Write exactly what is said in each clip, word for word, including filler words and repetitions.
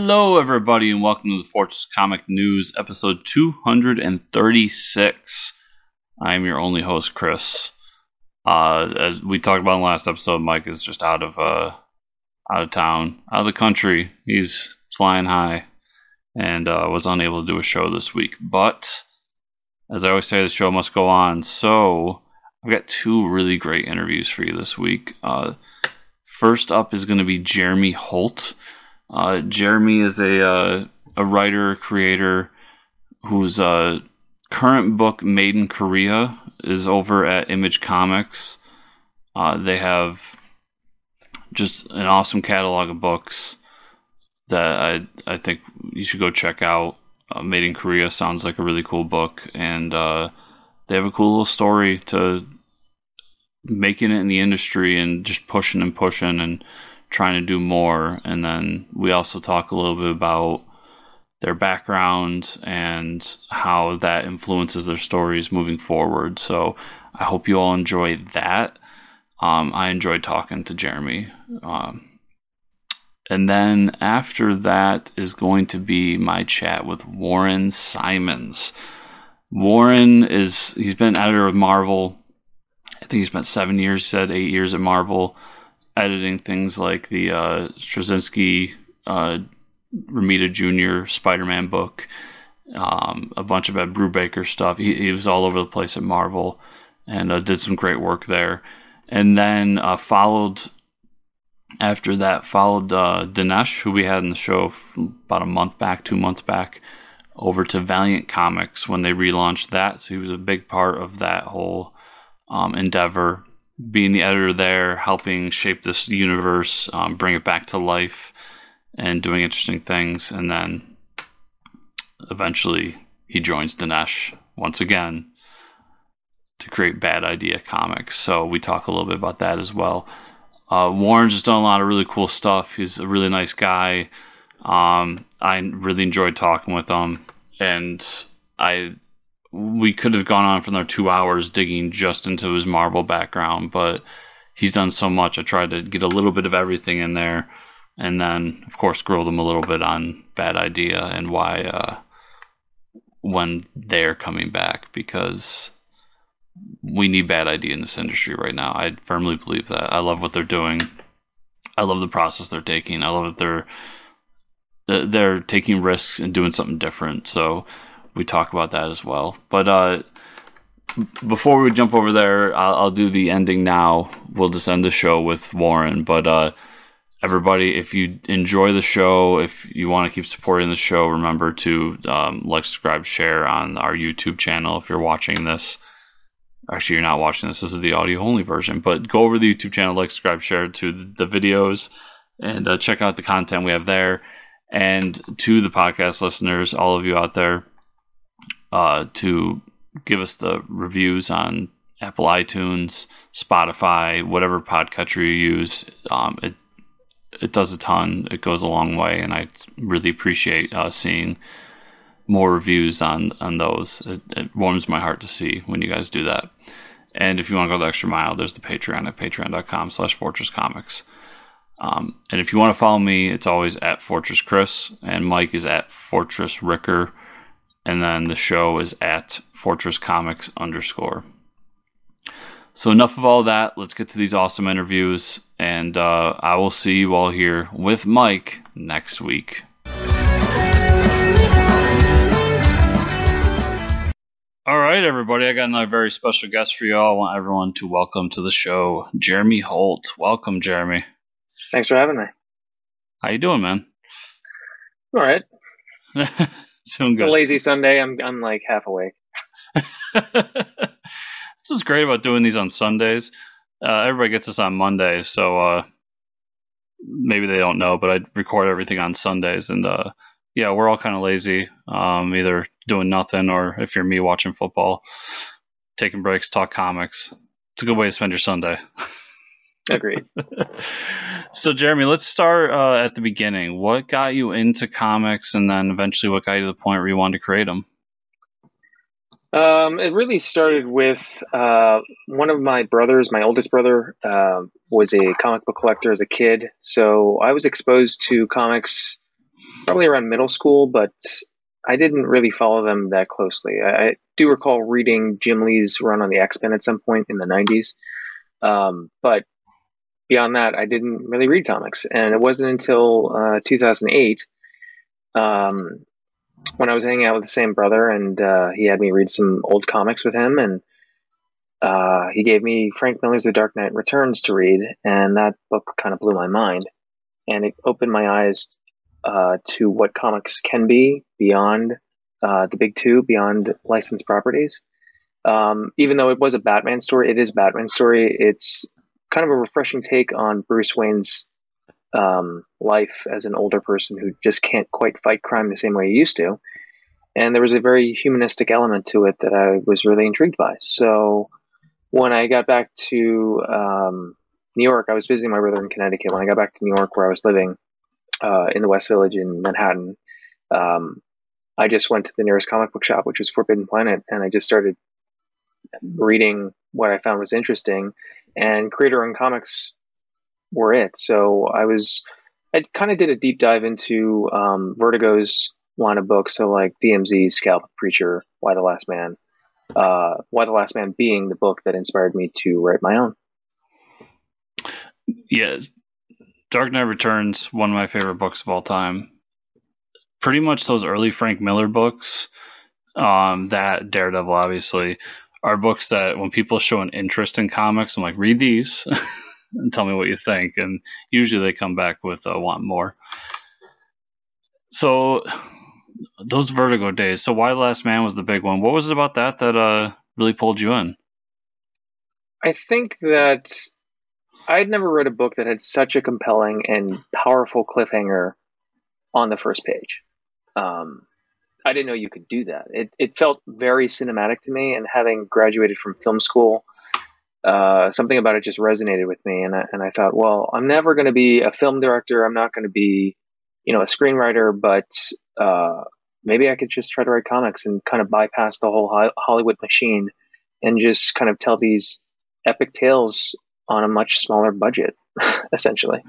Hello, everybody, and welcome to the Fortress Comic News, episode two hundred thirty-six. I am your only host, Chris. Uh, as we talked about in the last episode, Mike is just out of uh, out of town, out of the country. He's flying high, and uh, was unable to do a show this week. But as I always say, the show must go on. So I've got two really great interviews for you this week. Uh, first up is going to be Jeremy Holt. Uh, Jeremy is a uh, a writer, creator, whose uh, current book, Made in Korea, is over at Image Comics. Uh, they have just an awesome catalog of books that I I think you should go check out. Uh, Made in Korea sounds like a really cool book, and uh, they have a cool little story to making it in the industry and just pushing and pushing and trying to do more. And then we also talk a little bit about their background and how that influences their stories moving forward. So I hope you all enjoy that. Um, I enjoyed talking to Jeremy. Um, and then after that is going to be my chat with Warren Simons. Warren is, he's been editor of Marvel. I think he spent seven years, said eight years at Marvel, editing things like the uh, Straczynski, uh, Romita Junior Spider-Man book, um, a bunch of Ed Brubaker stuff. He, he was all over the place at Marvel and uh, did some great work there. And then uh, followed, after that, followed uh, Dinesh, who we had in the show about a month back, two months back, over to Valiant Comics when they relaunched that. So he was a big part of that whole um, endeavor, being the editor there, helping shape this universe, um, bring it back to life, and doing interesting things. And then eventually he joins Dinesh once again to create Bad Idea Comics. So we talk a little bit about that as well. Uh, Warren's just done a lot of really cool stuff. He's a really nice guy. Um, I really enjoyed talking with him, and I we could have gone on for another two hours digging just into his Marvel background, but he's done so much. I tried to get a little bit of everything in there, and then, of course, grilled him a little bit on Bad Idea and why, uh, when they're coming back, because we need Bad Idea in this industry right now. I firmly believe that. I love what they're doing. I love the process they're taking. I love that they're they're taking risks and doing something different. So we talk about that as well. But uh, before we jump over there, I'll, I'll do the ending now. We'll just end the show with Warren. But uh, everybody, if you enjoy the show, if you want to keep supporting the show, remember to um, like, subscribe, share on our YouTube channel if you're watching this. Actually, you're not watching this. This is the audio-only version. But go over the YouTube channel, like, subscribe, share to the, the videos, and uh, check out the content we have there. And to the podcast listeners, all of you out there, Uh, to give us the reviews on Apple iTunes, Spotify, whatever podcatcher you use. Um, it it does a ton. It goes a long way, and I really appreciate uh, seeing more reviews on, on those. It, it warms my heart to see when you guys do that. And if you want to go the extra mile, there's the Patreon at patreon.com slash Fortress Comics. Um, and if you want to follow me, it's always at Fortress Chris, and Mike is at Fortress Ricker. And then the show is at Fortress Comics underscore. So enough of all that. Let's get to these awesome interviews. And uh, I will see you all here with Mike next week. All right, everybody. I got another very special guest for you all. I want everyone to welcome to the show Jeremy Holt. Welcome, Jeremy. Thanks for having me. How you doing, man? All right. Doing good. It's a lazy Sunday. I'm I'm like half awake. This is great about doing these on Sundays. Uh, everybody gets this on Mondays, so uh, maybe they don't know, but I record everything on Sundays, and uh, yeah, we're all kind of lazy, um, either doing nothing or if you're me watching football, taking breaks, talk comics. It's a good way to spend your Sunday. Agreed. So, Jeremy, let's start uh, at the beginning. What got you into comics, and then eventually what got you to the point where you wanted to create them? Um, it really started with uh, one of my brothers, my oldest brother, uh, was a comic book collector as a kid. So I was exposed to comics probably around middle school, but I didn't really follow them that closely. I, I do recall reading Jim Lee's run on the X-Men at some point in the nineties. Um, but beyond that, I didn't really read comics. And it wasn't until uh, two thousand eight um, when I was hanging out with the same brother, and uh, he had me read some old comics with him. And uh, he gave me Frank Miller's The Dark Knight Returns to read. And that book kind of blew my mind. And it opened my eyes uh, to what comics can be beyond uh, the big two, beyond licensed properties. Um, even though it was a Batman story, it is a Batman story. It's kind of a refreshing take on Bruce Wayne's um, life as an older person who just can't quite fight crime the same way he used to. And there was a very humanistic element to it that I was really intrigued by. So when I got back to um, New York, I was visiting my brother in Connecticut. When I got back to New York, where I was living uh, in the West Village in Manhattan, um, I just went to the nearest comic book shop, which was Forbidden Planet, and I just started reading what I found was interesting. And creator-owned comics were it. So I was, I kind of did a deep dive into um, Vertigo's line of books, so like D M Z, Scalp, Preacher, Y the Last Man. Uh, Y the Last Man being the book that inspired me to write my own. Yeah, Dark Knight Returns, one of my favorite books of all time. Pretty much those early Frank Miller books, um, that Daredevil, obviously, are books that when people show an interest in comics, I'm like, read these and tell me what you think. And usually they come back with uh, want more. So those Vertigo days. So Y the Last Man was the big one. What was it about that that uh, really pulled you in? I think that I'd never read a book that had such a compelling and powerful cliffhanger on the first page. Um, I didn't know you could do that. It it felt very cinematic to me, and having graduated from film school, uh, something about it just resonated with me. And I, and I thought, well, I'm never going to be a film director. I'm not going to be, you know, a screenwriter, but uh, maybe I could just try to write comics and kind of bypass the whole Hollywood machine and just kind of tell these epic tales on a much smaller budget, essentially.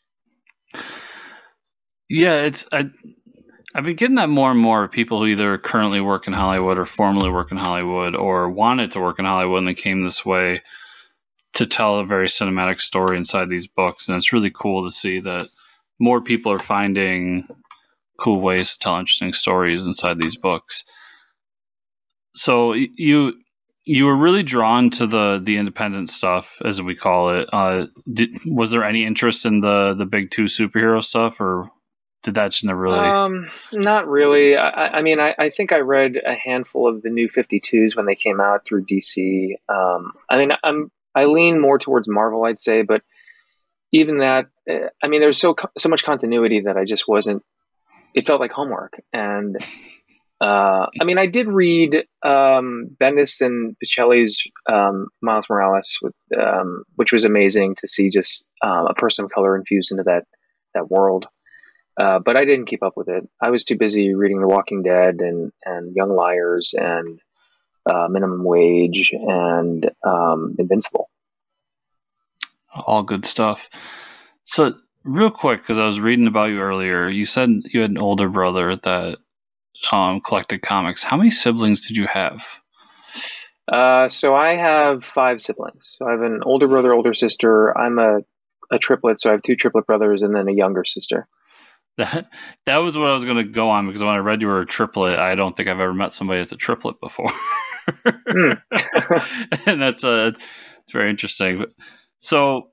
Yeah, it's I, I've been getting that more and more. People who either currently work in Hollywood or formerly work in Hollywood or wanted to work in Hollywood and they came this way to tell a very cinematic story inside these books. And it's really cool to see that more people are finding cool ways to tell interesting stories inside these books. So you you were really drawn to the the independent stuff, as we call it. Uh, did, was there any interest in the the big two superhero stuff, or did that just never really? Um, not really. I, I mean, I, I think I read a handful of the New fifty-twos when they came out through D C. Um, I mean, I'm I lean more towards Marvel, I'd say, but even that, I mean, there's so so much continuity that I just wasn't. It felt like homework, and uh, I mean, I did read um, Bendis and Pichelli's um, Miles Morales, with, um, which was amazing to see just um, a person of color infused into that that world. Uh, but I didn't keep up with it. I was too busy reading The Walking Dead and, and Young Liars and uh, Minimum Wage and um, Invincible. All good stuff. So real quick, because I was reading about you earlier, you said you had an older brother that um, collected comics. How many siblings did you have? Uh, so I have five siblings. So I have an older brother, older sister. I'm a, a triplet, so I have two triplet brothers and then a younger sister. That that was what I was going to go on, because when I read you were a triplet, I don't think I've ever met somebody that's a triplet before. mm. And that's uh, it's, it's very interesting. But, so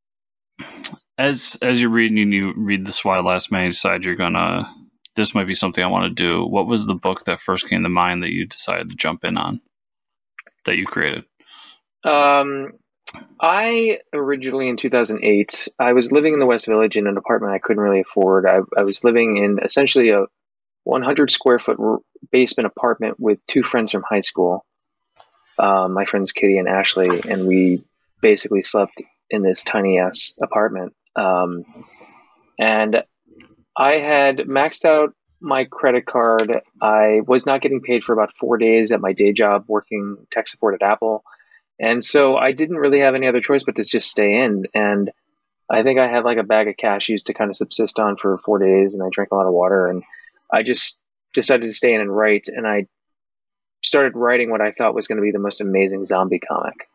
as as you're reading and you read this Y the Last Man, you decide you're gonna this might be something I want to do. What was the book that first came to mind that you decided to jump in on, that you created? Um. I originally, in two thousand eight, I was living in the West Village in an apartment I couldn't really afford. I, I was living in essentially a one hundred square foot basement apartment with two friends from high school, um, my friends Kitty and Ashley, and we basically slept in this tiny ass apartment. Um, and I had maxed out my credit card. I was not getting paid for about four days at my day job working tech support at Apple. And so I didn't really have any other choice but to just stay in. And I think I had like a bag of cashews to kind of subsist on for four days, and I drank a lot of water, and I just decided to stay in and write, and I started writing what I thought was going to be the most amazing zombie comic.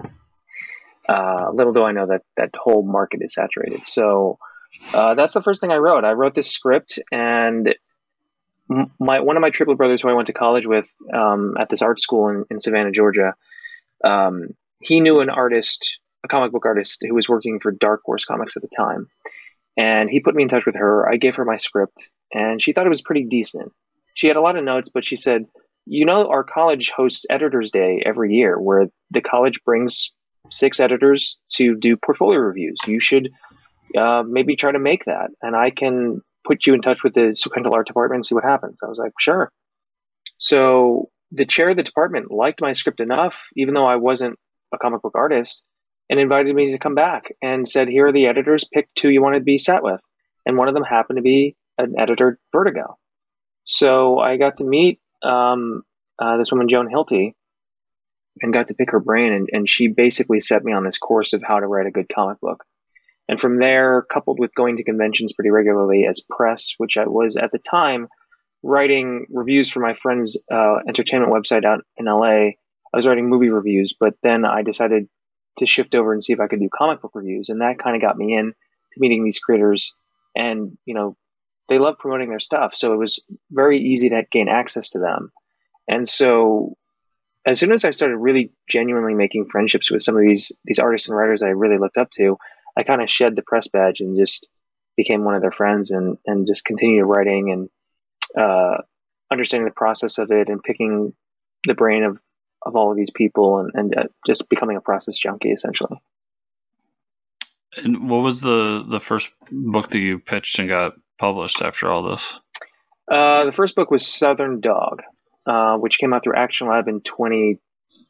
Uh, little do I know that that whole market is saturated. So uh, that's the first thing I wrote. I wrote this script, and my one of my triplet brothers, who I went to college with um, at this art school in, in Savannah, Georgia, um, he knew an artist, a comic book artist, who was working for Dark Horse Comics at the time, and he put me in touch with her. I gave her my script, and she thought it was pretty decent. She had a lot of notes, but she said, "You know, our college hosts Editors Day every year, where the college brings six editors to do portfolio reviews. You should uh, maybe try to make that, and I can put you in touch with the sequential art department and see what happens." I was like, sure. So the chair of the department liked my script enough, even though I wasn't a comic book artist, and invited me to come back and said, here are the editors, pick two you want to be sat with. And one of them happened to be an editor at Vertigo. So I got to meet um, uh, this woman, Joan Hilty, and got to pick her brain. And, and she basically set me on this course of how to write a good comic book. And from there, coupled with going to conventions pretty regularly as press, which I was at the time writing reviews for my friend's uh, entertainment website out in L A. I was writing movie reviews, but then I decided to shift over and see if I could do comic book reviews. And that kind of got me in to meeting these creators. And, you know, they love promoting their stuff. So it was very easy to gain access to them. And so as soon as I started really genuinely making friendships with some of these, these artists and writers I really looked up to, I kind of shed the press badge and just became one of their friends, and, and just continued writing and uh, understanding the process of it and picking the brain of, of all of these people, and, and uh, just becoming a process junkie, essentially. And what was the, the first book that you pitched and got published after all this? Uh, the first book was Southern Dog, uh, which came out through Action Lab in twenty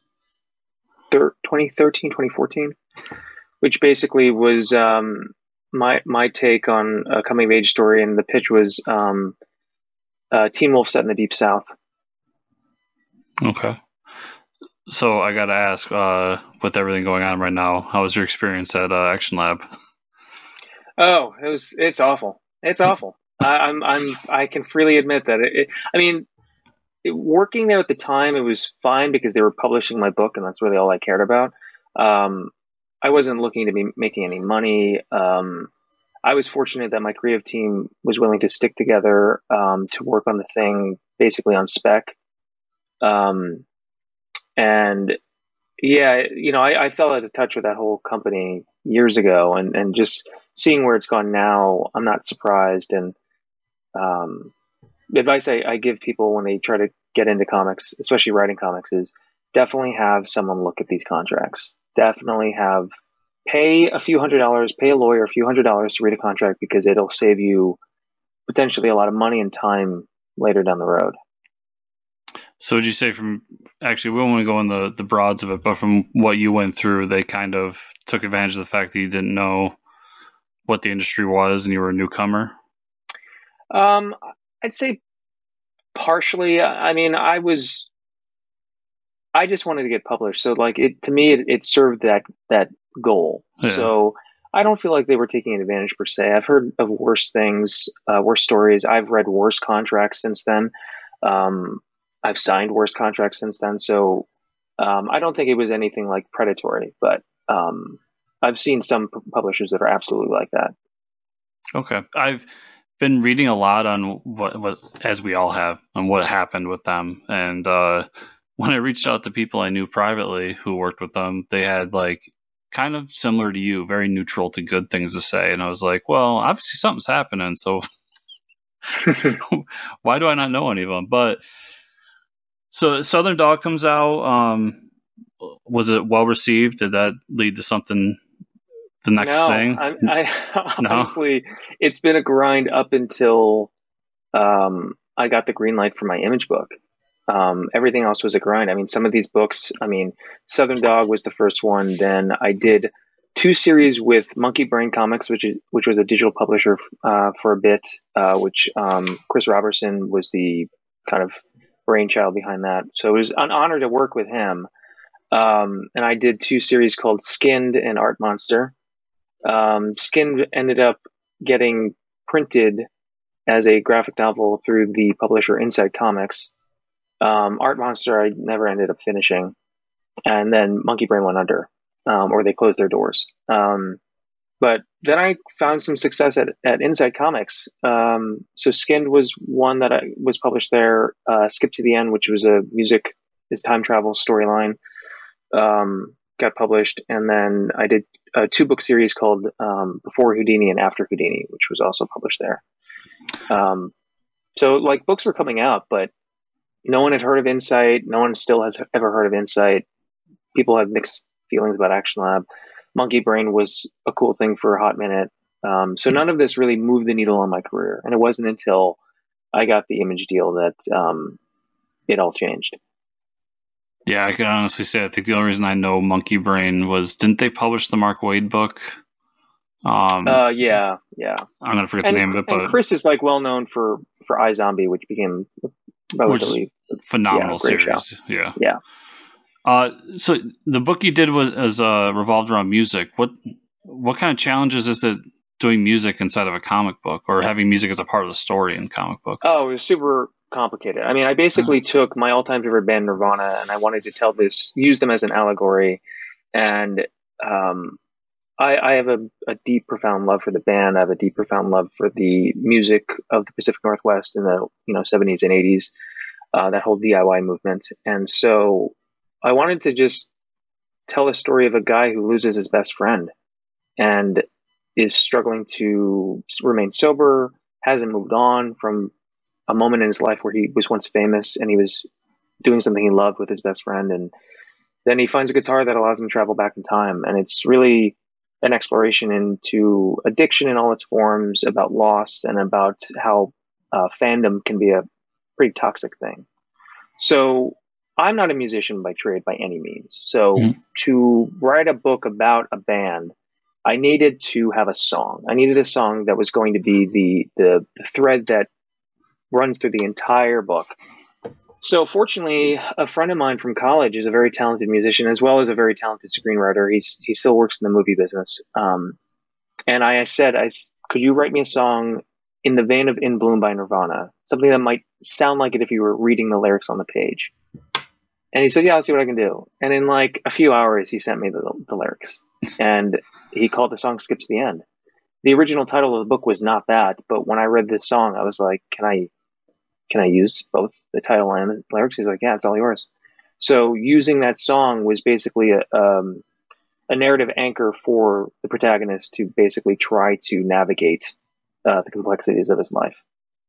thirteen, twenty fourteen, which basically was um, my my take on a coming of age story. And the pitch was um, uh, Teen Wolf set in the Deep South. Okay. So I got to ask, uh, with everything going on right now, how was your experience at uh, Action Lab? Oh, it was. It's awful. It's awful. I, I'm. I'm. I can freely admit that. It, it, I mean, it, working there at the time, it was fine because they were publishing my book, and that's really all I cared about. Um, I wasn't looking to be making any money. Um, I was fortunate that my creative team was willing to stick together um, to work on the thing, basically on spec. Um, and yeah, you know, I, I fell out of touch with that whole company years ago, and, and just seeing where it's gone now, I'm not surprised. And um, the advice I, I give people when they try to get into comics, especially writing comics, is definitely have someone look at these contracts. Definitely have pay a few hundred dollars, pay a lawyer a few hundred dollars to read a contract, because it'll save you potentially a lot of money and time later down the road. So would you say, from actually, we don't want to go in the, the broads of it, but from what you went through, they kind of took advantage of the fact that you didn't know what the industry was and you were a newcomer? Um, I'd say partially. I mean, I was, I just wanted to get published. So like it, to me, it, it served that, that goal. Yeah. So I don't feel like they were taking advantage per se. I've heard of worse things, uh, worse stories. I've read worse contracts since then. Um, I've signed worse contracts since then. So um, I don't think it was anything like predatory, but um, I've seen some p- publishers that are absolutely like that. Okay. I've been reading a lot on what, what, as we all have, on what happened with them. And uh, when I reached out to people I knew privately who worked with them, they had like kind of similar to you, very neutral to good things to say. And I was like, well, obviously something's happening. So why do I not know any of them? But so Southern Dog comes out. Um, was it well received? Did that lead to something, the next no, thing? I, I, no, honestly, it's been a grind up until um, I got the green light for my image book. Um, everything else was a grind. I mean, some of these books, I mean, Southern Dog was the first one. Then I did two series with Monkey Brain Comics, which is, which was a digital publisher uh, for a bit, uh, which um, Chris Robertson was the kind of brainchild behind that. So it was an honor to work with him. Um, and I did two series called Skinned and Art Monster. Um, Skinned ended up getting printed as a graphic novel through the publisher Inside Comics. Um, Art Monster I never ended up finishing, and then Monkey Brain went under, um, or they closed their doors. Um, but then I found some success at, at Inside Comics. Um, so Skinned was one that I was published there. Uh, Skip to the End, which was a music is time travel storyline, um, got published, and then I did a two book series called um, Before Houdini and After Houdini, which was also published there. Um, so like books were coming out, but no one had heard of Insight. No one still has ever heard of Insight. People have mixed feelings about Action Lab. Monkey Brain was a cool thing for a hot minute. Um, so none of this really moved the needle on my career. And it wasn't until I got the Image deal that um, it all changed. Yeah, I can honestly say I think the only reason I know Monkey Brain was, didn't they publish the Mark Waid book? Um, uh, yeah, yeah. I'm going to forget and, the name of it. And but Chris is like well known for, for iZombie, which became relatively phenomenal yeah, great series. Show. Yeah. Yeah. Uh, so the book you did was, was uh, revolved around music. What what kind of challenges is it doing music inside of a comic book, or having music as a part of the story in comic book? Oh, it was super complicated. I mean, I basically uh-huh. took my all-time favorite band, Nirvana, and I wanted to tell this, use them as an allegory. And um, I, I have a, a deep, profound love for the band. I have a deep, profound love for the music of the Pacific Northwest in the you know seventies and eighties, uh, that whole D I Y movement. And so I wanted to just tell a story of a guy who loses his best friend and is struggling to remain sober, hasn't moved on from a moment in his life where he was once famous and he was doing something he loved with his best friend. And then he finds a guitar that allows him to travel back in time. And it's really an exploration into addiction in all its forms, about loss, and about how uh, fandom can be a pretty toxic thing. So I'm not a musician by trade by any means. So mm-hmm. to write a book about a band, I needed to have a song. I needed a song that was going to be the, the, the thread that runs through the entire book. So fortunately, a friend of mine from college is a very talented musician, as well as a very talented screenwriter. He's he still works in the movie business. Um, and I said, I, could you write me a song in the vein of In Bloom by Nirvana? Something that might sound like it if you were reading the lyrics on the page. And he said, yeah, I'll see what I can do. And in like a few hours, he sent me the, the lyrics. And he called the song Skip to the End. The original title of the book was not that, but when I read this song, I was like, can I can I use both the title and the lyrics? He's like, yeah, it's all yours. So using that song was basically a, um, a narrative anchor for the protagonist to basically try to navigate uh, the complexities of his life.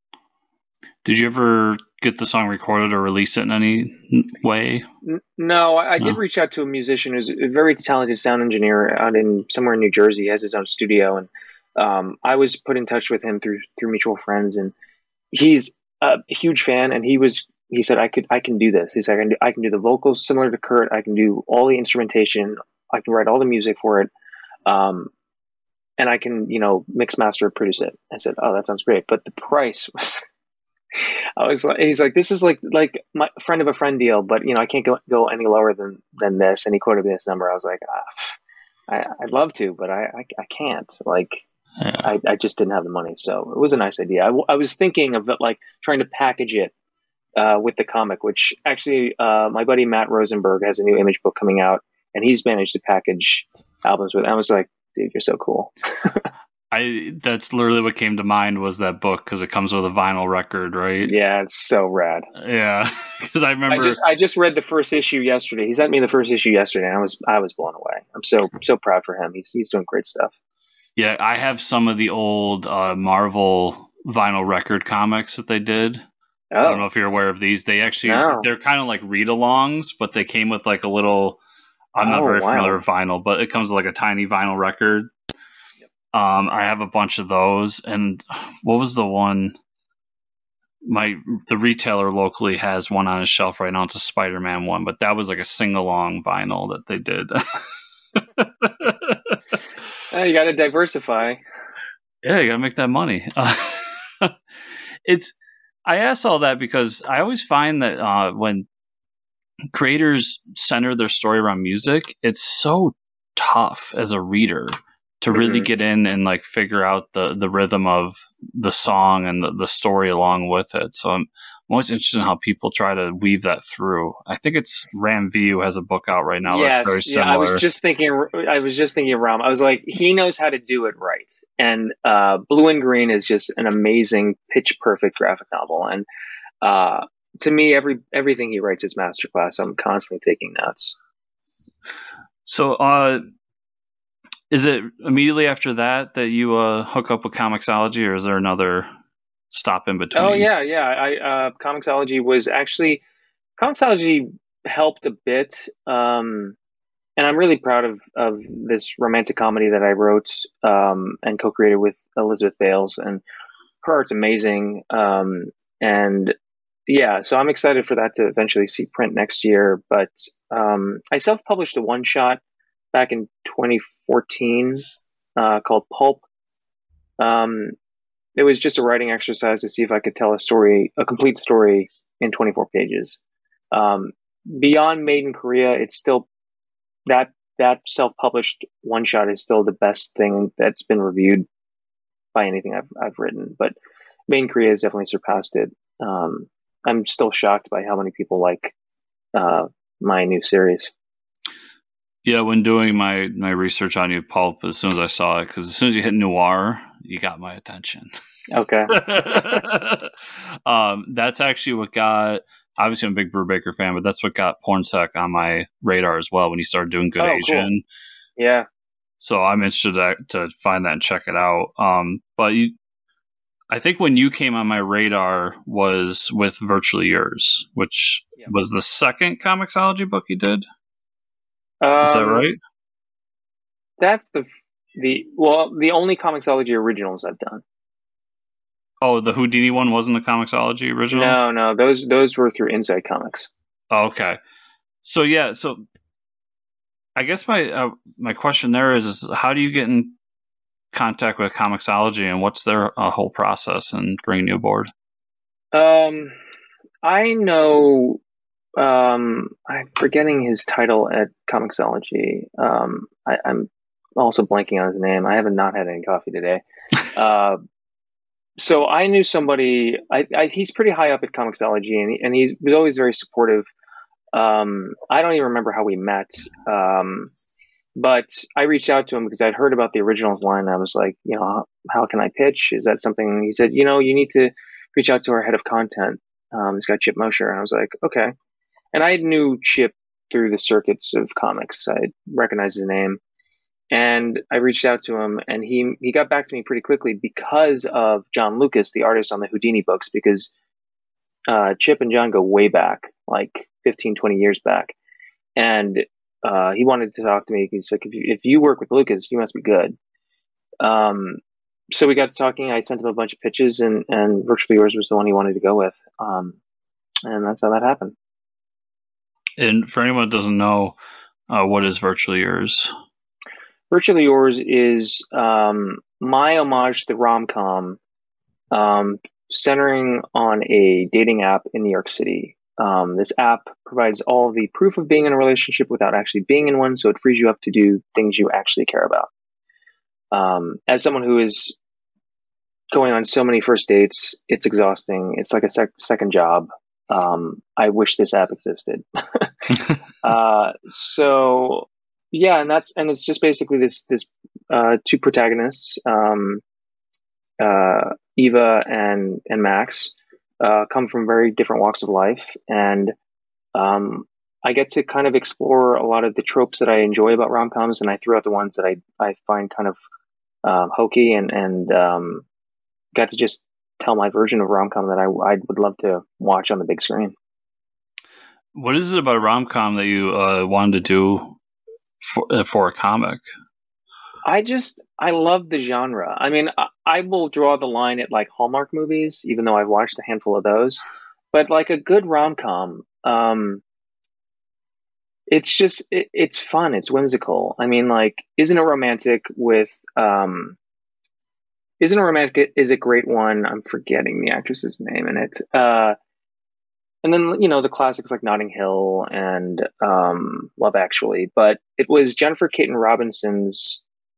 Did you ever get the song recorded or release it in any way? No, I, I no. did reach out to a musician who's a very talented sound engineer out in somewhere in New Jersey. He has his own studio, and um, I was put in touch with him through through mutual friends, and he's a huge fan. And he was he said I could I can do this. He said I can do, I can do the vocals similar to Kurt. I can do all the instrumentation. I can write all the music for it, um, and I can you know mix, master, produce it. I said, oh, that sounds great, but the price was. I was like, he's like, this is like like my friend of a friend deal, but you know, I can't go go any lower than than this. And he quoted me this number. I was like, ah, I, I'd love to, but I I, I can't. Like, yeah. I, I just didn't have the money. So it was a nice idea. I, I was thinking of it, like trying to package it uh, with the comic, which actually uh, my buddy Matt Rosenberg has a new Image book coming out, and he's managed to package albums with it. I was like, dude, you're so cool. I that's literally what came to mind was that book, because it comes with a vinyl record, right? Yeah, it's so rad. Yeah, because I remember I just I just read the first issue yesterday. He sent me the first issue yesterday, and I was I was blown away. I'm so so proud for him. He's he's doing great stuff. Yeah, I have some of the old uh, Marvel vinyl record comics that they did. Oh. I don't know if you're aware of these. They actually no. they're kind of like read-alongs, but they came with like a little. I'm oh, not very wow. familiar with vinyl, but it comes with like a tiny vinyl record. Um, I have a bunch of those, and what was the one? My the retailer locally has one on his shelf right now. It's a Spider-Man one, but that was like a sing-along vinyl that they did. Oh, you got to diversify. Yeah, you got to make that money. Uh, it's. I ask all that because I always find that uh, when creators center their story around music, it's so tough as a reader to really Mhm. get in and like figure out the the rhythm of the song and the, the story along with it. So I'm, I'm always interested in how people try to weave that through. I think it's Ram V who has a book out right now that's very Yes, yeah. I was similar. just thinking. I was just thinking of Ram. I was like, he knows how to do it right. And uh, Blue and Green is just an amazing, pitch perfect graphic novel. And uh, to me, every everything he writes is masterclass. I'm constantly taking notes. So, uh, is it immediately after that that you uh, hook up with Comixology, or is there another stop in between? Oh yeah, yeah. I uh, Comixology was actually Comixology helped a bit. Um, and I'm really proud of, of this romantic comedy that I wrote um, and co-created with Elizabeth Bales, and her art's amazing. Um, and yeah, so I'm excited for that to eventually see print next year. But um, I self-published a one-shot back in twenty fourteen uh, called Pulp. Um, it was just a writing exercise to see if I could tell a story, a complete story, in twenty-four pages. Um, beyond Made in Korea, it's still that that self-published one shot is still the best thing that's been reviewed by anything I've I've written. But Made in Korea has definitely surpassed it. Um, I'm still shocked by how many people like uh, my new series. Yeah, when doing my my research on you, Pulp, as soon as I saw it, because as soon as you hit noir, you got my attention. Okay. um, that's actually what got. Obviously, I'm a big Brubaker fan, but that's what got Pornsec on my radar as well when he started doing Good Oh, Asian. cool. Yeah. So I'm interested to, to find that and check it out. Um, but you, I think when you came on my radar was with Virtually Yours, which Yeah. was the second Comixology book you did. Um, Is that right? That's the the well, the only Comixology originals I've done. Oh, the Houdini one wasn't the Comixology original? No, no, those those were through Inside Comics. Oh, okay. So yeah, so I guess my uh, my question there is, is how do you get in contact with Comixology, and what's their uh, whole process in bringing you aboard? Um, I know. Um, I'm forgetting his title at Comixology. Um, I, I'm also blanking on his name. I haven't not had any coffee today. uh, so I knew somebody. I, I he's pretty high up at Comixology, and he, and he was always very supportive. Um, I don't even remember how we met. Um, but I reached out to him because I'd heard about the originals line. And I was like, you know, how, how can I pitch? Is that something? He said, you know, you need to reach out to our head of content. Um, this guy Chip Mosher, and I was like, okay. And I knew Chip through the circuits of comics. I recognized his name, and I reached out to him, and he he got back to me pretty quickly because of John Lucas, the artist on the Houdini books, because uh, Chip and John go way back, like fifteen, twenty years back. And uh, he wanted to talk to me. He's like, if you, if you work with Lucas, you must be good. Um, so we got to talking. I sent him a bunch of pitches, and, and Virtually Yours was the one he wanted to go with. Um, and that's how that happened. And for anyone that doesn't know, uh, what is Virtually Yours? Virtually Yours is um, my homage to the rom-com, um, centering on a dating app in New York City. Um, this app provides all the proof of being in a relationship without actually being in one, so it frees you up to do things you actually care about. Um, as someone who is going on so many first dates, it's exhausting. It's like a sec- second job. Um, I wish this app existed. uh, so yeah, and that's and it's just basically this this uh, two protagonists, um, uh, Eva and and Max, uh, come from very different walks of life, and um, I get to kind of explore a lot of the tropes that I enjoy about rom-coms, and I threw out the ones that I I find kind of um, hokey, and and um, got to just tell my version of rom-com that I I would love to watch on the big screen. What is it about a rom-com that you uh, wanted to do for, uh, for a comic? I just, I love the genre. I mean, I, I will draw the line at like Hallmark movies, even though I've watched a handful of those. But like a good rom-com, um, it's just, it, it's fun. It's whimsical. I mean, like, Isn't It Romantic with, um, Isn't It Romantic is a great one. I'm forgetting the actress's name in it. Uh, and then, you know, the classics like Notting Hill and um, Love Actually. But it was Jennifer Caton Robinson's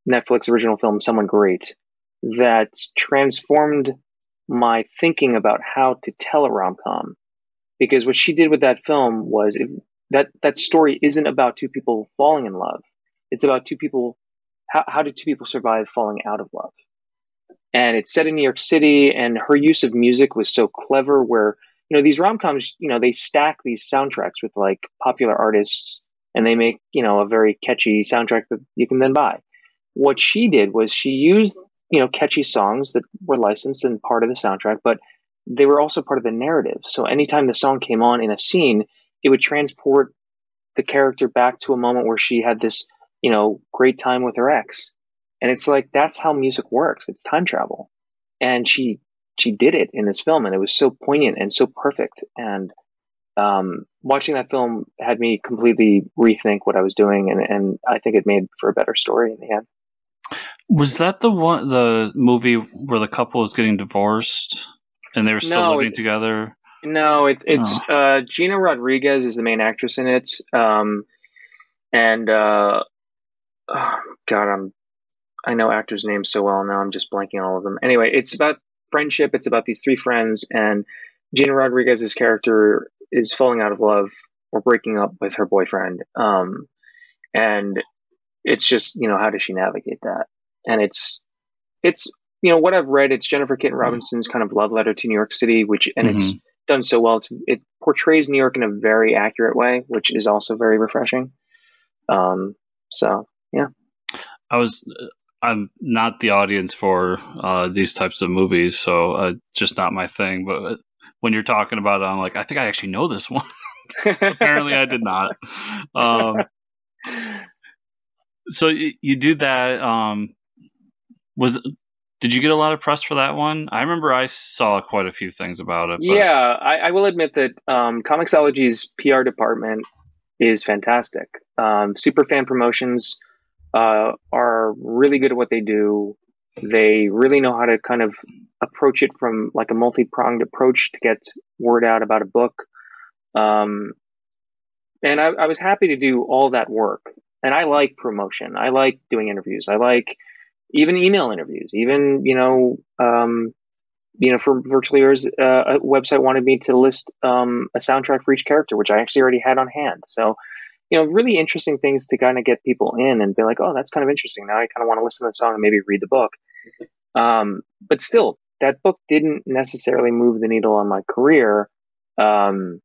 Netflix original film, Someone Great, that transformed my thinking about how to tell a rom-com. Because what she did with that film was it, that that story isn't about two people falling in love. It's about two people. How, how did two people survive falling out of love? And it's set in New York City, and her use of music was so clever. Where you know these rom-coms, you know, they stack these soundtracks with like popular artists, and they make you know a very catchy soundtrack that you can then buy. What she did was she used you know catchy songs that were licensed and part of the soundtrack, but they were also part of the narrative. So anytime the song came on in a scene, it would transport the character back to a moment where she had this, you know, great time with her ex. And it's like, that's how music works. It's time travel. And she, she did it in this film, and it was so poignant and so perfect. And, um, watching that film had me completely rethink what I was doing. And, and I think it made for a better story in the end. Was that the one, the movie where the couple is getting divorced? And they were still no, living it, together? No, it's it's oh. uh, Gina Rodriguez is the main actress in it, um, and uh, oh, God, I'm I know actors' names so well now. I'm just blanking on all of them. Anyway, it's about friendship. It's about these three friends, and Gina Rodriguez's character is falling out of love or breaking up with her boyfriend, um, and it's just you know how does she navigate that? And it's it's. You know what I've read. It's Jennifer Kitten Robinson's kind of love letter to New York City, which and mm-hmm. it's done so well. It's, it portrays New York in a very accurate way, which is also very refreshing. Um, so yeah, I was. I'm not the audience for uh, these types of movies, so uh, just not my thing. But when you're talking about it, I'm like, I think I actually know this one. Apparently, I did not. Um, so you, you do that. Um, was Did you get a lot of press for that one? I remember I saw quite a few things about it. But... Yeah, I, I will admit that um, Comixology's P R department is fantastic. Um, Superfan Promotions uh, are really good at what they do. They really know how to kind of approach it from like a multi-pronged approach to get word out about a book. Um, and I, I was happy to do all that work. And I like promotion. I like doing interviews. I like even email interviews, even, you know, um, you know, for Virtually Yours, uh, a website wanted me to list um, a soundtrack for each character, which I actually already had on hand. So, you know, really interesting things to kind of get people in and be like, oh, that's kind of interesting. Now I kind of want to listen to the song and maybe read the book. Um, but still, that book didn't necessarily move the needle on my career. Um,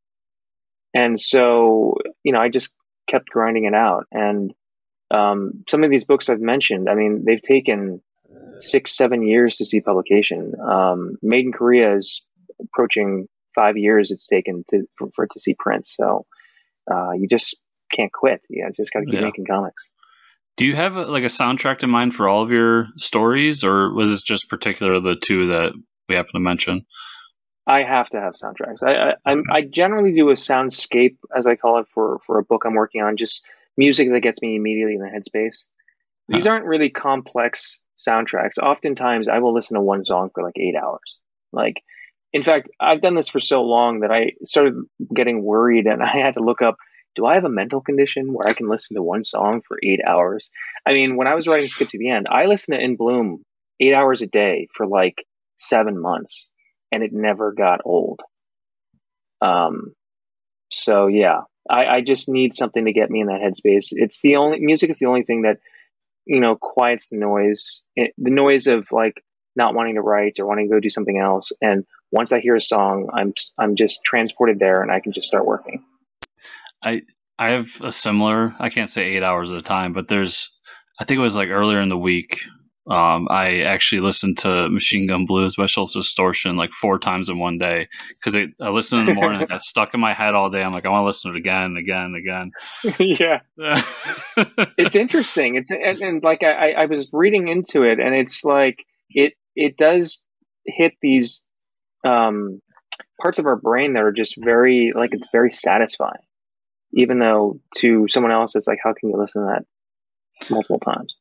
and so, you know, I just kept grinding it out. And um, some of these books I've mentioned, I mean, they've taken six, seven years to see publication. Um, Made in Korea is approaching five years it's taken to for, for it to see print. So uh, you just can't quit. You just got to keep yeah. making comics. Do you have a, like a soundtrack in mind for all of your stories, or was this just particular the two that we happen to mention? I have to have soundtracks. I I, okay. I generally do a soundscape, as I call it, for for a book I'm working on. Just music that gets me immediately in the headspace. These huh. aren't really complex soundtracks. Oftentimes, I will listen to one song for like eight hours. Like, in fact, I've done this for so long that I started getting worried, and I had to look up, do I have a mental condition where I can listen to one song for eight hours? I mean, when I was writing Skip to the End, I listened to In Bloom eight hours a day for like seven months, and it never got old. Um, so yeah, I, I just need something to get me in that headspace. It's the only music is the only thing that, you know, quiets the noise, it, the noise of like not wanting to write or wanting to go do something else. And once I hear a song, I'm I'm just transported there, and I can just start working. I I have a similar, I can't say eight hours at a time, but there's, I think it was like earlier in the week, um, I actually listened to Machine Gun Blues by Social Distortion like four times in one day, because I listened in the morning, it got stuck in my head all day. I'm like, I want to listen to it again, again, again. Yeah. It's interesting. It's and, and like I, I was reading into it, and it's like it it does hit these um, parts of our brain that are just very, like, it's very satisfying. Even though to someone else, it's like, how can you listen to that multiple times?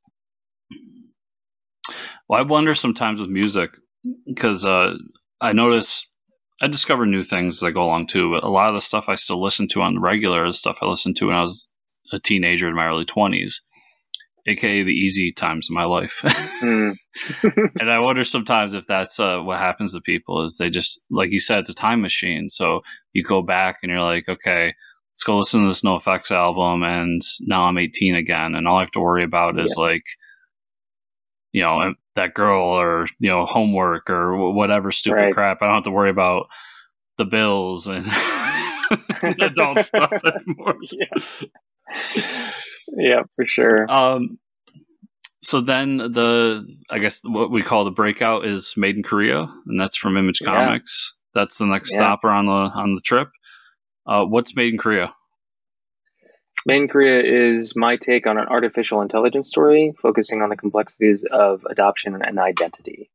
Well, I wonder sometimes with music, because uh, I notice I discover new things as I go along too, but a lot of the stuff I still listen to on the regular is stuff I listened to when I was a teenager in my early twenties. aka the easy times of my life. Mm. And I wonder sometimes if that's uh, what happens to people is they just, like you said, it's a time machine. So you go back and you're like, okay, let's go listen to this NoFX album, and now I'm eighteen again, and all I have to worry about is yeah. like, you know, that girl or, you know, homework or whatever stupid right. crap. I don't have to worry about the bills and adult stuff anymore. Yeah. Yeah, for sure. Um, so then the, I guess what we call the breakout is Made in Korea, and that's from Image yeah. Comics. That's the next yeah. stopper on the on the trip. Uh, what's Made in Korea? Made in Korea is my take on an artificial intelligence story, focusing on the complexities of adoption and identity.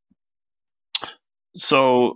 So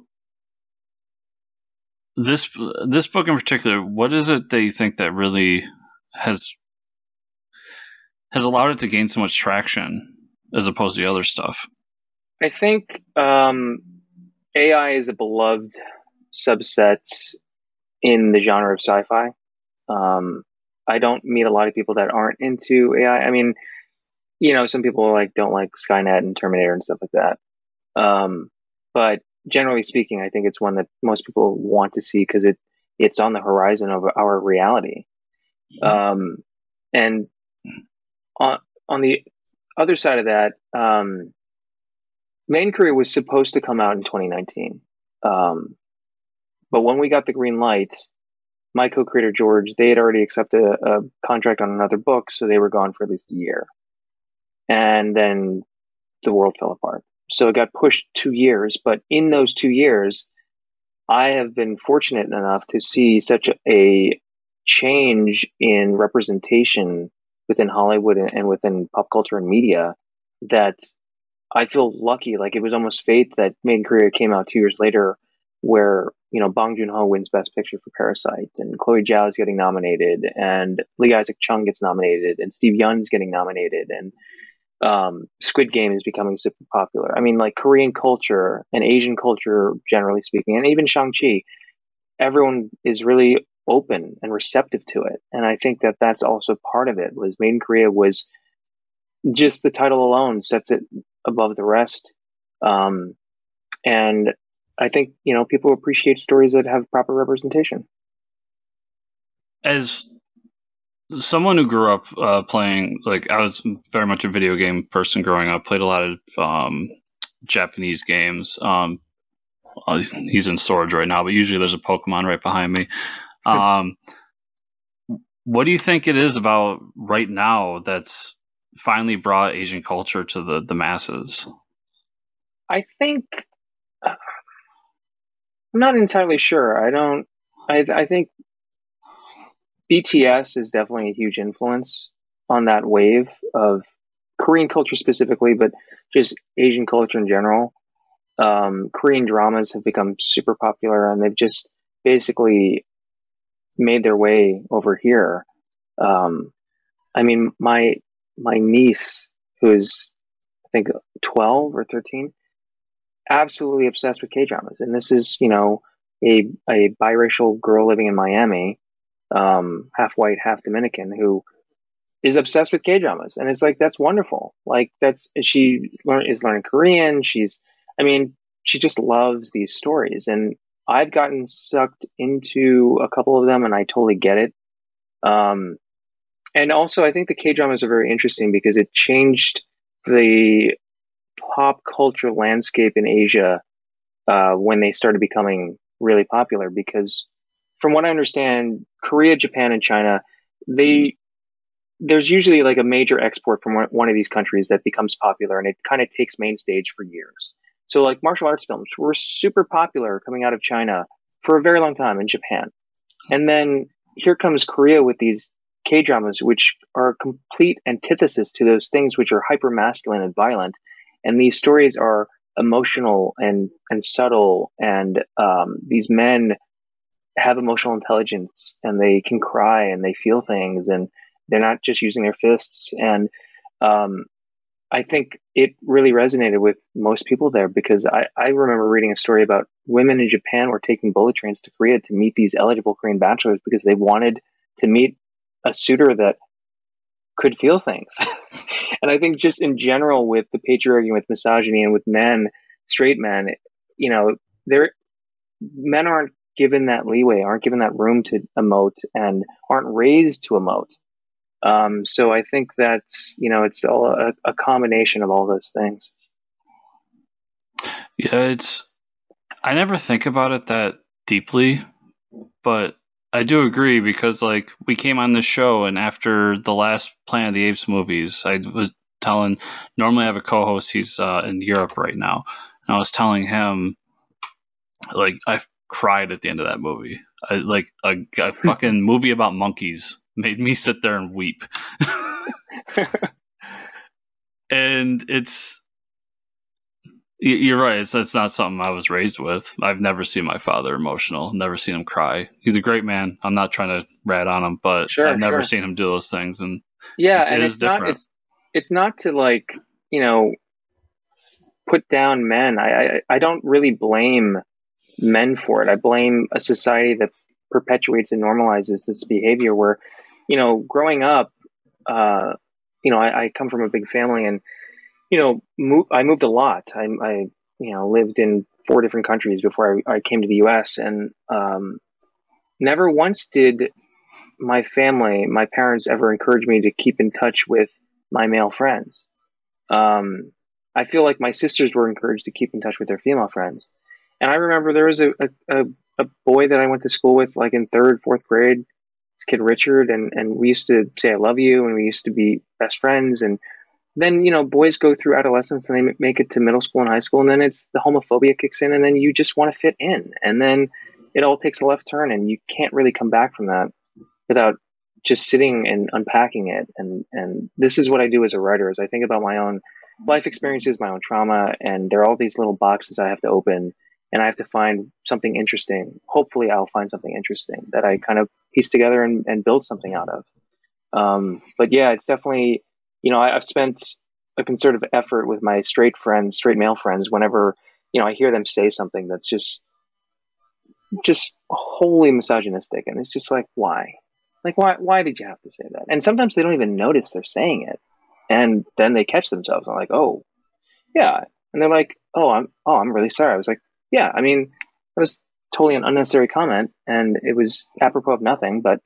this this book in particular, what is it that you think that really has has allowed it to gain so much traction as opposed to the other stuff? I think um, A I is a beloved subset in the genre of sci-fi. Um, I don't meet a lot of people that aren't into A I. I mean, you know, some people like don't like Skynet and Terminator and stuff like that. Um, but generally speaking, I think it's one that most people want to see because it it's on the horizon of our reality. Mm-hmm. Um, and on on the other side of that, um, Made in Korea was supposed to come out in twenty nineteen. Um, but when we got the green light, my co-creator George, they had already accepted a, a contract on another book, so they were gone for at least a year. And then the world fell apart. So it got pushed two years. But in those two years, I have been fortunate enough to see such a, a change in representation within Hollywood and, and within pop culture and media that I feel lucky. Like it was almost fate that Made in Korea came out two years later, where, you know, Bong Joon-ho wins Best Picture for Parasite, and Chloe Zhao is getting nominated, and Lee Isaac Chung gets nominated, and Steve Yeun is getting nominated, and um, Squid Game is becoming super popular. I mean, like Korean culture and Asian culture, generally speaking, and even Shang-Chi, everyone is really open and receptive to it. And I think that that's also part of it. Was Made in Korea was just the title alone sets it above the rest. Um, and I think, you know, people appreciate stories that have proper representation. As someone who grew up uh, playing, like I was very much a video game person growing up, played a lot of um, Japanese games. Um, he's, he's in storage right now, but usually there's a Pokemon right behind me. Um, what do you think it is about right now that's finally brought Asian culture to the, the masses? I think... Uh, I'm not entirely sure. I don't. I, I think B T S is definitely a huge influence on that wave of Korean culture specifically, but just Asian culture in general. Um, Korean dramas have become super popular, and they've just basically made their way over here. Um, I mean, my my niece, who's I think twelve or thirteen. Absolutely obsessed with K-dramas. And this is, you know, a a biracial girl living in Miami, um, half white, half Dominican, who is obsessed with K-dramas. And it's like, that's wonderful. Like, that's, she learn, is learning Korean. She's, I mean, she just loves these stories. And I've gotten sucked into a couple of them, and I totally get it. Um, and also, I think the K-dramas are very interesting because it changed the pop culture landscape in Asia uh, when they started becoming really popular. Because from what I understand, Korea, Japan, and China, they there's usually like a major export from one of these countries that becomes popular, and it kind of takes main stage for years. So like martial arts films were super popular coming out of China for a very long time, in Japan. And then here comes Korea with these K-dramas, which are a complete antithesis to those things which are hyper masculine and violent. And these stories are emotional and, and subtle, and um, these men have emotional intelligence, and they can cry, and they feel things, and they're not just using their fists. And um, I think it really resonated with most people there, because I, I remember reading a story about women in Japan were taking bullet trains to Korea to meet these eligible Korean bachelors because they wanted to meet a suitor that could feel things. And I think just in general with the patriarchy, with misogyny, and with men, straight men, you know, they're men aren't given that leeway, aren't given that room to emote, and aren't raised to emote. Um, so I think that's, you know, it's all a, a combination of all those things. Yeah, it's, I never think about it that deeply, but I do agree because, like, we came on this show, and after the last Planet of the Apes movies, I was telling, normally I have a co-host, he's uh, in Europe right now, and I was telling him, like, I cried at the end of that movie. I, like, a, a fucking movie about monkeys made me sit there and weep. And it's, you're right. It's, it's not something I was raised with. I've never seen my father emotional. Never seen him cry. He's a great man. I'm not trying to rat on him, but sure, I've never sure. seen him do those things. And yeah, it and is it's different. not. It's it's not to, like, you know, put down men. I, I I don't really blame men for it. I blame a society that perpetuates and normalizes this behavior. Where, you know, growing up, uh, you know, I, I come from a big family, and you know, mo- I moved a lot. I, I, you know, lived in four different countries before I, I came to the U S, and um, never once did my family, my parents, ever encourage me to keep in touch with my male friends. Um, I feel like my sisters were encouraged to keep in touch with their female friends. And I remember there was a, a, a boy that I went to school with, like in third, fourth grade, this kid Richard, and, and we used to say I love you, and we used to be best friends. And then, you know, boys go through adolescence and they make it to middle school and high school, and then it's the homophobia kicks in, and then you just want to fit in, and then it all takes a left turn, and you can't really come back from that without just sitting and unpacking it. And and this is what I do as a writer: is I think about my own life experiences, my own trauma, and there are all these little boxes I have to open, and I have to find something interesting. Hopefully, I'll find something interesting that I kind of piece together and, and build something out of. Um, but yeah, it's definitely. You know, I, I've spent a concerted effort with my straight friends, straight male friends, whenever, you know, I hear them say something that's just, just wholly misogynistic. And it's just like, why? Like, why, why did you have to say that? And sometimes they don't even notice they're saying it. And then they catch themselves. I'm like, oh, yeah. And they're like, oh, I'm, oh, I'm really sorry. I was like, yeah, I mean, it was totally an unnecessary comment, and it was apropos of nothing, but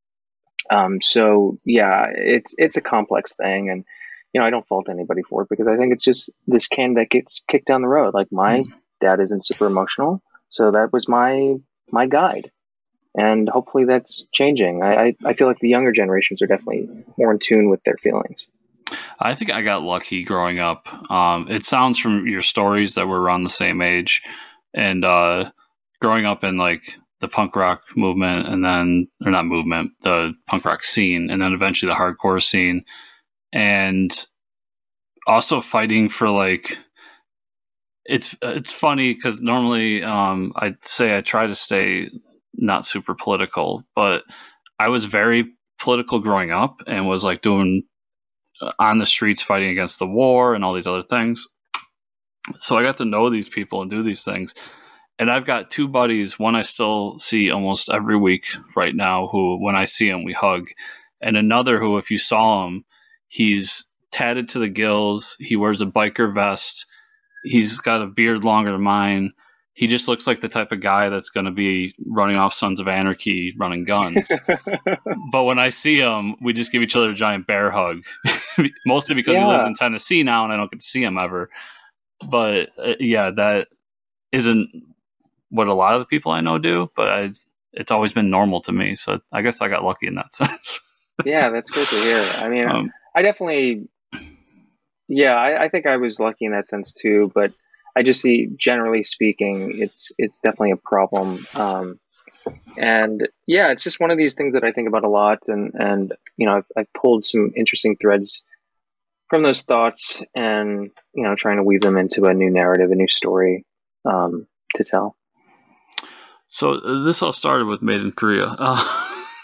Um, so yeah, it's it's a complex thing, and you know, I don't fault anybody for it, because I think it's just this can that gets kicked down the road. Like, my mm. dad isn't super emotional, so that was my my guide, and hopefully that's changing. I, I, I feel like the younger generations are definitely more in tune with their feelings. I think I got lucky growing up. Um, it sounds from your stories that we're around the same age, and uh, growing up in like the punk rock movement, and then, or not movement, the punk rock scene, and then eventually the hardcore scene, and also fighting for, like, it's it's funny because normally um, I'd say I try to stay not super political, but I was very political growing up and was like doing uh, on the streets fighting against the war and all these other things. So I got to know these people and do these things. And I've got two buddies, one I still see almost every week right now, who when I see him, we hug. And another who, if you saw him, he's tatted to the gills. He wears a biker vest. He's got a beard longer than mine. He just looks like the type of guy that's going to be running off Sons of Anarchy, running guns. But when I see him, we just give each other a giant bear hug. Mostly because yeah. he lives in Tennessee now and I don't get to see him ever. But uh, yeah, that isn't what a lot of the people I know do, but I, it's always been normal to me. So I guess I got lucky in that sense. Yeah, that's good to hear. I mean, um, I definitely, yeah, I, I think I was lucky in that sense too, but I just see, generally speaking, it's, it's definitely a problem. Um, and yeah, it's just one of these things that I think about a lot. And, and, you know, I've, I've pulled some interesting threads from those thoughts and, you know, trying to weave them into a new narrative, a new story, um, to tell. So uh, this all started with Made in Korea. Uh,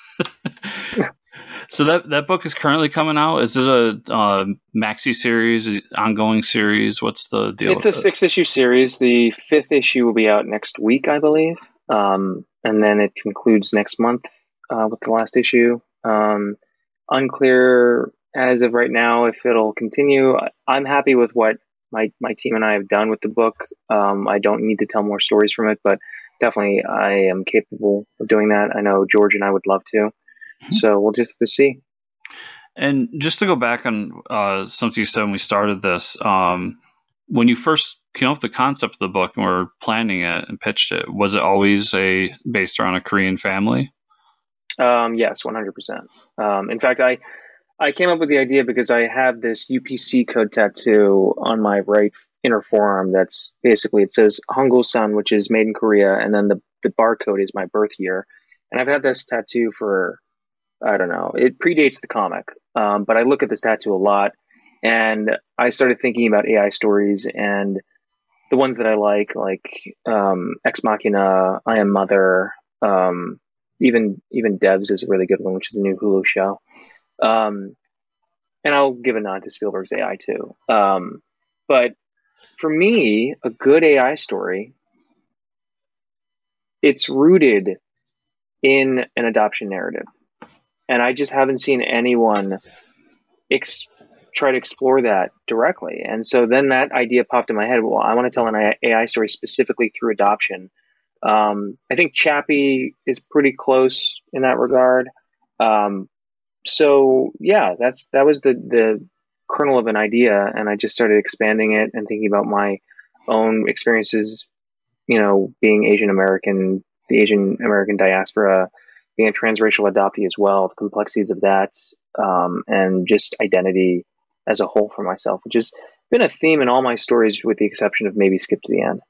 so that that book is currently coming out. Is it a uh, maxi series, ongoing series? What's the deal? It's a six issue series. The fifth issue will be out next week, I believe, um, and then it concludes next month uh, with the last issue. Um, unclear as of right now if it'll continue. I'm happy with what my, my team and I have done with the book. Um, I don't need to tell more stories from it, but definitely I am capable of doing that. I know George and I would love to. So we'll just have to see. And just to go back on uh, something you said when we started this, um, when you first came up with the concept of the book and were planning it and pitched it, was it always a based around a Korean family? Um, yes, one hundred percent. Um, in fact, I, I came up with the idea because I have this U P C code tattoo on my right inner forearm. That's basically, it says Hangul-san, which is made in Korea. And then the, the barcode is my birth year. And I've had this tattoo for, I don't know, it predates the comic. Um, but I look at this tattoo a lot, and I started thinking about A I stories and the ones that I like, like um, Ex Machina, I Am Mother, um, even even Devs is a really good one, which is a new Hulu show. Um, and I'll give a nod to Spielberg's A I too. Um, but for me, a good A I story, it's rooted in an adoption narrative. And I just haven't seen anyone ex- try to explore that directly. And so then that idea popped in my head. Well, I want to tell an A I story specifically through adoption. Um, I think Chappie is pretty close in that regard. Um, so yeah, that's that was the the kernel of an idea, and I just started expanding it and thinking about my own experiences. You know, being Asian American, the Asian American diaspora, being a transracial adoptee as well, the complexities of that, um, and just identity as a whole for myself, which has been a theme in all my stories, with the exception of maybe Skip to the End.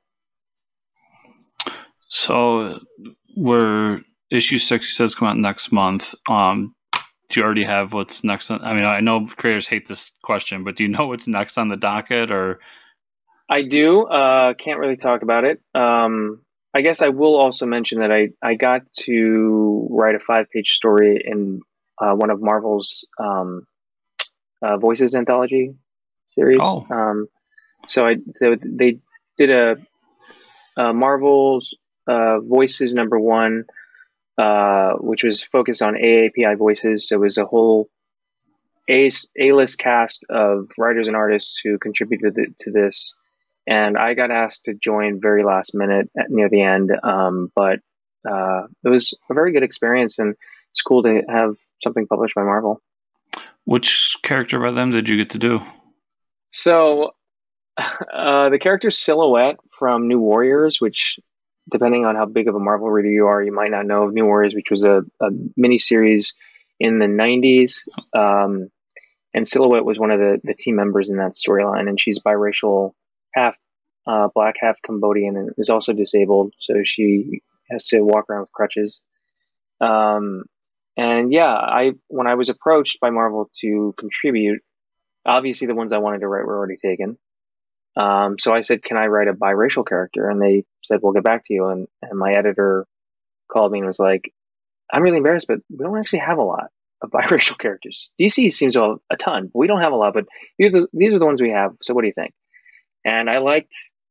So, we're issue six, he says, come out next month. Um, do you already have what's next on? I mean, I know creators hate this question, but do you know what's next on the docket? Or I do. Uh, can't really talk about it. Um, I guess I will also mention that I, I got to write a five-page story in uh, one of Marvel's um, uh, Voices anthology series. Oh. Um, so I so they did a, a Marvel's uh, Voices number one, uh, which was focused on A A P I voices. So it was a whole A A-list cast of writers and artists who contributed to, to this. And I got asked to join very last minute at, near the end. Um, but uh, it was a very good experience, and it's cool to have something published by Marvel. Which character by them did you get to do? So uh, the character Silhouette from New Warriors, which, depending on how big of a Marvel reader you are, you might not know of New Warriors, which was a, a miniseries in the nineties. Um, and Silhouette was one of the, the team members in that storyline, and she's biracial, half uh, black, half Cambodian, and is also disabled. So she has to walk around with crutches. Um, and yeah, I when I was approached by Marvel to contribute, obviously the ones I wanted to write were already taken. Um, so I said, can I write a biracial character? And they said, we'll get back to you. And, and my editor called me and was like, I'm really embarrassed, but we don't actually have a lot of biracial characters. D C seems to have a ton, but we don't have a lot, but these are the, these are the ones we have. So what do you think? And I liked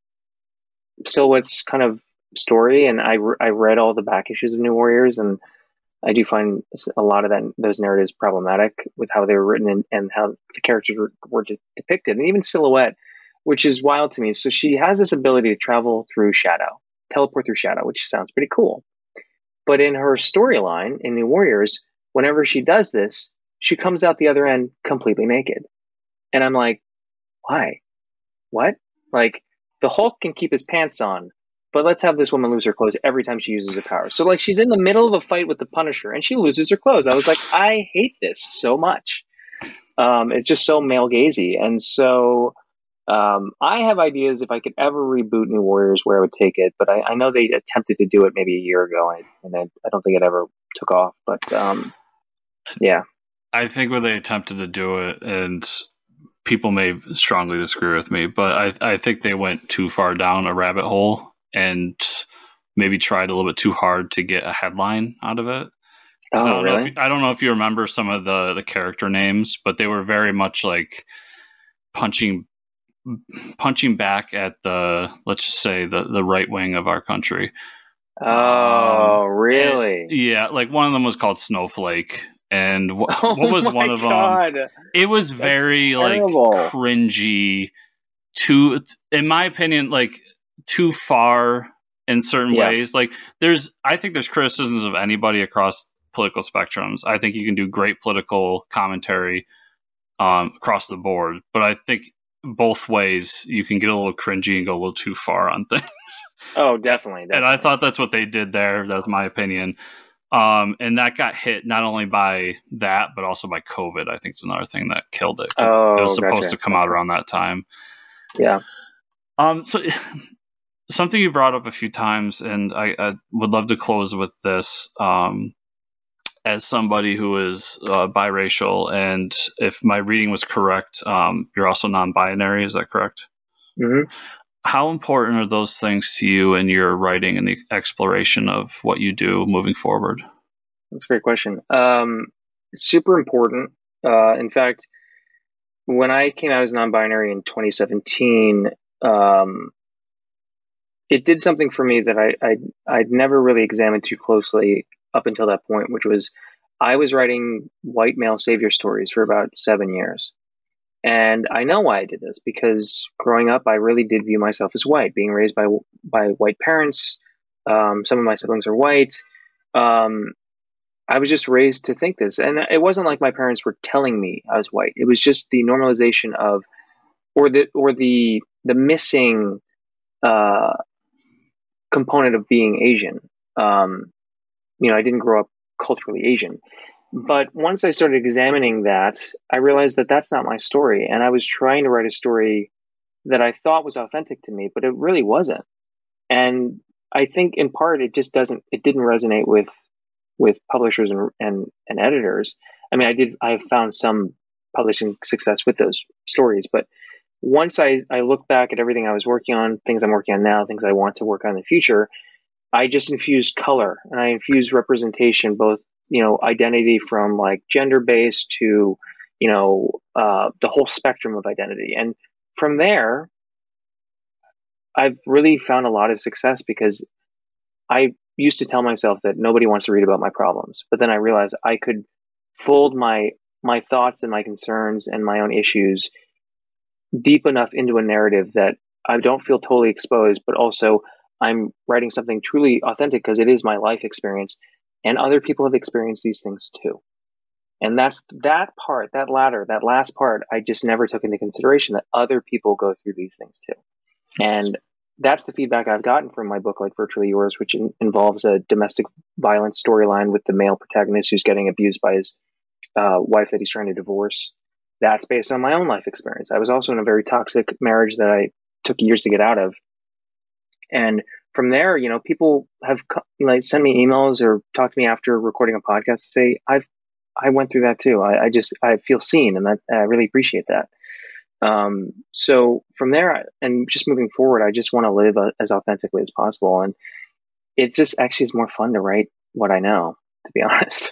Silhouette's kind of story, and I, re- I read all the back issues of New Warriors, and I do find a lot of that those narratives problematic with how they were written and, and how the characters were, were de- depicted, and even Silhouette, which is wild to me. So she has this ability to travel through shadow, teleport through shadow, which sounds pretty cool. But in her storyline in New Warriors, whenever she does this, she comes out the other end completely naked. And I'm like, why? What? Like, the Hulk can keep his pants on, but let's have this woman lose her clothes every time she uses her power. So, like, she's in the middle of a fight with the Punisher, and she loses her clothes. I was like, I hate this so much. Um, it's just so male-gazy. And so um, I have ideas if I could ever reboot New Warriors where I would take it, but I, I know they attempted to do it maybe a year ago, and, and I, I don't think it ever took off. But, um, yeah. I think when they attempted to do it, and people may strongly disagree with me, but I, I think they went too far down a rabbit hole and maybe tried a little bit too hard to get a headline out of it. Oh, I don't really? know if, I don't know if you remember some of the, the character names, but they were very much like punching punching back at the, let's just say, the, the right wing of our country. Oh, um, really? And, yeah, like one of them was called Snowflake. And wh- Oh what was one of God. them? It was very like cringy. Too, in my opinion, like too far in certain Yeah. ways. Like there's, I think there's criticisms of anybody across political spectrums. I think you can do great political commentary um, across the board, but I think both ways you can get a little cringy and go a little too far on things. Oh, definitely, definitely. And I thought that's what they did there. That was my opinion. Um, and that got hit not only by that, but also by COVID. I think it's another thing that killed it. Oh, it was supposed gotcha. to come out around that time. Yeah. Um. So something you brought up a few times, and I, I would love to close with this. Um, as somebody who is uh, biracial, and if my reading was correct, um, you're also non-binary. Is that correct? Mm-hmm. How important are those things to you in your writing and the exploration of what you do moving forward? That's a great question. Um, super important. Uh, in fact, when I came out as non-binary in twenty seventeen, um, it did something for me that I, I, I'd never really examined too closely up until that point, which was I was writing white male savior stories for about seven years. And I know why I did this, because growing up, I really did view myself as white, being raised by by white parents. Um, some of my siblings are white. Um, I was just raised to think this. And it wasn't like my parents were telling me I was white. It was just the normalization of, or the, or the, the missing uh, component of being Asian. Um, you know, I didn't grow up culturally Asian. But once I started examining that, I realized that that's not my story. And I was trying to write a story that I thought was authentic to me, but it really wasn't. And I think in part, it just doesn't, it didn't resonate with, with publishers and, and, and editors. I mean, I did, I found some publishing success with those stories, but once I, I look back at everything I was working on, things I'm working on now, things I want to work on in the future, I just infused color and I infused representation, both, you know, identity from like gender based to, you know, uh, the whole spectrum of identity. And from there, I've really found a lot of success, because I used to tell myself that nobody wants to read about my problems. But then I realized I could fold my, my thoughts and my concerns and my own issues deep enough into a narrative that I don't feel totally exposed, but also I'm writing something truly authentic because it is my life experience, and other people have experienced these things too. And that's that part, that latter, that last part, I just never took into consideration, that other people go through these things too. And that's the feedback I've gotten from my book, like Virtually Yours, which in, involves a domestic violence storyline with the male protagonist who's getting abused by his uh, wife that he's trying to divorce. That's based on my own life experience. I was also in a very toxic marriage that I took years to get out of. And from there, you know, people have like sent me emails or talked to me after recording a podcast to say, I've, I went through that too. I, I just, I feel seen, and that I really appreciate that. Um, so from there, and just moving forward, I just want to live uh, as authentically as possible. And it just actually is more fun to write what I know, to be honest.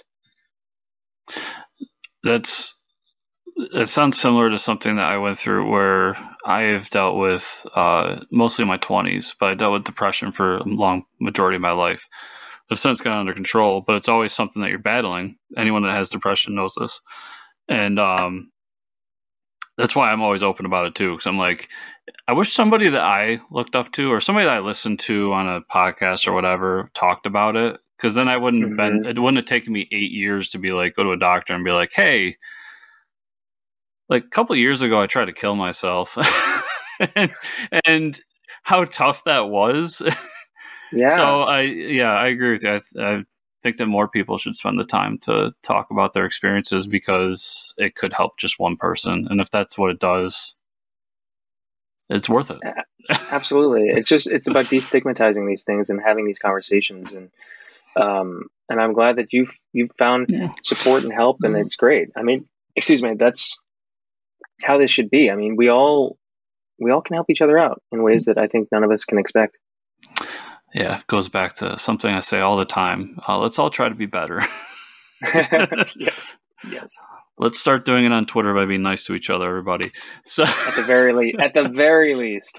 That's, it sounds similar to something that I went through, where I have dealt with uh, mostly in my twenties, but I dealt with depression for a long majority of my life. I've since gotten under control, but it's always something that you're battling. Anyone that has depression knows this. And um, that's why I'm always open about it too, because I'm like, I wish somebody that I looked up to, or somebody that I listened to on a podcast or whatever, talked about it, because then I wouldn't have Mm-hmm. been, it wouldn't have taken me eight years to be like, go to a doctor and be like, hey, like a couple of years ago, I tried to kill myself. and, and how tough that was. Yeah. So I, yeah, I agree with you. I, I think that more people should spend the time to talk about their experiences, because it could help just one person. And if that's what it does, it's worth it. Absolutely. It's just, it's about destigmatizing these things and having these conversations. And, um, and I'm glad that you've, you've found Yeah. support and help, and it's great. I mean, excuse me, that's how this should be. I mean, we all, we all can help each other out in ways that I think none of us can expect. Yeah, it goes back to something I say all the time. Uh, let's all try to be better. Yes, yes. Let's start doing it on Twitter by being nice to each other, everybody. So at the very least, at the very least.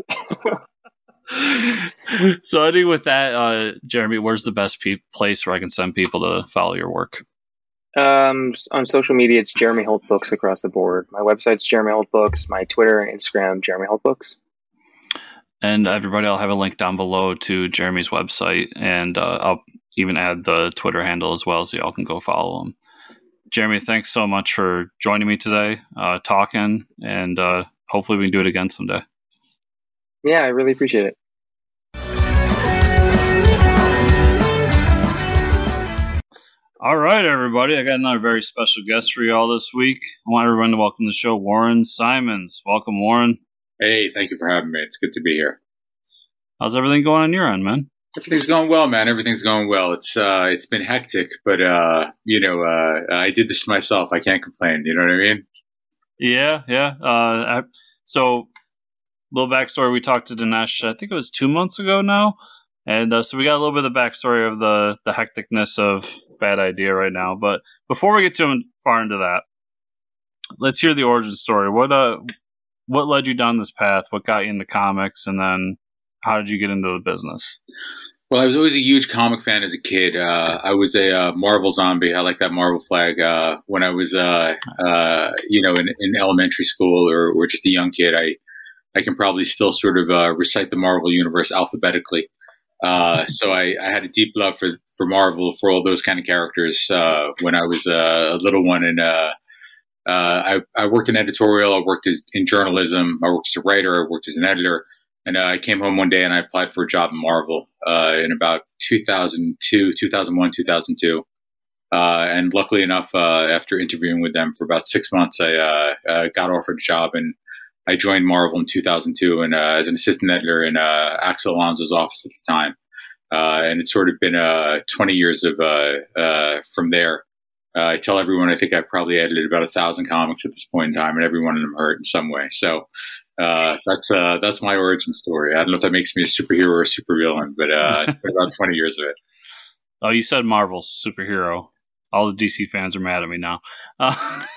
So ending with that, uh, Jeremy, where's the best pe- place where I can send people to follow your work? Um, on social media, it's Jeremy Holt Books across the board. My website's Jeremy Holt Books. My Twitter and Instagram, Jeremy Holt Books. And everybody, I'll have a link down below to Jeremy's website, and uh, I'll even add the Twitter handle as well, so y'all can go follow him. Jeremy, thanks so much for joining me today, uh, talking, and uh, hopefully we can do it again someday. Yeah, I really appreciate it. All right, everybody. I got another very special guest for y'all this week. I want everyone to welcome to the show Warren Simons. Welcome, Warren. Hey, thank you for having me. It's good to be here. How's everything going on your end, man? Everything's going well, man. Everything's going well. It's uh, it's been hectic, but uh, you know, uh, I did this to myself. I can't complain. You know what I mean? Yeah, yeah. Uh, I, so, little backstory. We talked to Dinesh. I think it was two months ago now, and uh, so we got a little bit of the backstory of the the hecticness of Bad Idea right now. But before we get too far into that, let's hear the origin story. What uh, what led you down this path? What got you into comics, and then how did you get into the business? Well, I was always a huge comic fan as a kid. Uh, I was a uh, Marvel zombie. I like that Marvel flag. Uh, when I was, uh, uh, you know, in, in elementary school or, or just a young kid, I, I can probably still sort of uh, recite the Marvel universe alphabetically. Uh, so I, I had a deep love for, for Marvel, for all those kind of characters uh, when I was uh, a little one. And uh, uh, I, I worked in editorial. I worked as, in journalism. I worked as a writer. I worked as an editor. And uh, I came home one day and I applied for a job in Marvel uh, in about two thousand two, two thousand one, two thousand two. Uh, and luckily enough, uh, after interviewing with them for about six months, I uh, uh, got offered a job and I joined Marvel in two thousand two and uh, as an assistant editor in uh, Axel Alonso's office at the time. Uh, and it's sort of been uh, twenty years of uh, uh, from there. Uh, I tell everyone I think I've probably edited about a thousand comics at this point in time, and every one of them hurt in some way. So. Uh, that's uh, that's my origin story. I don't know if that makes me a superhero or a supervillain, but uh, it's been about twenty years of it. Oh, you said Marvel's superhero. All the D C fans are mad at me now. Uh,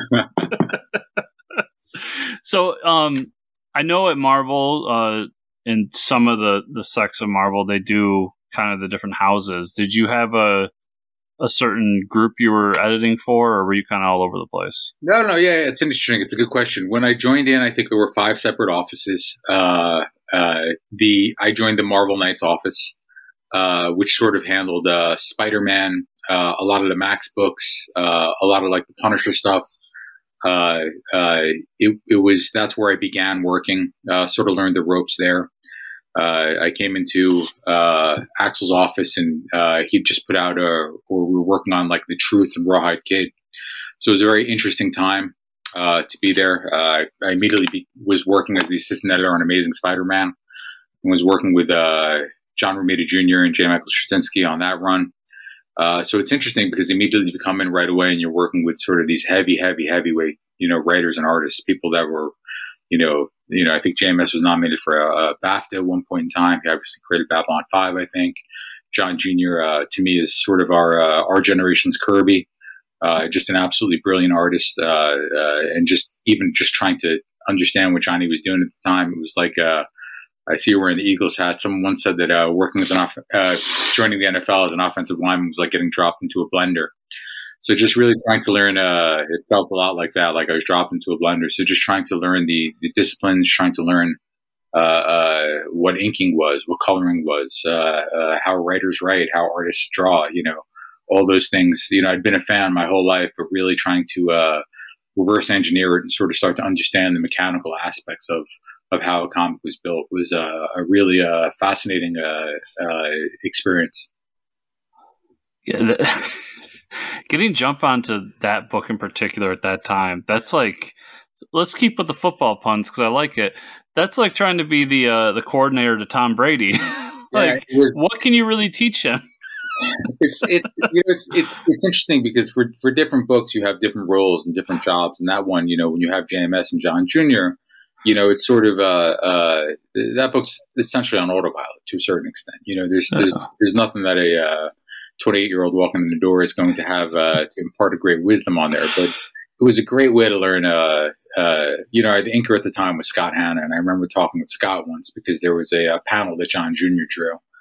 so, um, I know at Marvel, uh, in some of the the sects of Marvel, they do kind of the different houses. Did you have a a certain group you were editing for, or were you kind of all over the place? No, no, yeah, it's interesting. It's a good question. When I joined in, I think there were five separate offices. Uh, uh, the I joined the Marvel Knights office, uh, which sort of handled uh, Spider-Man, uh, a lot of the Max books, uh, a lot of like the Punisher stuff. Uh, uh, it, it was that's where I began working. Uh, sort of learned the ropes there. Uh, I came into uh, Axel's office and uh, he'd just put out a, or we were working on like the Truth and Rawhide Kid. So it was a very interesting time uh, to be there. Uh, I immediately be, was working as the assistant editor on Amazing Spider-Man and was working with uh, John Romita Junior and J. Michael Straczynski on that run. Uh, so it's interesting because immediately you come in right away and you're working with sort of these heavy, heavy, heavyweight, you know, writers and artists, people that were, you know, You know, I think J M S was nominated for a, a BAFTA at one point in time. He obviously created Babylon five, I think. John Junior, uh, to me, is sort of our uh, our generation's Kirby. Uh, just an absolutely brilliant artist. Uh, uh, and just even just trying to understand what Johnny was doing at the time. It was like, uh, I see you wearing the Eagles hat. Someone once said that uh, working as an off- uh, joining the N F L as an offensive lineman was like getting dropped into a blender. So just really trying to learn, uh, it felt a lot like that, like I was dropped into a blender. So just trying to learn the, the disciplines, trying to learn uh, uh, what inking was, what coloring was, uh, uh, how writers write, how artists draw, you know, all those things. You know, I'd been a fan my whole life, but really trying to uh, reverse engineer it and sort of start to understand the mechanical aspects of, of how a comic was built was uh, a really uh, fascinating uh, uh, experience. Yeah, that- getting jump onto that book in particular at that time, that's like, let's keep with the football puns because I like it. That's like trying to be the uh, the coordinator to Tom Brady. Like, yeah, was, what can you really teach him? It's it, you know, it's it's it's interesting because for for different books you have different roles and different jobs. And that one, you know, when you have J M S and John Junior, you know, it's sort of uh, uh, that book's essentially on autopilot to a certain extent. You know, there's there's there's nothing that a uh, twenty-eight-year-old walking in the door is going to have uh, to impart a great wisdom on there. But it was a great way to learn. Uh, uh, you know, the inker at the time was Scott Hanna, and I remember talking with Scott once because there was a, a panel that John Junior drew.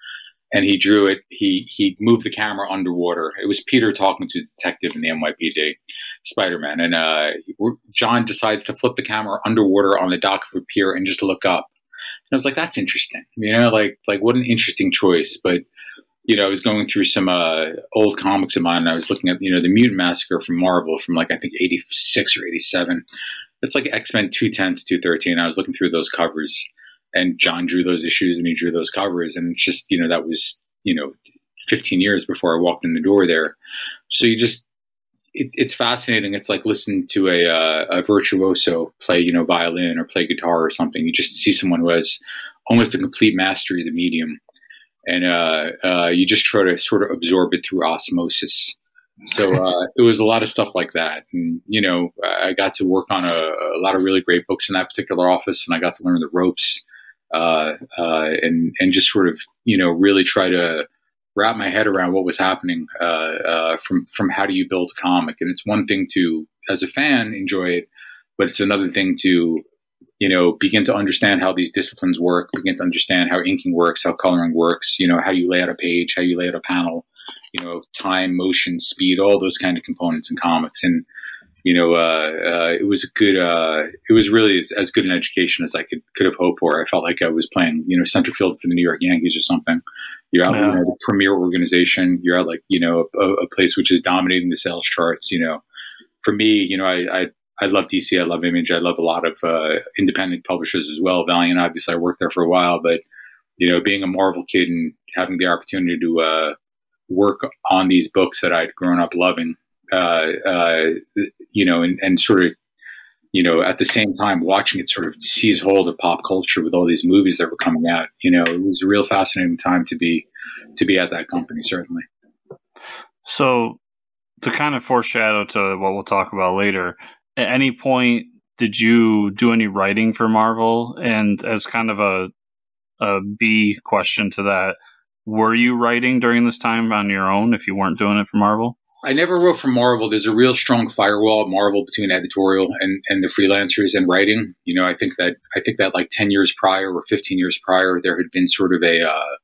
and he drew it. He he moved the camera underwater. It was Peter talking to the detective in the N Y P D, Spider-Man, and uh, John decides to flip the camera underwater on the dock of a pier and just look up. And I was like, that's interesting, you know, like like what an interesting choice. But you know, I was going through some uh, old comics of mine, and I was looking at, you know, the Mutant Massacre from Marvel from like I think eighty-six or eighty-seven. It's like X-Men two ten to two thirteen. I was looking through those covers, and John drew those issues and he drew those covers, and it's just, you know, that was, you know, fifteen years before I walked in the door there. So you just, it, it's fascinating. It's like listening to a, uh, a virtuoso play, you know, violin or play guitar or something. You just see someone who has almost a complete mastery of the medium. And uh, uh, you just try to sort of absorb it through osmosis. So uh, it was a lot of stuff like that. And, you know, I got to work on a, a lot of really great books in that particular office, and I got to learn the ropes uh, uh, and, and just sort of, you know, really try to wrap my head around what was happening uh, uh, from, from how do you build a comic. And it's one thing to, as a fan, enjoy it, but it's another thing to, you know, begin to understand how these disciplines work, begin to understand how inking works, how coloring works, you know, how you lay out a page, how you lay out a panel, you know, time, motion, speed, all those kind of components in comics. And, you know, uh, uh, it was a good, uh, it was really as, as good an education as I could, could have hoped for. I felt like I was playing, you know, center field for the New York Yankees or something. You're out, yeah. you know, the premier organization. You're at like, you know, a, a place which is dominating the sales charts. You know, for me, you know, I, I, I love D C. I love Image. I love a lot of uh, independent publishers as well. Valiant, obviously, I worked there for a while, but you know, being a Marvel kid and having the opportunity to uh, work on these books that I'd grown up loving, uh, uh, you know, and, and sort of, you know, at the same time watching it sort of seize hold of pop culture with all these movies that were coming out. You know, it was a real fascinating time to be to be at that company, certainly. So, to kind of foreshadow to what we'll talk about later. At any point, did you do any writing for Marvel? And as kind of a, a B question to that, were you writing during this time on your own if you weren't doing it for Marvel? I never wrote for Marvel. There's a real strong firewall at Marvel between editorial and, and the freelancers and writing. You know, I think that I think that like ten years prior or fifteen years prior, there had been sort of a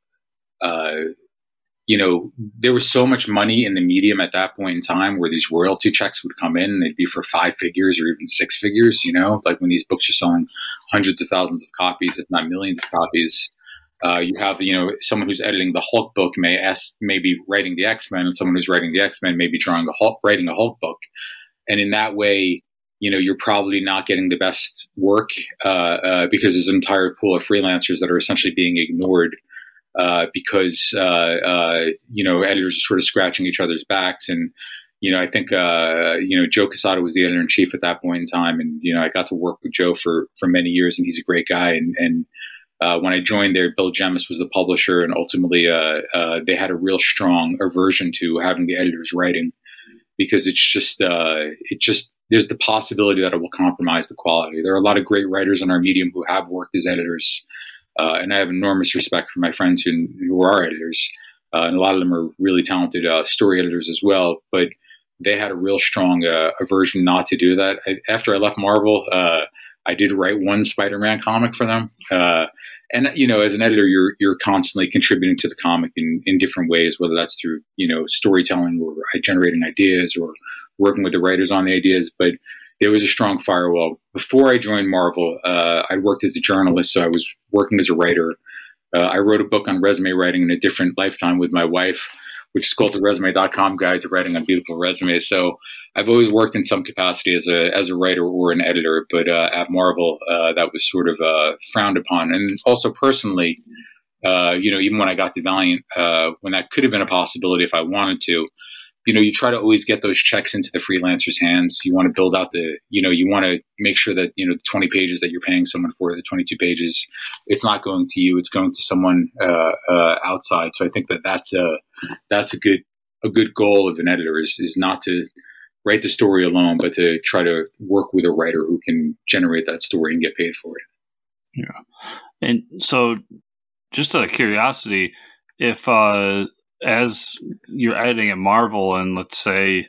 uh, uh, you know, there was so much money in the medium at that point in time where these royalty checks would come in and they'd be for five figures or even six figures, you know, like when these books are selling hundreds of thousands of copies, if not millions of copies. Uh, you have, you know, someone who's editing the Hulk book may ask, maybe writing the X-Men, and someone who's writing the X-Men may be drawing a Hulk, writing a Hulk book. And in that way, you know, you're probably not getting the best work uh, uh, because there's an entire pool of freelancers that are essentially being ignored. Uh, because, uh, uh, you know, editors are sort of scratching each other's backs. And, you know, I think, uh, you know, Joe Quesada was the editor in chief at that point in time. And, you know, I got to work with Joe for, for many years, and he's a great guy. And, and uh, when I joined there, Bill Jemas was the publisher. And ultimately, uh, uh, they had a real strong aversion to having the editors writing because it's just, uh, it just, there's the possibility that it will compromise the quality. There are a lot of great writers in our medium who have worked as editors. Uh, and I have enormous respect for my friends who, who are editors. Uh, and a lot of them are really talented uh, story editors as well. But they had a real strong uh, aversion not to do that. I, after I left Marvel, uh, I did write one Spider-Man comic for them. Uh, and, you know, as an editor, you're you're constantly contributing to the comic in, in different ways, whether that's through, you know, storytelling or generating ideas or working with the writers on the ideas. But there was a strong firewall. Before I joined Marvel, uh, I worked as a journalist, so I was working as a writer. Uh, I wrote a book on resume writing in a different lifetime with my wife, which is called the resume dot com Guide to Writing on Beautiful Resumes. So I've always worked in some capacity as a as a writer or an editor, but uh, at Marvel, uh, that was sort of uh, frowned upon. And also personally, uh, you know, even when I got to Valiant, uh, when that could have been a possibility if I wanted to, you know, you try to always get those checks into the freelancer's hands. You want to build out the, you know, you want to make sure that, you know, the twenty pages that you're paying someone for, the twenty-two pages, it's not going to you, it's going to someone uh, uh, outside. So I think that that's a, that's a good, a good goal of an editor is, is not to write the story alone, but to try to work with a writer who can generate that story and get paid for it. Yeah. And so just out of curiosity, if, uh, as you're editing at Marvel and let's say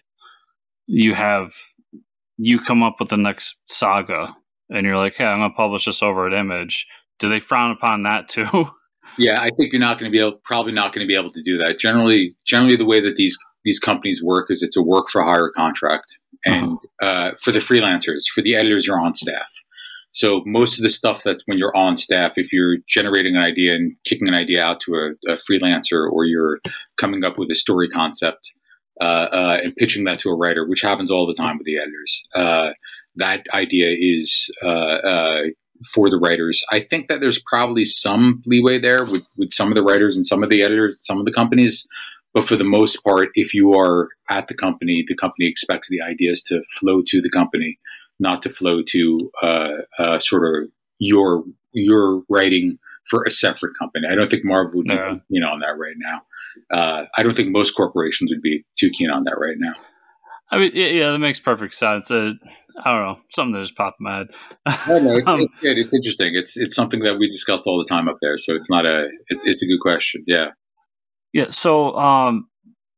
you have, you come up with the next saga and you're like, hey, I'm going to publish this over at Image. Do they frown upon that too? Yeah, I think you're not going to be able, probably not going to be able to do that. Generally, generally the way that these these companies work is it's a work for hire contract, and uh-huh. uh, for the freelancers, for the editors, you're on staff. So most of the stuff that's when you're on staff, if you're generating an idea and kicking an idea out to a, a freelancer, or you're coming up with a story concept uh, uh, and pitching that to a writer, which happens all the time with the editors, uh, that idea is uh, uh, for the writers. I think that there's probably some leeway there with, with some of the writers and some of the editors, some of the companies. But for the most part, if you are at the company, the company expects the ideas to flow to the company, not to flow to uh, uh, sort of your your writing for a separate company. I don't think Marvel would be yeah. keen on that right now. Uh, I don't think most corporations would be too keen on that right now. I mean, yeah, yeah that makes perfect sense. Uh, I don't know, something that just popped in my head. no, no, it's, um, it's good. It's interesting. It's it's something that we discussed all the time up there. So it's not a. It, it's a good question. Yeah. Yeah. So, um,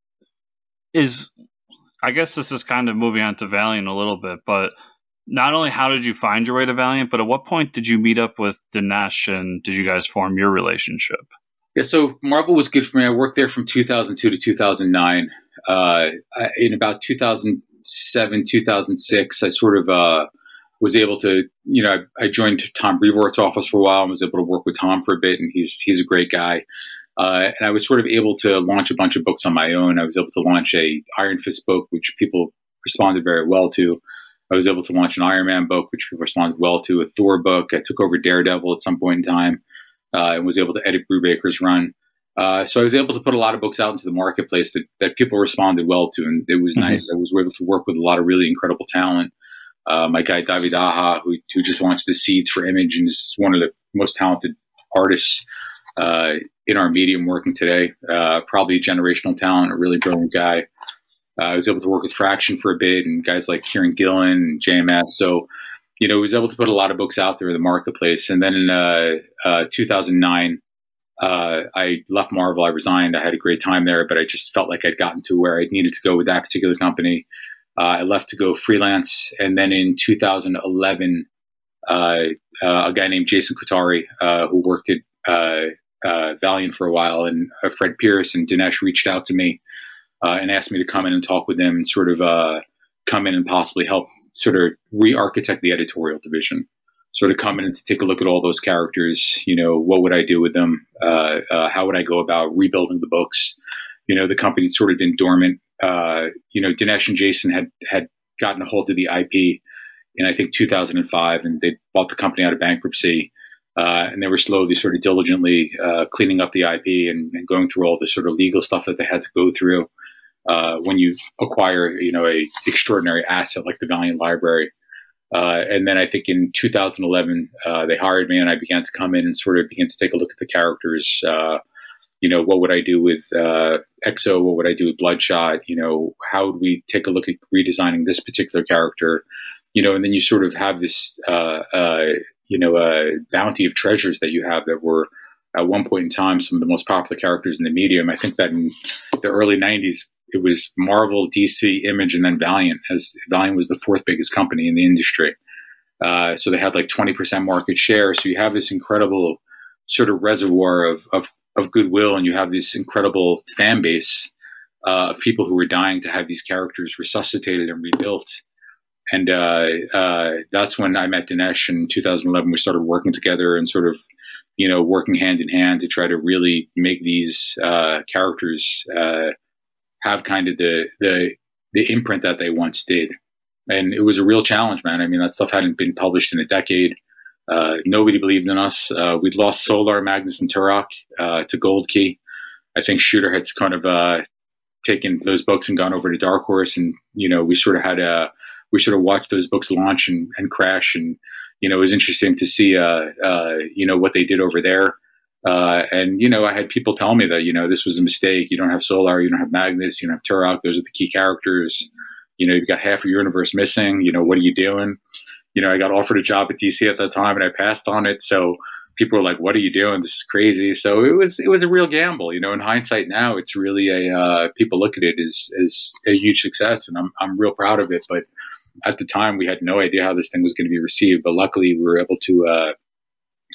is I guess this is kind of moving on to Valiant a little bit, but not only how did you find your way to Valiant, but at what point did you meet up with Dinesh and did you guys form your relationship? Yeah, so Marvel was good for me. I worked there from two thousand two to two thousand nine. Uh, I, in about two thousand seven, two thousand six, I sort of uh, was able to, you know, I, I joined Tom Brevoort's office for a while and was able to work with Tom for a bit, and he's he's a great guy. Uh, and I was sort of able to launch a bunch of books on my own. I was able to launch a Iron Fist book, which people responded very well to. I was able to launch an Iron Man book, which people responded well to, a Thor book. I took over Daredevil at some point in time uh, and was able to edit Brubaker's run. Uh, so I was able to put a lot of books out into the marketplace that, that people responded well to, and it was mm-hmm. nice. I was able to work with a lot of really incredible talent. Uh, my guy, David Aha, who, who just launched the Seeds for Image and is one of the most talented artists uh, in our medium working today, uh, probably a generational talent, a really brilliant guy. Uh, I was able to work with Fraction for a bit and guys like Kieran Gillen and J M S. So, you know, I was able to put a lot of books out there in the marketplace. And then in uh, uh, two thousand nine, uh, I left Marvel. I resigned. I had a great time there, but I just felt like I'd gotten to where I needed to go with that particular company. Uh, I left to go freelance. And then in two thousand eleven, uh, uh, a guy named Jason Kutari, uh, who worked at uh, uh, Valiant for a while, and uh, Fred Pierce and Dinesh reached out to me. Uh, and asked me to come in and talk with them and sort of uh, come in and possibly help sort of re-architect the editorial division, sort of come in and to take a look at all those characters. You know, what would I do with them? Uh, uh, how would I go about rebuilding the books? You know, the company had sort of been dormant. Uh, you know, Dinesh and Jason had, had gotten a hold of the I P in, I think, two thousand five, and they bought the company out of bankruptcy. Uh, and they were slowly sort of diligently uh, cleaning up the I P and, and going through all the sort of legal stuff that they had to go through. Uh, when you acquire, you know, a extraordinary asset like the Valiant Library. Uh, and then I think in two thousand eleven, uh, they hired me and I began to come in and sort of begin to take a look at the characters. Uh, you know, what would I do with uh, X O? What would I do with Bloodshot? You know, how would we take a look at redesigning this particular character? You know, and then you sort of have this, uh, uh, you know, uh, bounty of treasures that you have that were at one point in time some of the most popular characters in the medium. I think that in the early nineties, it was Marvel, D C, Image, and then Valiant, as Valiant was the fourth biggest company in the industry. Uh, so they had like twenty percent market share. So you have this incredible sort of reservoir of, of, of goodwill, and you have this incredible fan base uh, of people who were dying to have these characters resuscitated and rebuilt. And uh, uh, that's when I met Dinesh in two thousand eleven. We started working together and sort of, you know, working hand in hand to try to really make these uh, characters uh, have kind of the, the the imprint that they once did. And it was a real challenge, man. I mean, that stuff hadn't been published in a decade. Uh, nobody believed in us. Uh, we'd lost Solar, Magnus, and Turok uh, to Gold Key. I think Shooter had kind of uh, taken those books and gone over to Dark Horse. And, you know, we sort of had a, we sort of watched those books launch and, and crash. And, you know, it was interesting to see, uh, uh, you know, what they did over there. Uh, and, you know, I had people tell me that, you know, this was a mistake. You don't have Solar, you don't have Magnus, you don't have Turok. Those are the key characters. You know, you've got half your universe missing. You know, what are you doing? You know, I got offered a job at D C at that time and I passed on it. So people were like, what are you doing? This is crazy. So it was, it was a real gamble. You know, in hindsight now, it's really a, uh, people look at it as, as a huge success, and I'm, I'm real proud of it. But at the time we had no idea how this thing was going to be received, but luckily we were able to, uh,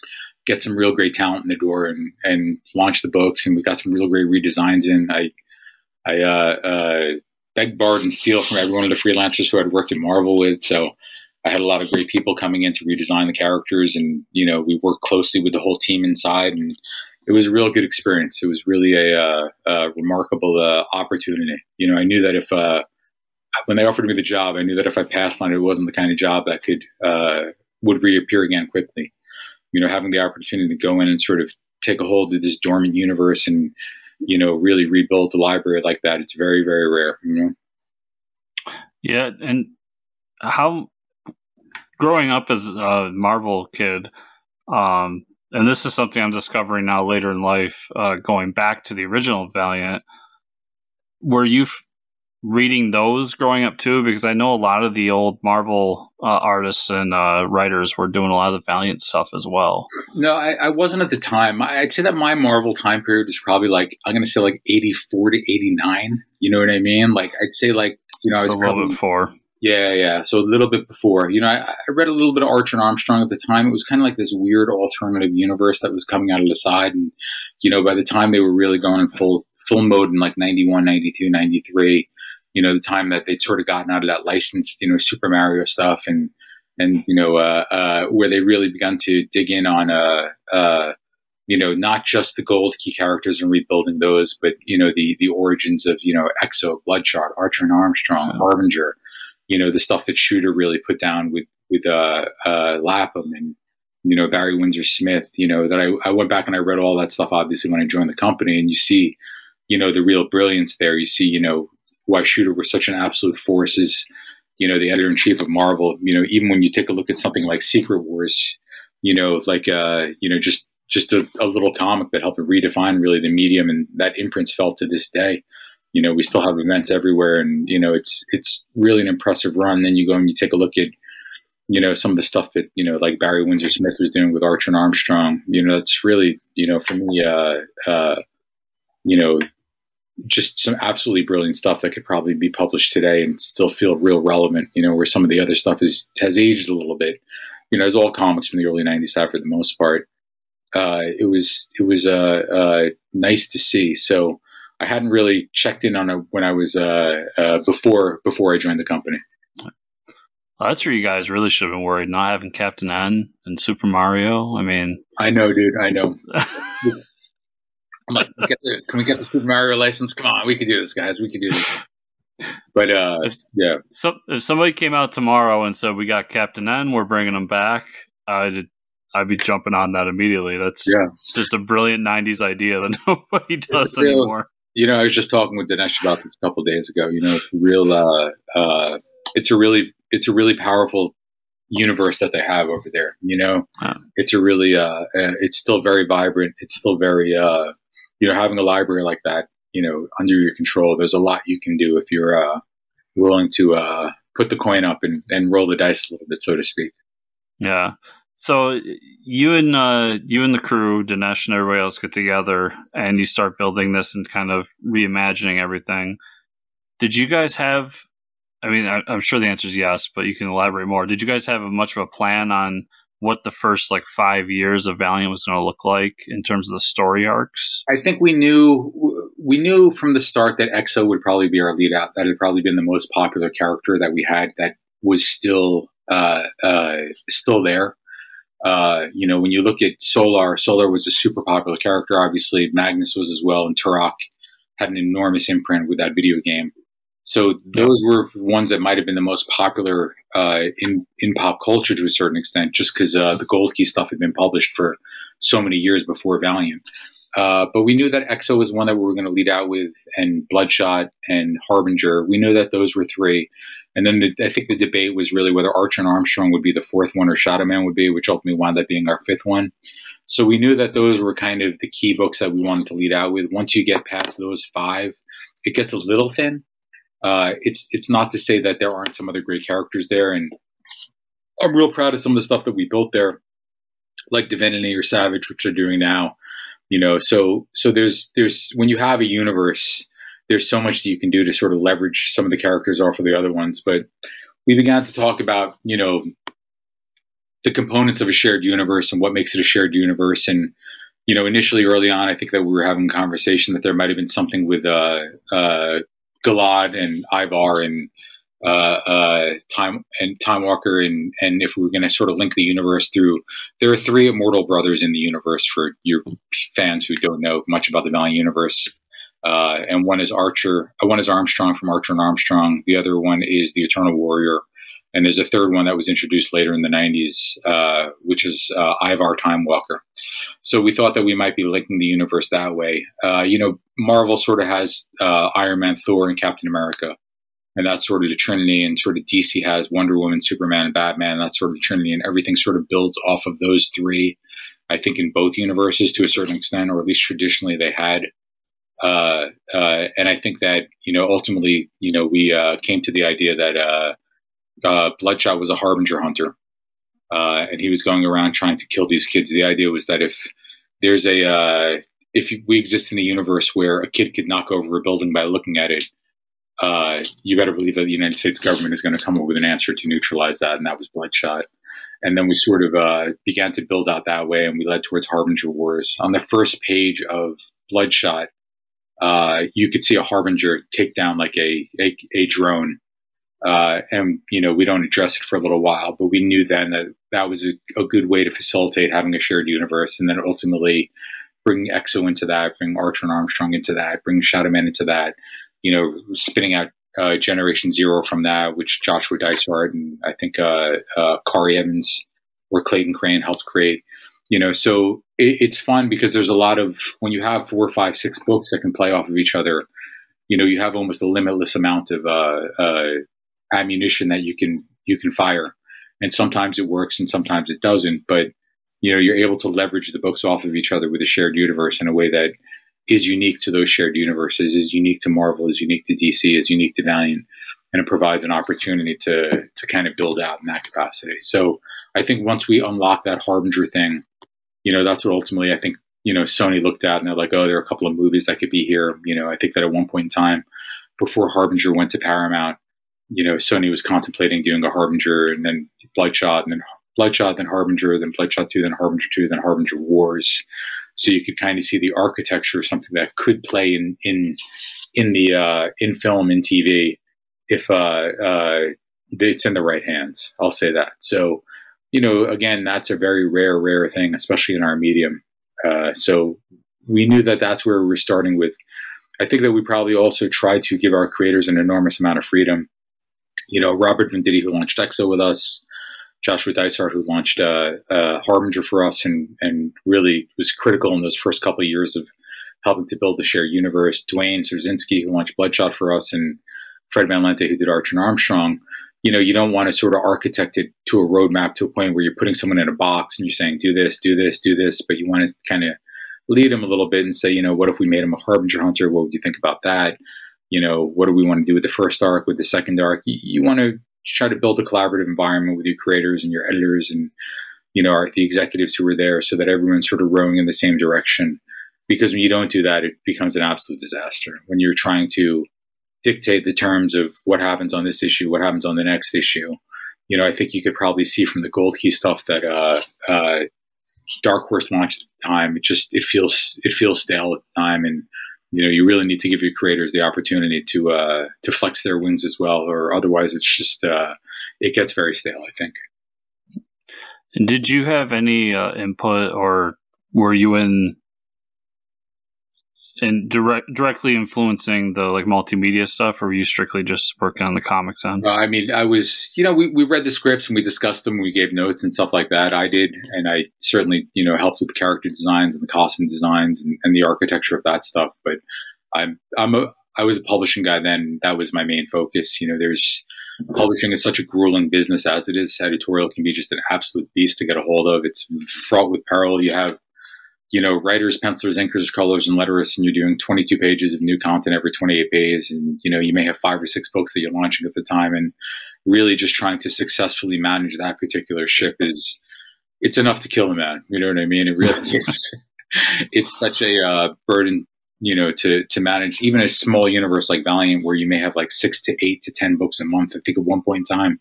get some real great talent in the door and, and launch the books. And we got some real great redesigns in. I, I, uh, uh, begged, borrowed, and steal from every one of the freelancers who I'd worked at Marvel with. So I had a lot of great people coming in to redesign the characters, and, you know, we worked closely with the whole team inside, and it was a real good experience. It was really a, uh, a remarkable uh, opportunity. You know, I knew that if, uh, when they offered me the job, I knew that if I passed on it, it wasn't the kind of job that could, uh, would reappear again quickly. You know, having the opportunity to go in and sort of take a hold of this dormant universe and, you know, really rebuild the library like that, it's very, very rare, you know? Yeah. And how, growing up as a Marvel kid, um, and this is something I'm discovering now later in life, uh, going back to the original Valiant, were you f- reading those growing up too? Because I know a lot of the old Marvel uh, artists and uh, writers were doing a lot of the Valiant stuff as well. No, I, I wasn't at the time. I'd say that my Marvel time period is probably like, I'm going to say like eighty-four to eighty-nine. You know what I mean? Like, I'd say like, you know, It's I a little probably, bit before. Yeah, yeah. So a little bit before. You know, I, I read a little bit of Archer and Armstrong at the time. It was kind of like this weird alternative universe that was coming out of the side. And, you know, by the time they were really going in full full mode in like ninety-one, ninety-two, ninety-three, you know, the time that they'd sort of gotten out of that licensed, you know, Super Mario stuff and, and you know, uh, uh, where they really begun to dig in on, uh, uh, you know, not just the gold key characters and rebuilding those, but, you know, the the origins of, you know, Exo, Bloodshot, Archer and Armstrong, yeah. Harbinger. You know, the stuff that Shooter really put down with, with uh, uh, Lapham and, you know, Barry Windsor Smith, you know, that I, I went back and I read all that stuff, obviously, when I joined the company. And you see, you know, the real brilliance there. You see, you know, why Shooter was such an absolute force as, you know, the editor-in-chief of Marvel. You know, even when you take a look at something like Secret Wars, you know, like, uh, you know, just just a, a little comic that helped redefine really the medium. And that imprint's felt to this day. You know, we still have events everywhere, and, you know, it's it's really an impressive run. Then you go and you take a look at, you know, some of the stuff that, you know, like Barry Windsor Smith was doing with Archer and Armstrong. You know, it's really, you know, for me, uh, uh, you know, just some absolutely brilliant stuff that could probably be published today and still feel real relevant, you know, where some of the other stuff is has aged a little bit. You know, it's all comics from the early nineties have for the most part. Uh, it was, it was uh, uh, nice to see. So, I hadn't really checked in on it when I was uh, uh, before before I joined the company. Well, that's where you guys really should have been worried, not having Captain N and Super Mario. I mean, I know, dude. I know. I'm like, get the, can we get the Super Mario license? Come on, we could do this, guys. We could do this. But uh, if, yeah, so, if somebody came out tomorrow and said we got Captain N, we're bringing him back, I'd I'd be jumping on that immediately. That's yeah. just a brilliant nineties idea that nobody does anymore. You know, I was just talking with Dinesh about this a couple of days ago. You know, it's a real, uh, uh, it's a really, it's a really powerful universe that they have over there. You know, huh. It's a really, uh, uh, it's still very vibrant. It's still very, uh, you know, having a library like that, you know, under your control. There's a lot you can do if you're uh, willing to uh, put the coin up and, and roll the dice a little bit, so to speak. Yeah. So you and uh, you and the crew, Dinesh and everybody else, get together and you start building this and kind of reimagining everything. Did you guys have? I mean, I, I'm sure the answer is yes, but you can elaborate more. Did you guys have a much of a plan on what the first like five years of Valiant was going to look like in terms of the story arcs? I think we knew we knew from the start that Exo would probably be our lead out. That had probably been the most popular character that we had that was still uh, uh, still there. Uh, you know, when you look at Solar, Solar was a super popular character. Obviously, Magnus was as well, and Turok had an enormous imprint with that video game. So those were ones that might have been the most popular uh, in in pop culture to a certain extent, just because uh, the Gold Key stuff had been published for so many years before Valiant. Uh, but we knew that Exo was one that we were going to lead out with, and Bloodshot and Harbinger. We knew that those were three. And then the, I think the debate was really whether Archer and Armstrong would be the fourth one or Shadow Man would be, which ultimately wound up being our fifth one. So we knew that those were kind of the key books that we wanted to lead out with. Once you get past those five, it gets a little thin. Uh, it's it's not to say that there aren't some other great characters there, and I'm real proud of some of the stuff that we built there, like Divinity or Savage, which they're doing now. You know, so so there's there's when you have a universe, there's so much that you can do to sort of leverage some of the characters off of the other ones. But we began to talk about, you know, the components of a shared universe and what makes it a shared universe. And, you know, initially early on, I think that we were having a conversation that there might have been something with uh, uh, Galad and Ivar and uh, uh, Time and Time Walker, and and if we were going to sort of link the universe through, there are three immortal brothers in the universe for your fans who don't know much about the Valiant universe. Uh, and one is Archer, uh, one is Armstrong from Archer and Armstrong. The other one is the Eternal Warrior. And there's a third one that was introduced later in the nineties, uh, which is uh, Ivar Time Walker. So we thought that we might be linking the universe that way. Uh, you know, Marvel sort of has uh, Iron Man, Thor, and Captain America. And that's sort of the Trinity. And sort of D C has Wonder Woman, Superman, and Batman. And that's sort of the Trinity. And everything sort of builds off of those three, I think, in both universes to a certain extent, or at least traditionally they had. Uh, uh, and I think that, you know, ultimately, you know, we uh, came to the idea that uh, uh, Bloodshot was a harbinger hunter. Uh, and he was going around trying to kill these kids. The idea was that if there's a, uh, if we exist in a universe where a kid could knock over a building by looking at it, uh, you better believe that the United States government is going to come up with an answer to neutralize that. And that was Bloodshot. And then we sort of uh, began to build out that way, and we led towards Harbinger Wars. On the first page of Bloodshot, uh, you could see a Harbinger take down like a, a, a drone. Uh, and, you know, we don't address it for a little while, but we knew then that that was a, a good way to facilitate having a shared universe. And then ultimately bring Exo into that, bring Archer and Armstrong into that, bring Shadow Man into that, you know, spinning out uh, Generation Zero from that, which Joshua Dysart and I think uh, uh, Corey Evans or Clayton Crane helped create. You know, so it, it's fun because there's a lot of, when you have four, five, six books that can play off of each other, you know, you have almost a limitless amount of uh, uh, ammunition that you can you can fire, and sometimes it works and sometimes it doesn't. But you know, you're able to leverage the books off of each other with a shared universe in a way that is unique to those shared universes, is unique to Marvel, is unique to D C, is unique to Valiant, and it provides an opportunity to to kind of build out in that capacity. So I think once we unlock that Harbinger thing, you know, that's what ultimately I think, you know, Sony looked at and they're like, oh, there are a couple of movies that could be here. You know, I think that at one point in time, before Harbinger went to Paramount, you know, Sony was contemplating doing a Harbinger and then Bloodshot and then Bloodshot, then Harbinger, then Bloodshot two, then Harbinger two, then Harbinger Wars. So you could kind of see the architecture of something that could play in in in the uh, in film, in T V, if uh, uh, it's in the right hands. I'll say that. So, you know, again, that's a very rare, rare thing, especially in our medium. Uh, so we knew that that's where we were starting with. I think that we probably also tried to give our creators an enormous amount of freedom. You know, Robert Venditti, who launched Exo with us, Joshua Dysart, who launched uh, uh, Harbinger for us, and and really was critical in those first couple of years of helping to build the shared universe. Dwayne Szerzynski, who launched Bloodshot for us, and Fred Van Lente, who did Archer and Armstrong. You know, you don't want to sort of architect it to a roadmap to a point where you're putting someone in a box and you're saying, do this, do this, do this, but you want to kind of lead them a little bit and say, you know, what if we made him a Harbinger hunter? What would you think about that? You know, what do we want to do with the first arc, with the second arc? You, you want to try to build a collaborative environment with your creators and your editors and, you know, our, the executives who are there, so that everyone's sort of rowing in the same direction. Because when you don't do that, it becomes an absolute disaster. When you're trying to dictate the terms of what happens on this issue, what happens on the next issue, you know, I think you could probably see from the Gold Key stuff that uh, uh, Dark Horse launched at the time. It just it feels it feels stale at the time, and you know, you really need to give your creators the opportunity to uh, to flex their wings as well, or otherwise it's just uh, it gets very stale, I think. And did you have any uh, input, or were you in in direct directly influencing the like multimedia stuff, or were you strictly just working on the comics end? Uh, I mean, I was, you know, we, we read the scripts and we discussed them, we gave notes and stuff like that. I did, and I certainly, you know, helped with the character designs and the costume designs and, and the architecture of that stuff. But I'm, I'm a, I was a publishing guy then. That was my main focus. You know, there's publishing is such a grueling business as it is. Editorial can be just an absolute beast to get a hold of. It's fraught with peril. You have, you know, writers, pencilers, inkers, colors, and letterists, and you're doing twenty-two pages of new content every twenty-eight days. And, you know, you may have five or six books that you're launching at the time. And really just trying to successfully manage that particular ship is, it's enough to kill a man. You know what I mean? It really is. It's such a uh, burden, you know, to, to manage even a small universe like Valiant, where you may have like six to eight to ten books a month. I think at one point in time,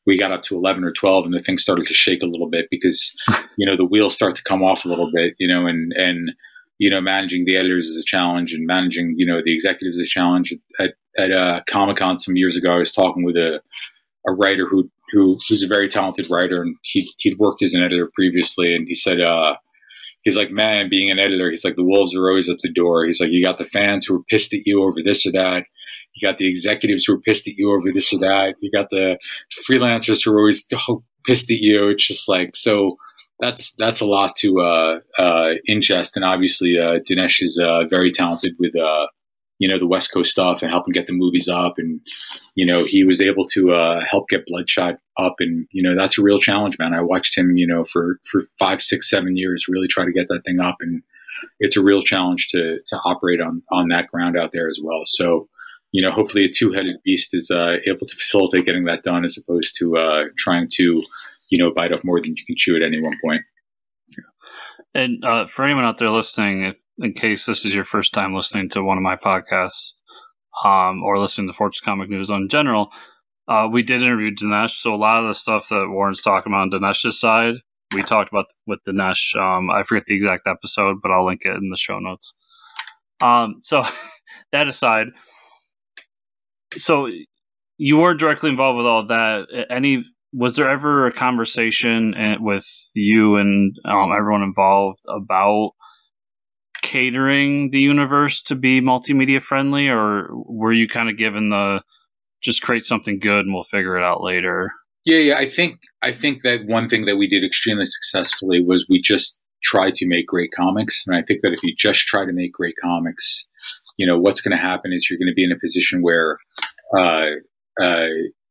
we got up to eleven or twelve, and the thing started to shake a little bit because, you know, the wheels start to come off a little bit, you know, and, and, you know, managing the editors is a challenge, and managing, you know, the executives is a challenge. At, at uh, Comic-Con some years ago, I was talking with a, a writer who, who, who's a very talented writer, and he, he'd worked as an editor previously. And he said, uh, he's like, man, being an editor, he's like, the wolves are always at the door. He's like, you got the fans who are pissed at you over this or that. You got the executives who are pissed at you over this or that. You got the freelancers who are always pissed at you. It's just like, so that's, that's a lot to, uh, uh, ingest. And obviously, uh, Dinesh is, uh, very talented with, uh, you know, the West Coast stuff and helping get the movies up. And, you know, he was able to, uh, help get Bloodshot up. And, you know, that's a real challenge, man. I watched him, you know, for, for five, six, seven years, really try to get that thing up. And it's a real challenge to, to operate on, on that ground out there as well. So, you know, hopefully a two-headed beast is uh, able to facilitate getting that done, as opposed to uh, trying to, you know, bite off more than you can chew at any one point. And uh, for anyone out there listening, if, in case this is your first time listening to one of my podcasts um, or listening to Fortress Comic News in general, uh, we did interview Dinesh. So a lot of the stuff that Warren's talking about on Dinesh's side, we talked about with Dinesh. Um, I forget the exact episode, but I'll link it in the show notes. Um, so that aside, so you weren't directly involved with all that. Any was there ever a conversation with you and um, everyone involved about catering the universe to be multimedia friendly, or were you kind of given the just create something good and we'll figure it out later? Yeah, yeah. I think I think that one thing that we did extremely successfully was we just tried to make great comics, and I think that if you just try to make great comics, you know, what's going to happen is you're going to be in a position where, uh, uh,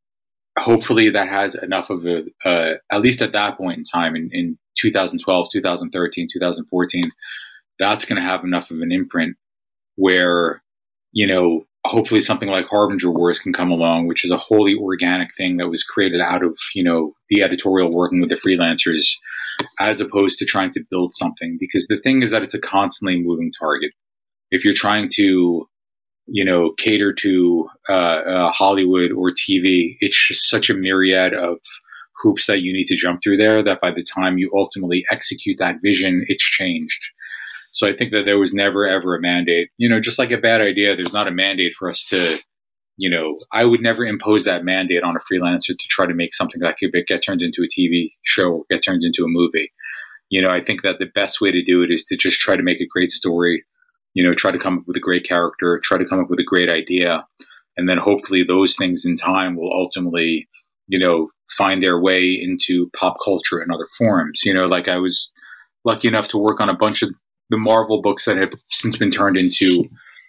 hopefully that has enough of a, uh, at least at that point in time in, in twenty twelve, twenty thirteen, twenty fourteen, that's going to have enough of an imprint where, you know, hopefully something like Harbinger Wars can come along, which is a wholly organic thing that was created out of, you know, the editorial working with the freelancers, as opposed to trying to build something. Because the thing is that it's a constantly moving target. If you're trying to, you know, cater to uh, uh, Hollywood or T V, it's just such a myriad of hoops that you need to jump through there that by the time you ultimately execute that vision, it's changed. So I think that there was never, ever a mandate. You know, just like a bad idea, there's not a mandate for us to, you know, I would never impose that mandate on a freelancer to try to make something that could get turned into a T V show or get turned into a movie. You know, I think that the best way to do it is to just try to make a great story. You know, try to come up with a great character, try to come up with a great idea. And then hopefully those things in time will ultimately, you know, find their way into pop culture and other forms. You know, like I was lucky enough to work on a bunch of the Marvel books that have since been turned into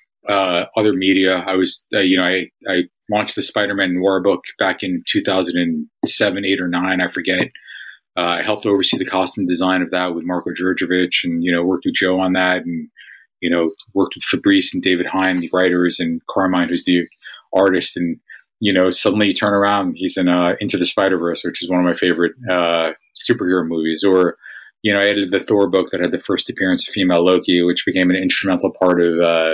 uh, other media. I was, uh, you know, I, I launched the Spider-Man Noir book back in two thousand seven, eight or nine, I forget. Uh, I helped oversee the costume design of that with Marko Djurdjevic, and, you know, worked with Joe on that, and, you know, worked with Fabrice and David Hein, the writers, and Carmine, who's the artist. And, you know, suddenly you turn around, he's in uh, Into the Spider-Verse, which is one of my favorite uh, superhero movies. Or, you know, I edited the Thor book that had the first appearance of female Loki, which became an instrumental part of uh,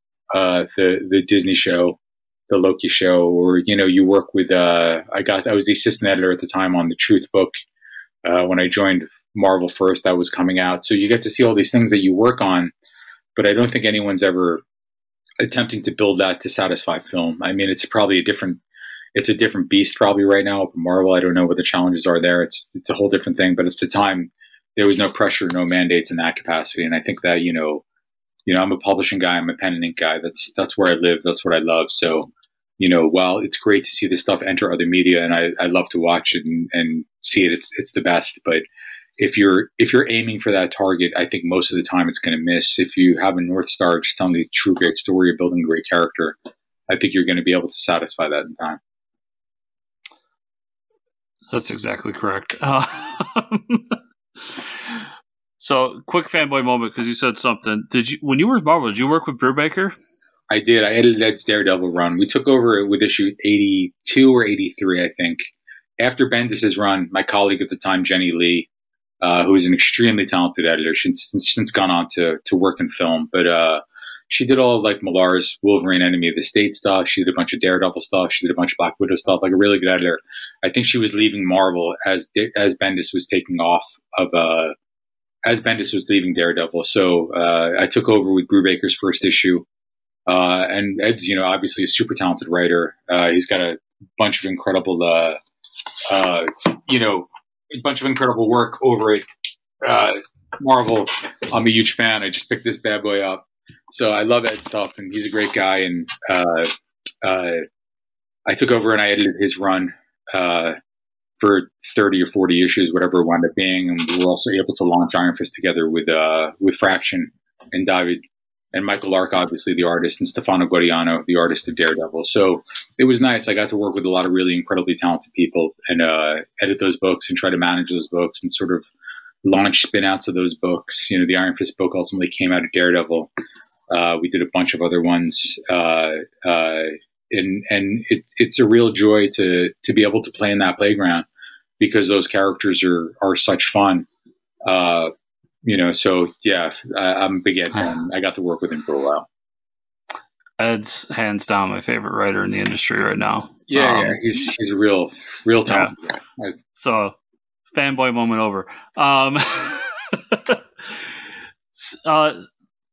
uh, the the Disney show, the Loki show. Or, you know, you work with, uh, I got, I was the assistant editor at the time on the Truth book uh, when I joined Marvel first, that was coming out. So you get to see all these things that you work on. But I don't think anyone's ever attempting to build that to satisfy film. I mean, it's probably a different, it's a different beast probably right now. But Marvel, I don't know what the challenges are there. It's it's a whole different thing. But at the time, there was no pressure, no mandates in that capacity. And I think that, you know, you know, I'm a publishing guy, I'm a pen and ink guy. That's that's where I live. That's what I love. So, you know, while it's great to see this stuff enter other media, and I, I love to watch it and, and see it, it's it's the best. But if you're if you're aiming for that target, I think most of the time it's going to miss. If you have a North Star just telling the true great story or building a great character, I think you're going to be able to satisfy that in time. That's exactly correct. Uh, so, quick fanboy moment, because you said something. Did you when you were at Marvel? Did you work with Brubaker? I did. I edited Ed's Daredevil run. We took over with issue eighty-two or eighty-three, I think. After Bendis's run, my colleague at the time, Jenny Lee, uh, who is an extremely talented editor, she's since, since gone on to to work in film, but uh, she did all of, like, Millar's Wolverine Enemy of the State stuff. She did a bunch of Daredevil stuff. She did a bunch of Black Widow stuff. Like, a really good editor. I think she was leaving Marvel as as Bendis was taking off of uh, as Bendis was leaving Daredevil. So uh, I took over with Brubaker's first issue. Uh, and Ed's, you know, obviously a super talented writer. Uh, he's got a bunch of incredible, uh, uh, you know, a bunch of incredible work over at uh, Marvel. I'm a huge fan. I just picked this bad boy up. So I love Ed's stuff, and he's a great guy. And uh, uh, I took over and I edited his run uh, for thirty or forty issues, whatever it wound up being. And we were also able to launch Iron Fist together with uh, with Fraction and David. And Michael Lark, obviously the artist, and Stefano Guadiano, the artist of Daredevil. So it was nice. I got to work with a lot of really incredibly talented people and uh, edit those books and try to manage those books and sort of launch spin-outs of those books. You know, the Iron Fist book ultimately came out of Daredevil. Uh, we did a bunch of other ones. Uh, uh, and and it, it's a real joy to to be able to play in that playground because those characters are, are such fun. Uh You know, so yeah, I, I'm a big Ed fan. I got to work with him for a while. Ed's hands down my favorite writer in the industry right now. Yeah, um, yeah, he's he's a real, real talent. Yeah. So, fanboy moment over. Um, uh,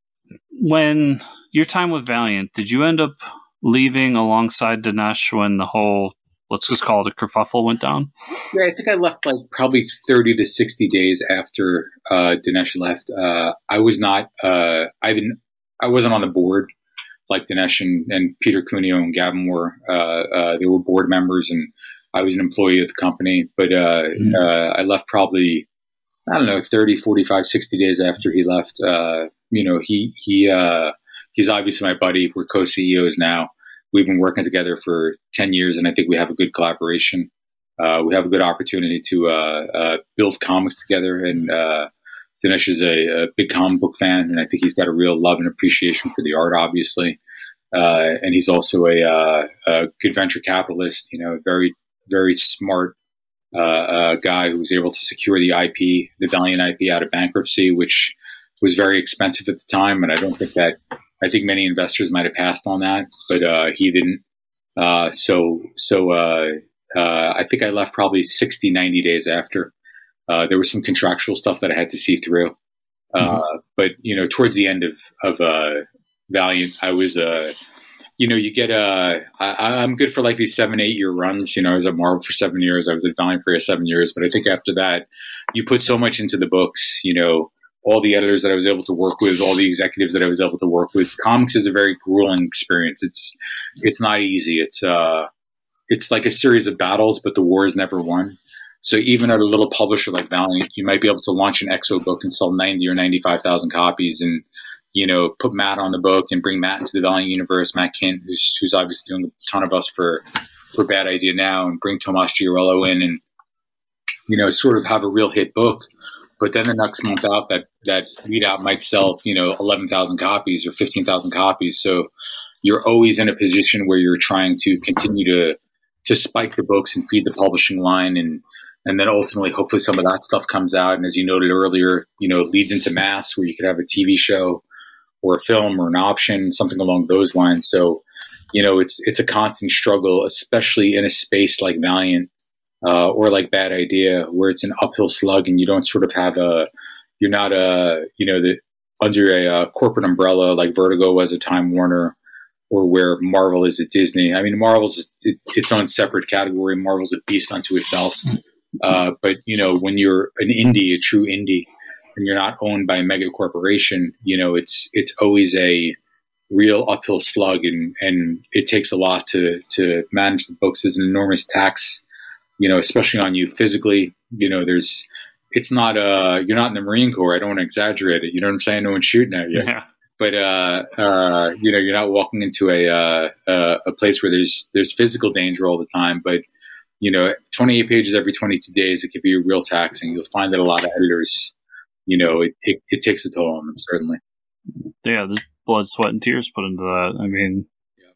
when your time with Valiant, did you end up leaving alongside Dinesh when the whole, let's just call it a kerfuffle, went down? Yeah, I think I left like probably thirty to sixty days after uh, Dinesh left. Uh, I was not, uh, I didn't, I wasn't on the board like Dinesh and, and Peter Cuneo and Gavin were. Uh, uh, they were board members and I was an employee of the company. But uh, mm-hmm. uh, I left probably, I don't know, thirty, forty-five, sixty days after he left. Uh, you know, he, he, uh, he's obviously my buddy. We're co-C E Os now. We've been working together for ten years, and I think we have a good collaboration. Uh, we have a good opportunity to uh, uh, build comics together. And uh, Dinesh is a, a big comic book fan, and I think he's got a real love and appreciation for the art, obviously. Uh, and he's also a, uh, a good venture capitalist, you know, very, very smart uh, uh, guy who was able to secure the I P, the Valiant I P out of bankruptcy, which was very expensive at the time. And I don't think that I think many investors might have passed on that, but uh, he didn't. Uh, so, so uh, uh, I think I left probably sixty, ninety days after. Uh, there was some contractual stuff that I had to see through. Uh, mm-hmm. But, you know, towards the end of, of uh, Valiant, I was, uh, you know, you get, uh, I, I'm good for like these seven, eight year runs. You know, I was at Marvel for seven years. I was at Valiant for seven years. But I think after that, you put so much into the books, you know, all the editors that I was able to work with, all the executives that I was able to work with. Comics is a very grueling experience. It's it's not easy. It's uh, it's like a series of battles, but the war is never won. So even at a little publisher like Valiant, you might be able to launch an X O book and sell ninety or ninety-five thousand copies, and you know put Matt on the book and bring Matt into the Valiant universe. Matt Kint, who's, who's obviously doing a ton of us for for Bad Idea now, and bring Tomas Giorello in, and you know sort of have a real hit book. But then the next month out, that that lead out might sell, you know, eleven thousand copies or fifteen thousand copies. So you're always in a position where you're trying to continue to to spike the books and feed the publishing line, and and then ultimately, hopefully, some of that stuff comes out. And as you noted earlier, you know, it leads into mass, where you could have a T V show or a film or an option, something along those lines. So, you know, it's it's a constant struggle, especially in a space like Valiant. Uh, or like Bad Idea, where it's an uphill slug and you don't sort of have a, you're not a, you know, the, under a, uh corporate umbrella like Vertigo was at Time Warner, or where Marvel is at Disney. I mean, Marvel's it, its own separate category. Marvel's a beast unto itself. Uh, but, you know, when you're an indie, a true indie, and you're not owned by a mega corporation, you know, it's it's always a real uphill slug, and, and it takes a lot to, to manage the books. There's an enormous tax, you know, especially on you physically. You know, there's, it's not, uh, you're not in the Marine Corps. I don't want to exaggerate it. You know what I'm saying? No one's shooting at you. Yeah. But, uh, uh, you know, you're not walking into a, uh, uh, a place where there's, there's physical danger all the time. But, you know, twenty-eight pages every twenty-two days, it could be real taxing. You'll find that a lot of editors, you know, it, it, it takes a toll on them, certainly. Yeah, there's blood, sweat, and tears put into that. I mean, yeah.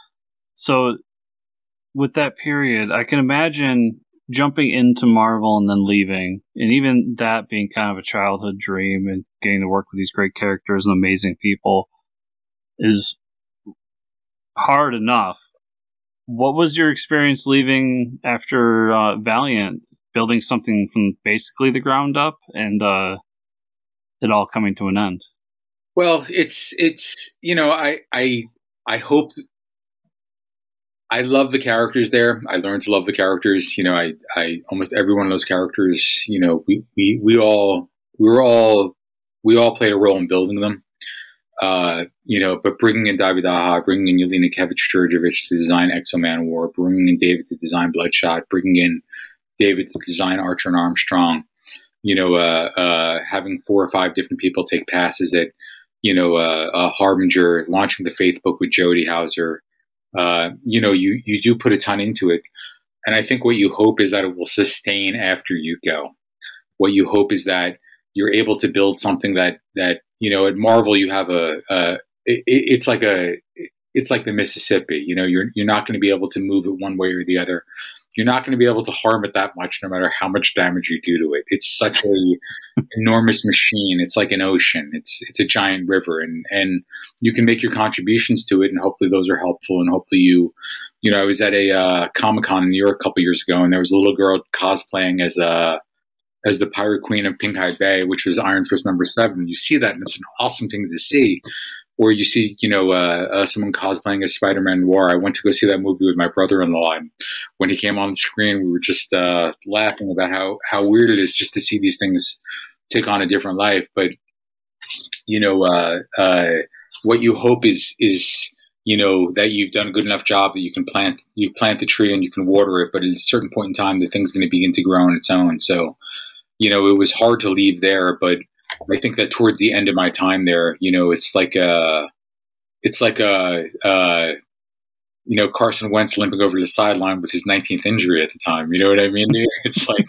So with that period, I can imagine jumping into Marvel and then leaving, and even that being kind of a childhood dream and getting to work with these great characters and amazing people. is hard enough. What was your experience leaving after uh, Valiant, building something from basically the ground up, and uh, it all coming to an end? Well, it's it's you know I I I hope. I love the characters there. I learned to love the characters. You know, I, I almost every one of those characters, you know, we, we, we all, we were all, we all played a role in building them. Uh, you know, but bringing in David Aja, bringing in Yelena Kevich-Georgievich to design Exo Manowar, bringing in David to design Bloodshot, bringing in David to design Archer and Armstrong, you know, uh, uh, having four or five different people take passes at, you know, uh, uh Harbinger, launching the Faith book with Jody Hauser. Uh, you know, you, you do put a ton into it. And I think what you hope is that it will sustain after you go. What you hope is that you're able to build something that, that, you know, at Marvel, you have a, uh, it, it's like a, it's like the Mississippi, you know, you're, you're not going to be able to move it one way or the other. You're not going to be able to harm it that much, no matter how much damage you do to it. It's such a enormous machine. It's like an ocean. It's it's a giant river, and and you can make your contributions to it, and hopefully those are helpful. And hopefully you, you know, I was at a uh, Comic-Con in New York a couple years ago, and there was a little girl cosplaying as a as the Pirate Queen of Pink-Hide Bay, which was Iron Fist number seven. You see that, and it's an awesome thing to see. Or you see, you know, uh, uh, someone cosplaying as Spider-Man Noir. I went to go see that movie with my brother-in-law, and when he came on the screen, we were just uh, laughing about how, how weird it is just to see these things take on a different life. But, you know, uh, uh, what you hope is, is, you know, that you've done a good enough job that you can plant, you plant the tree and you can water it, but at a certain point in time, the thing's going to begin to grow on its own. So, you know, it was hard to leave there, but I think that towards the end of my time there, you know, it's like a, it's like a, uh, you know, Carson Wentz limping over the sideline with his nineteenth injury at the time. You know what I mean? It's like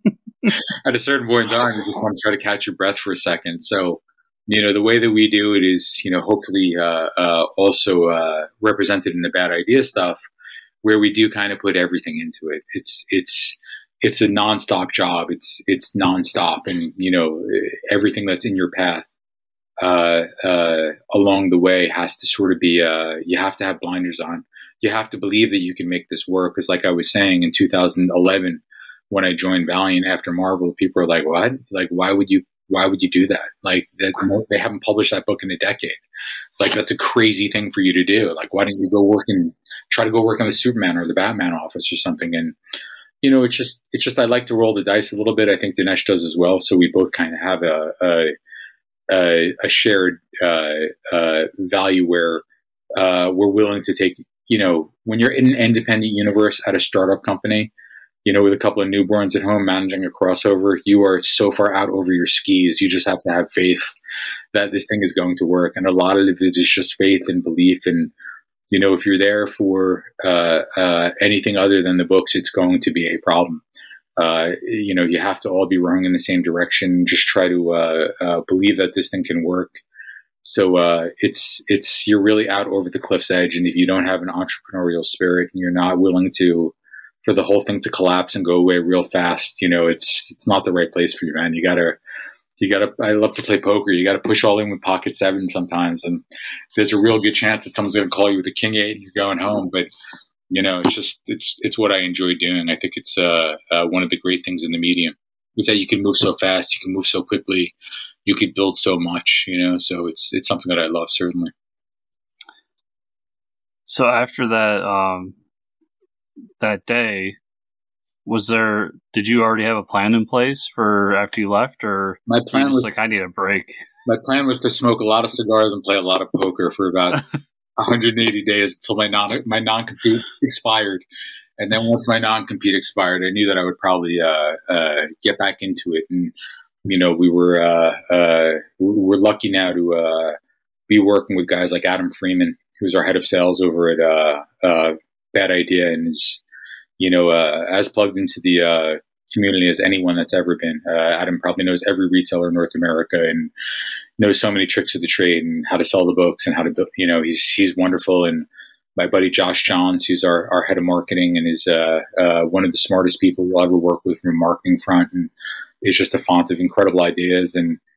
at a certain point in time, you just want to try to catch your breath for a second. So, you know, the way that we do it is, you know, hopefully uh, uh, also uh, represented in the Bad Idea stuff, where we do kind of put everything into it. It's it's. It's a nonstop job. It's it's nonstop, and you know everything that's in your path uh, uh, along the way has to sort of be. Uh, you have to have blinders on. You have to believe that you can make this work. Because, like I was saying, in two thousand eleven, when I joined Valiant after Marvel, people were like, "What? Like, why would you? Why would you do that? Like, that, they haven't published that book in a decade. Like, that's a crazy thing for you to do. Like, why don't you go work and try to go work on the Superman or the Batman office or something?" And you know, it's just, it's just, I like to roll the dice a little bit. I think Dinesh does as well. So we both kind of have a, a, a, a shared, uh, uh, value where, uh, we're willing to take, you know, when you're in an independent universe at a startup company, you know, with a couple of newborns at home managing a crossover, you are so far out over your skis. You just have to have faith that this thing is going to work. And a lot of it is just faith and belief. And, you know, if you're there for uh, uh, anything other than the books, it's going to be a problem. Uh, you know, you have to all be rowing in the same direction. Just try to uh, uh, believe that this thing can work. So uh, it's it's you're really out over the cliff's edge, and if you don't have an entrepreneurial spirit and you're not willing to for the whole thing to collapse and go away real fast, you know, it's it's not the right place for you, man. You gotta. You got to, I love to play poker. You got to push all in with pocket seven sometimes. And there's a real good chance that someone's going to call you with a king eight and you're going home. But, you know, it's just, it's, it's what I enjoy doing. I think it's uh, uh, one of the great things in the medium is that you can move so fast. You can move so quickly. You could build so much, you know, so it's, it's something that I love, certainly. So after that, um, that day, was there, did you already have a plan in place for after you left, or my plan was was like, I need a break? My plan was to smoke a lot of cigars and play a lot of poker for about one hundred eighty days until my non my non-compete expired. And then once my non-compete expired, I knew that I would probably uh, uh, get back into it. And, you know, we were, uh, uh, we're lucky now to uh, be working with guys like Adam Freeman, who's our head of sales over at uh, uh, Bad Idea, and is, you know, uh, as plugged into the uh, community as anyone that's ever been. Uh, Adam probably knows every retailer in North America and knows so many tricks of the trade and how to sell the books and how to build, you know, he's, he's wonderful. And my buddy Josh Johns, who's our, our head of marketing and is uh, uh, one of the smartest people you'll ever work with from a marketing front, and is just a font of incredible ideas. And,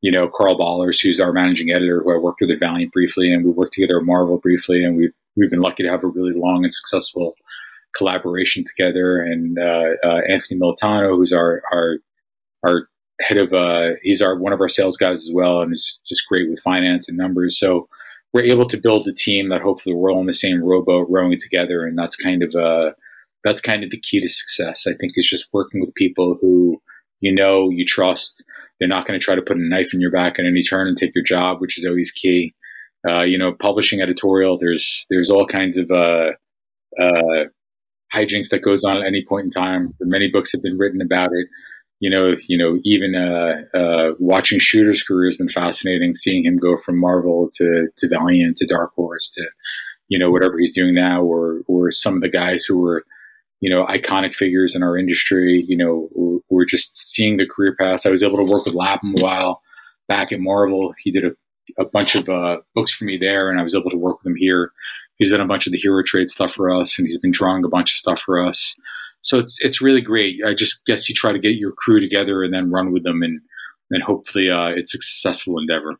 you know, Carl Ballers, who's our managing editor, who I worked with at Valiant briefly, and we worked together at Marvel briefly, and we've we've been lucky to have a really long and successful collaboration together. And uh, uh, Anthony Militano, who's our our our head of uh, he's our one of our sales guys as well, and is just great with finance and numbers. So we're able to build a team that hopefully we're all in the same rowboat, rowing together, and that's kind of uh that's kind of the key to success. I think is just working with people who you know you trust. They're not going to try to put a knife in your back at any turn and take your job, which is always key. Uh, you know, publishing editorial, there's there's all kinds of uh, uh, hijinks that goes on at any point in time. Many books have been written about it. You know, you know, even uh, uh, watching Shooter's career has been fascinating. Seeing him go from Marvel to to Valiant to Dark Horse to, you know, whatever he's doing now, or or some of the guys who were, you know, iconic figures in our industry. You know, we're just seeing the career paths. I was able to work with Lapham a while back at Marvel. He did a, a bunch of uh, books for me there, and I was able to work with him here. He's done a bunch of the Hero Trade stuff for us, and he's been drawing a bunch of stuff for us. So it's it's really great. I just guess you try to get your crew together and then run with them, and and hopefully uh, it's a successful endeavor.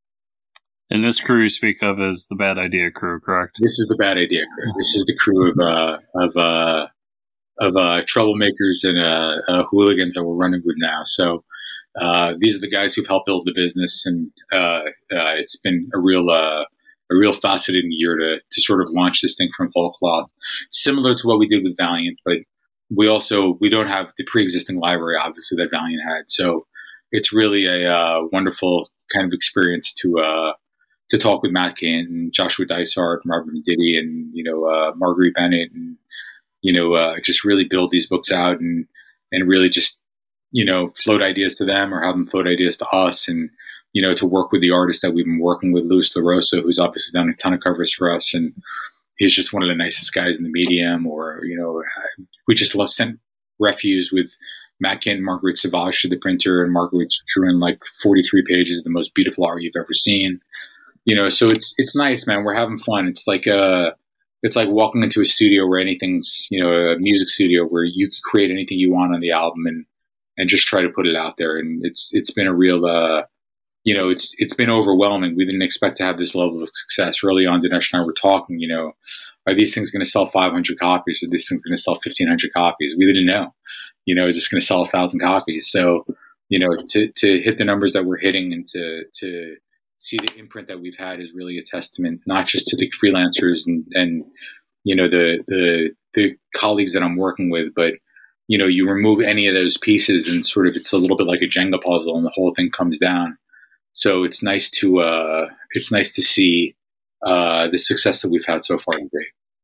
And this crew you speak of is the Bad Idea crew, correct? This is the Bad Idea crew. This is the crew of uh, of uh, of uh, troublemakers and uh, uh, hooligans that we're running with now. So uh, these are the guys who've helped build the business, and uh, uh, it's been a real uh, a real fascinating year to to sort of launch this thing from whole cloth, similar to what we did with Valiant, but we also we don't have the pre-existing library, obviously, that Valiant had. So it's really a uh, wonderful kind of experience to uh, to talk with Matt Kindt and Joshua Dysart and Robert Diddy and you know uh, Marguerite Bennett and you know uh, just really build these books out and and really just you know float ideas to them or have them float ideas to us, and you know to work with the artists that we've been working with, Louis LaRosa, who's obviously done a ton of covers for us, and he's just one of the nicest guys in the medium. Or, you know, we just love sent refuse with Matt Kindt and Marguerite Sauvage to the printer, and Marguerite drew in like forty-three pages of the most beautiful art you've ever seen. You know, so it's it's nice, man. We're having fun. It's like uh it's like walking into a studio where anything's, you know, a music studio where you can create anything you want on the album and and just try to put it out there. And it's it's been a real uh you know, it's it's been overwhelming. We didn't expect to have this level of success. Early on, Dinesh and I were talking, you know, are these things going to sell five hundred copies? Are these things going to sell fifteen hundred copies? We didn't know. You know, is this going to sell one thousand copies? So, you know, to, to hit the numbers that we're hitting and to, to see the imprint that we've had is really a testament, not just to the freelancers and, and you know, the, the, the colleagues that I'm working with, but, you know, you remove any of those pieces and sort of it's a little bit like a Jenga puzzle and the whole thing comes down. So it's nice to uh, it's nice to see uh, the success that we've had so far. Great.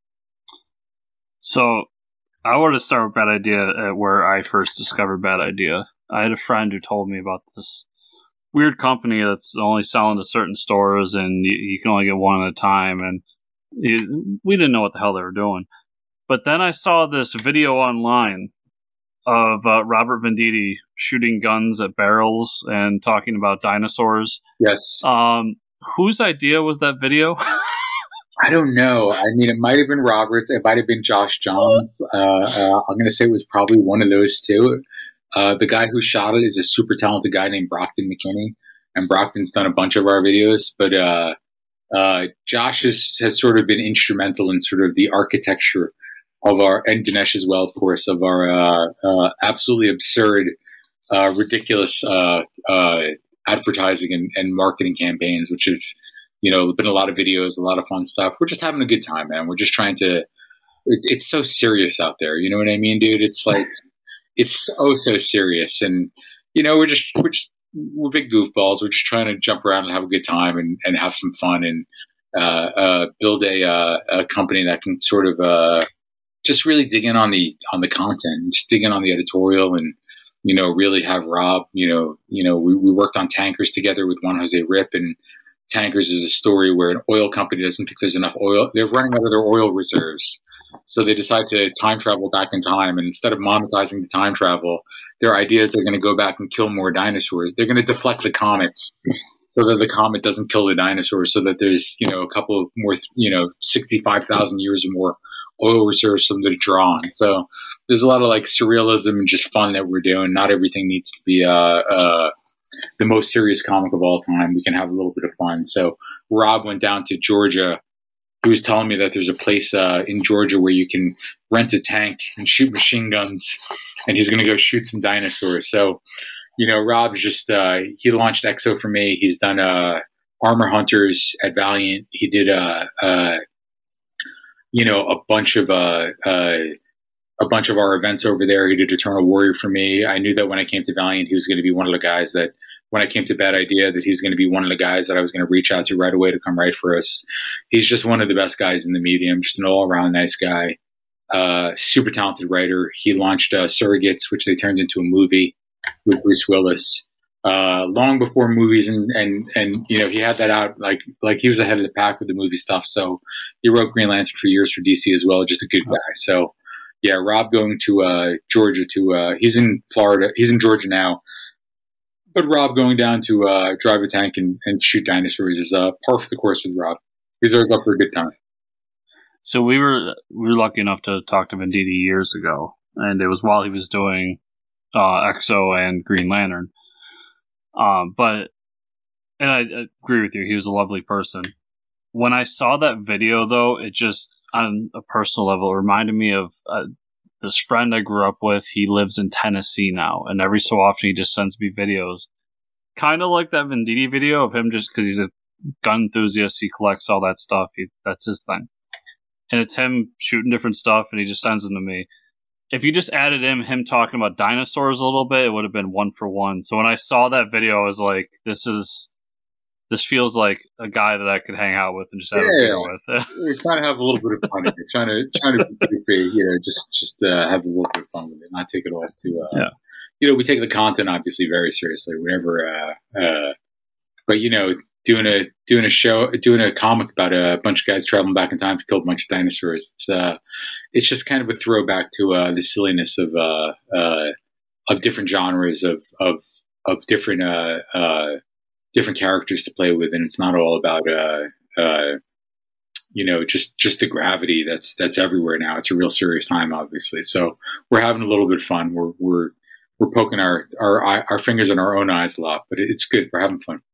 So I want to start with Bad Idea at where I first discovered Bad Idea. I had a friend who told me about this weird company that's only selling to certain stores, and you, you can only get one at a time. And it, we didn't know what the hell they were doing. But then I saw this video online of uh, Robert Venditti shooting guns at barrels and talking about dinosaurs. Yes. Um, whose idea was that video? I don't know. I mean, it might have been Robert's. It might have been Josh Johns. Uh, uh, I'm going to say it was probably one of those two. Uh, the guy who shot it is a super talented guy named Brockton McKinney, and Brockton's done a bunch of our videos. But uh, uh, Josh has, has sort of been instrumental in sort of the architecture of our, and Dinesh as well, of course, of our uh, uh, absolutely absurd, uh, ridiculous uh, uh, advertising and, and marketing campaigns, which have, you know, been a lot of videos, a lot of fun stuff. We're just having a good time, man. We're just trying to, it, it's so serious out there. You know what I mean, dude? It's like, it's oh so serious. And, you know, we're just, we're just, we're big goofballs. We're just trying to jump around and have a good time and, and have some fun and uh, uh, build a, uh, a company that can sort of, uh, just really dig in on the on the content, just dig in on the editorial, and you know, really have Rob. You know, you know, we, we worked on Tankers together with Juan Jose Rip, and Tankers is a story where an oil company doesn't think there's enough oil. They're running out of their oil reserves, so they decide to time travel back in time. And instead of monetizing the time travel, their idea is they're going to go back and kill more dinosaurs. They're going to deflect the comets so that the comet doesn't kill the dinosaurs, so that there's you know a couple more you know sixty-five thousand years or more oil reserves for them to draw on. So there's a lot of like surrealism and just fun that we're doing. Not everything needs to be uh, uh, the most serious comic of all time. We can have a little bit of fun. So Rob went down to Georgia. He was telling me that there's a place uh, in Georgia where you can rent a tank and shoot machine guns, and he's going to go shoot some dinosaurs. So, you know, Rob's just, uh, he launched X O for me. He's done uh, Armor Hunters at Valiant. He did, uh, uh, you know, a bunch of, uh, uh, a bunch of our events over there. He did Eternal Warrior for me. I knew that when I came to Valiant, he was going to be one of the guys that, when I came to Bad Idea, that he's going to be one of the guys that I was going to reach out to right away to come write for us. He's just one of the best guys in the medium, just an all-around nice guy, uh, super talented writer. He launched uh, Surrogates, which they turned into a movie with Bruce Willis, uh, long before movies, and, and, and, you know, he had that out, like, like he was ahead of the pack with the movie stuff. So he wrote Green Lantern for years for D C as well, just a good guy. So, yeah, Rob going to uh, Georgia to, uh, he's in Florida, he's in Georgia now. But Rob going down to uh, drive a tank and, and shoot dinosaurs is uh, par for the course with Rob. He's always up for a good time. So we were we were lucky enough to talk to Venditti years ago, and it was while he was doing uh, X O and Green Lantern. Um, but and I, I agree with you, he was a lovely person. When I saw that video, though, it just on a personal level it reminded me of. Uh, This friend I grew up with, he lives in Tennessee now, and every so often he just sends me videos. Kind of like that Venditti video of him, just because he's a gun enthusiast, he collects all that stuff. He, that's his thing. And it's him shooting different stuff, and he just sends them to me. If you just added in him talking about dinosaurs a little bit, it would have been one for one. So when I saw that video, I was like, this is... This feels like a guy that I could hang out with and just have yeah, a beer with. We're trying to have a little bit of fun. We're trying to trying to be goofy, you know, just just uh, have a little bit of fun with it, not take it off too. Uh, yeah. You know, we take the content obviously very seriously. Whenever, uh, uh, but you know, doing a doing a show, doing a comic about a bunch of guys traveling back in time to kill a bunch of dinosaurs. It's uh, it's just kind of a throwback to uh, the silliness of uh, uh, of different genres of of of different. Uh, uh, different characters to play with, and it's not all about uh uh you know just just the gravity that's that's everywhere now. It's a real serious time, obviously, so we're having a little bit of fun. We're we're we're poking our our our fingers in our own eyes a lot, but it's good. We're having fun.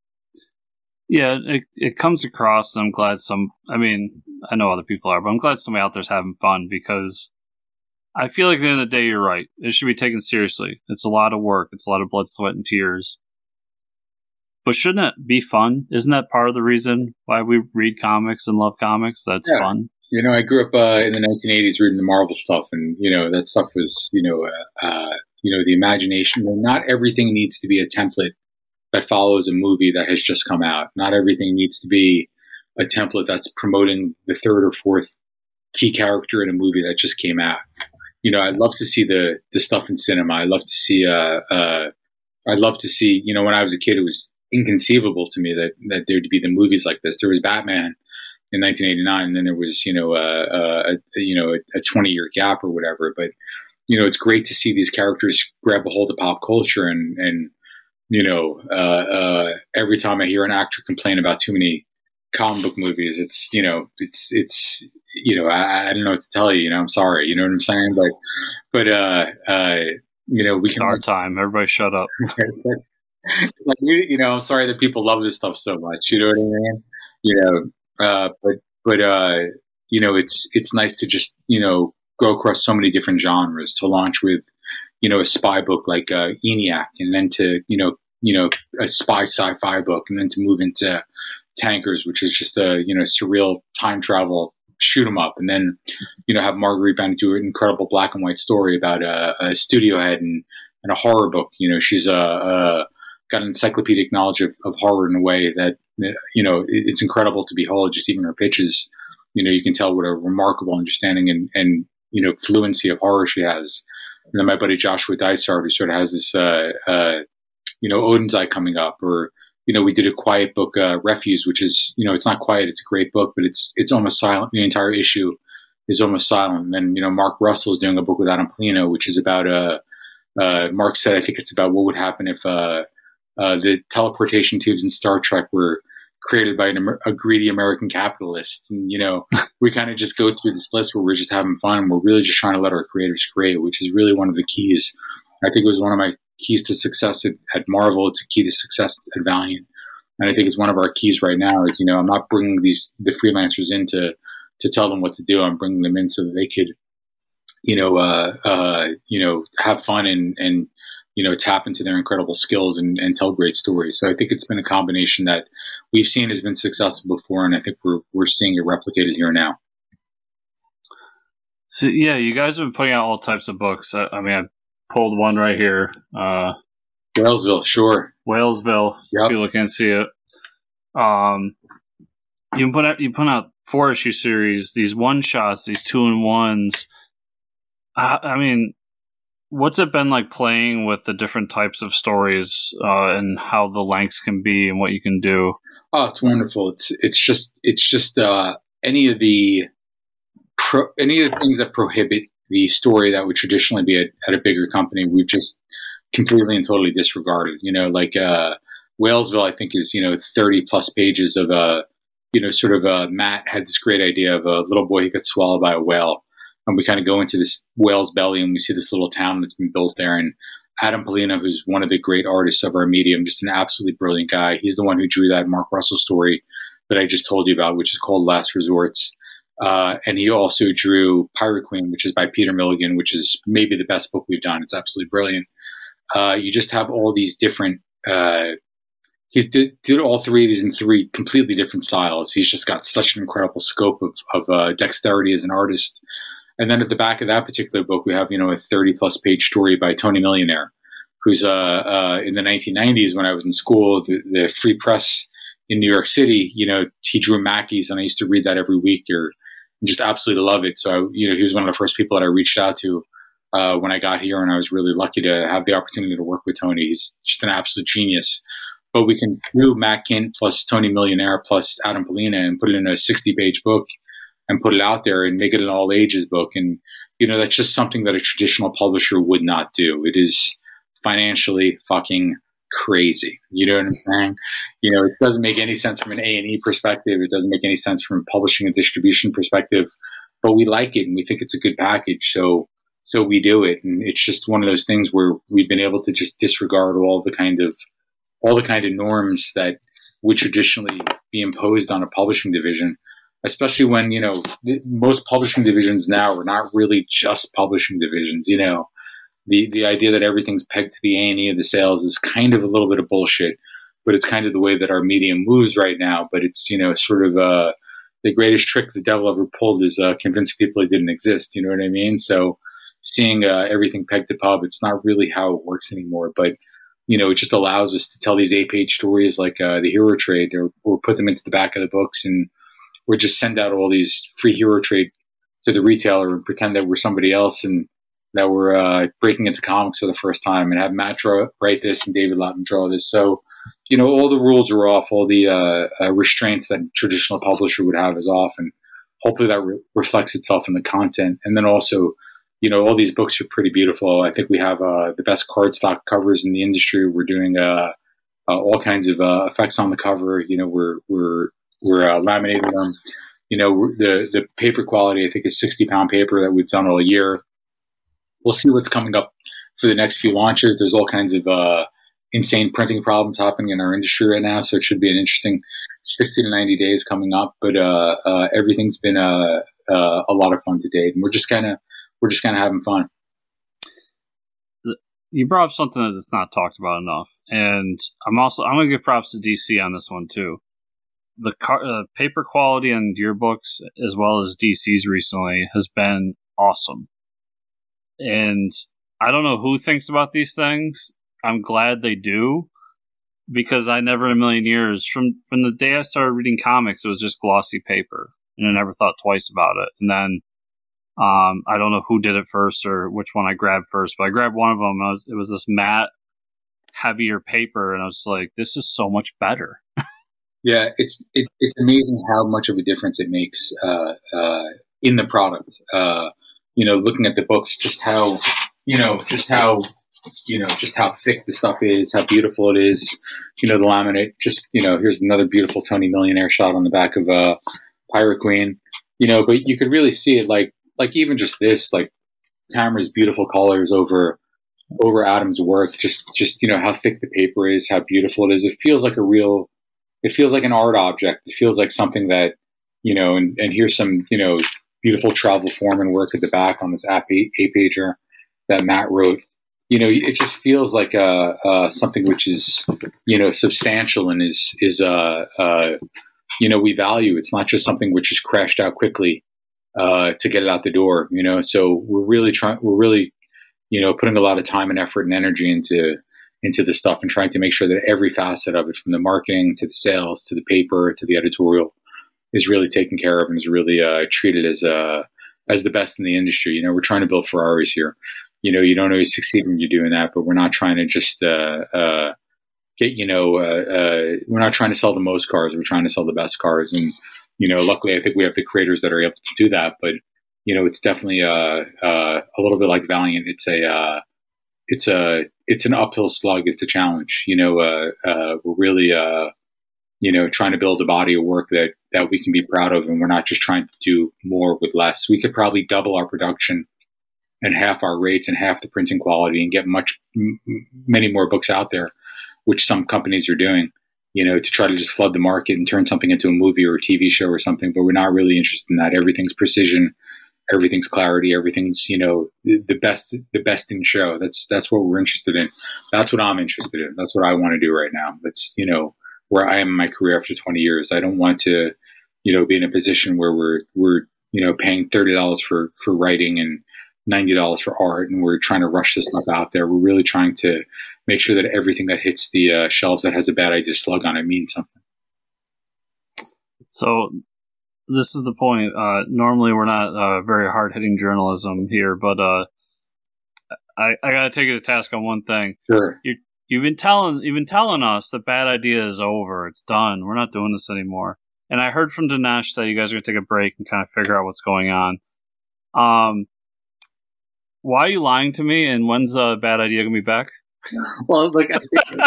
Yeah, it it comes across, and I'm glad some I mean I know other people are, but I'm glad somebody out there's having fun, because I feel like at the end of the day, you're right, it should be taken seriously. It's a lot of work, it's a lot of blood, sweat, and tears. But shouldn't it be fun? Isn't that part of the reason why we read comics and love comics? That's yeah. fun. You know, I grew up uh, in the nineteen eighties reading the Marvel stuff, and you know that stuff was, you know, uh, uh, you know, the imagination. Not everything needs to be a template that follows a movie that has just come out. Not everything needs to be a template that's promoting the third or fourth key character in a movie that just came out. You know, I'd love to see the the stuff in cinema. I love to see. Uh, uh, I'd love to see. You know, when I was a kid, it was inconceivable to me that, that there'd be the movies like this. There was Batman in nineteen eighty-nine, and then there was, you know, uh, uh, a, you know, a twenty year gap or whatever. But, you know, it's great to see these characters grab a hold of pop culture. And, and you know, uh, uh, every time I hear an actor complain about too many comic book movies, it's, you know, it's, it's, you know, I, I don't know what to tell you, you know, I'm sorry, you know what I'm saying? But, but, uh, uh, you know, we it's can. our time. Everybody shut up. Like, you know, I'm sorry that people love this stuff so much. You know what I mean? You know, uh, but but uh, you know, it's it's nice to just, you know, go across so many different genres. To launch with, you know, a spy book like uh, ENIAC, and then to you know you know a spy sci-fi book, and then to move into Tankers, which is just a you know surreal time travel shoot 'em up, and then you know have Marguerite Bennett do an incredible black and white story about a, a studio head and, and a horror book. You know, she's a, a got an encyclopedic knowledge of, of horror in a way that, you know, it's incredible to behold. Just even her pitches, you know, you can tell what a remarkable understanding and, and you know, fluency of horror she has. And then my buddy Joshua Dysart, who sort of has this, uh, uh, you know, Odin's Eye coming up, or, you know, we did a quiet book, uh, Refuse, which is, you know, it's not quiet. It's a great book, but it's, it's almost silent. The entire issue is almost silent. And then, you know, Mark Russell is doing a book with Adam Polino, which is about, uh, uh, Mark said, I think it's about what would happen if, uh, Uh, the teleportation tubes in Star Trek were created by an, a greedy American capitalist. And, you know, we kind of just go through this list where we're just having fun, and we're really just trying to let our creators create, which is really one of the keys. I think it was one of my keys to success at, at Marvel. It's a key to success at Valiant. And I think it's one of our keys right now is, you know, I'm not bringing these, the freelancers in to, to tell them what to do. I'm bringing them in so that they could, you know, uh, uh, you know, have fun and, and, you know, tap into their incredible skills and, and tell great stories. So I think it's been a combination that we've seen has been successful before. And I think we're, we're seeing it replicated here now. So yeah, you guys have been putting out all types of books. I, I mean, I pulled one right here. Uh, Whalesville, sure. Whalesville. Yep. People can see it. Um, you put out you put out four issue series, these one shots, these two in ones. I, I mean, what's it been like playing with the different types of stories uh, and how the lengths can be and what you can do? Oh, it's wonderful. It's it's just it's just uh, any of the pro, any of the things that prohibit the story that would traditionally be at, at a bigger company, we've just completely and totally disregarded. You know, like uh, Whalesville, I think is you know thirty plus pages of a uh, you know sort of uh, Matt had this great idea of a little boy who got swallowed by a whale. And we kind of go into this whale's belly and we see this little town that's been built there. And Adam Polina, who's one of the great artists of our medium, just an absolutely brilliant guy. He's the one who drew that Mark Russell story that I just told you about, which is called Last Resorts. Uh, and he also drew Pirate Queen, which is by Peter Milligan, which is maybe the best book we've done. It's absolutely brilliant. Uh, you just have all these different, uh, he's did, did all three of these in three completely different styles. He's just got such an incredible scope of, of uh, dexterity as an artist. And then at the back of that particular book, we have, you know, a thirty plus page story by Tony Millionaire, who's uh, uh, in the nineteen nineties when I was in school, the, the Free Press in New York City, you know, he drew Mackies and I used to read that every week or just absolutely love it. So, I, you know, he was one of the first people that I reached out to uh, when I got here. And I was really lucky to have the opportunity to work with Tony. He's just an absolute genius. But we can do Matt Kindt plus Tony Millionaire plus Adam Polina and put it in a sixty page book and put it out there and make it an all ages book. And, you know, that's just something that a traditional publisher would not do. It is financially fucking crazy. You know what I'm saying? You know, it doesn't make any sense from an A and E perspective. It doesn't make any sense from a publishing and distribution perspective, but we like it and we think it's a good package. So, so we do it. And it's just one of those things where we've been able to just disregard all the kind of, all the kind of norms that would traditionally be imposed on a publishing division. Especially when, you know, most publishing divisions now are not really just publishing divisions. You know, the, the idea that everything's pegged to the A and E of the sales is kind of a little bit of bullshit, but it's kind of the way that our medium moves right now. But it's, you know, sort of uh, the greatest trick the devil ever pulled is uh, convincing people it didn't exist. You know what I mean? So seeing uh, everything pegged to pub, it's not really how it works anymore. But, you know, it just allows us to tell these eight-page stories like uh, the Hero Trade or, or put them into the back of the books and or just send out all these free hero trade to the retailer and pretend that we're somebody else and that we're uh, breaking into comics for the first time and have Matt draw, write this and David Lapham draw this. So, you know, all the rules are off, all the uh, uh, restraints that a traditional publisher would have is off, and hopefully that re- reflects itself in the content. And then also, you know, all these books are pretty beautiful. I think we have uh, the best cardstock covers in the industry. We're doing uh, uh, all kinds of uh, effects on the cover. You know, we're we're We're uh, laminating them. You know, the the paper quality, I think, is sixty pound paper that we've done all year. We'll see what's coming up for the next few launches. There's all kinds of uh, insane printing problems happening in our industry right now, so it should be an interesting sixty to ninety days coming up. But uh, uh, everything's been uh, uh, a lot of fun to date, and we're just kind of we're just kind of having fun. You brought up something that's not talked about enough, and I'm also I'm going to give props to D C on this one too. The car, uh, paper quality on your books, as well as D C's recently, has been awesome. And I don't know who thinks about these things. I'm glad they do, because I never in a million years, from, from the day I started reading comics, it was just glossy paper, and I never thought twice about it. And then um, I don't know who did it first or which one I grabbed first, but I grabbed one of them. And I was, it was this matte, heavier paper, and I was like, this is so much better. Yeah, it's it, it's amazing how much of a difference it makes uh, uh, in the product. Uh, you know, looking at the books, just how you know, just how you know, just how thick the stuff is, how beautiful it is. You know, the laminate. Just you know, here's another beautiful Tony Millionaire shot on the back of uh, Pirate Queen. You know, but you could really see it, like like even just this, like Tamara's beautiful colors over over Adam's work. Just, just you know, how thick the paper is, how beautiful it is. It feels like a real, it feels like an art object. It feels like something that, you know, and, and here's some, you know, beautiful travel foreman work at the back on this app eight-pager that Matt wrote. You know, it just feels like uh, uh, something which is, you know, substantial and is, is uh, uh, you know, we value. It's not just something which is crashed out quickly uh, to get it out the door, you know. So we're really trying, we're really, you know, putting a lot of time and effort and energy into into the stuff and trying to make sure that every facet of it, from the marketing to the sales to the paper to the editorial, is really taken care of and is really uh, treated as uh, as the best in the industry. You know, we're trying to build Ferraris here. You know, you don't always succeed when you're doing that, but we're not trying to just uh, uh, get, you know, uh, uh, we're not trying to sell the most cars. We're trying to sell the best cars. And, you know, luckily, I think we have the creators that are able to do that. But, you know, it's definitely uh, uh, a little bit like Valiant. It's a, uh, it's a, it's an uphill slug. It's a challenge. You know, uh, uh, we're really, uh, you know, trying to build a body of work that, that we can be proud of. And we're not just trying to do more with less. We could probably double our production and half our rates and half the printing quality and get much, m- many more books out there, which some companies are doing, you know, to try to just flood the market and turn something into a movie or a T V show or something. But we're not really interested in that. Everything's precision, everything's clarity, everything's, you know, the best, the best in show. That's, that's what we're interested in. That's what I'm interested in. That's what I want to do right now. That's, you know, where I am in my career after twenty years. I don't want to, you know, be in a position where we're, we're, you know, paying thirty dollars for, for writing and ninety dollars for art, and we're trying to rush this stuff out there. We're really trying to make sure that everything that hits the uh, shelves that has a bad idea slug on it means something. So this is the point. Uh, normally we're not uh, very hard-hitting journalism here, but uh, I, I got to take you to task on one thing. Sure. You, you've been telling you've been telling us the bad idea is over. It's done. We're not doing this anymore. And I heard from Dinesh that you guys are going to take a break and kind of figure out what's going on. Um, why are you lying to me? And when's a bad idea going to be back? Well, like I think,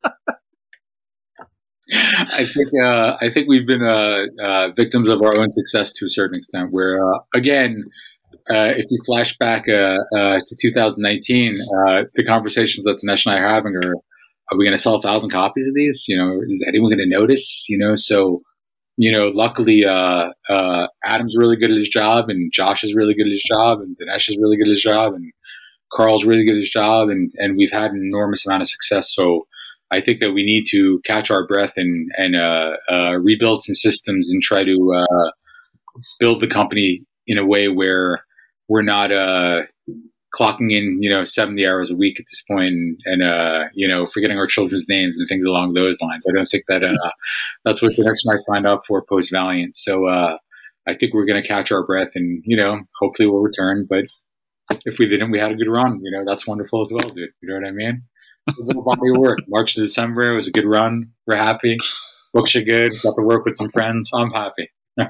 I think, uh, I think we've been uh, uh, victims of our own success to a certain extent. Where uh, again, uh, if you flash back uh, uh, to two thousand nineteen, uh, the conversations that Dinesh and I are having are: are we going to sell a thousand copies of these? You know, is anyone going to notice? You know, so. You know, luckily, uh, uh, Adam's really good at his job, and Josh is really good at his job, and Dinesh is really good at his job, and Carl's really good at his job, and, and we've had an enormous amount of success. So I think that we need to catch our breath and, and uh, uh, rebuild some systems and try to uh, build the company in a way where we're not uh, clocking in, you know, seventy hours a week at this point and, and uh, you know, forgetting our children's names and things along those lines. I don't think that uh, that's what the next night signed up for post Valiant. So uh, I think we're going to catch our breath and, you know, hopefully we'll return. But if we didn't, we had a good run. You know, that's wonderful as well, dude. You know what I mean? A little body of work. March to December, it was a good run. We're happy. Books are good. Got to work with some friends. I'm happy.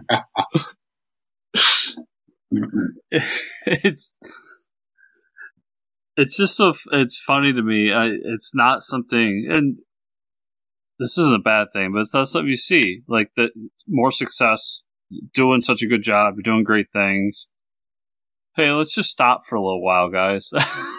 it's it's just so it's funny to me. I, it's not something, and this isn't a bad thing, but it's not something you see. Like the more success, doing such a good job, you're doing great things. Hey, let's just stop for a little while, guys.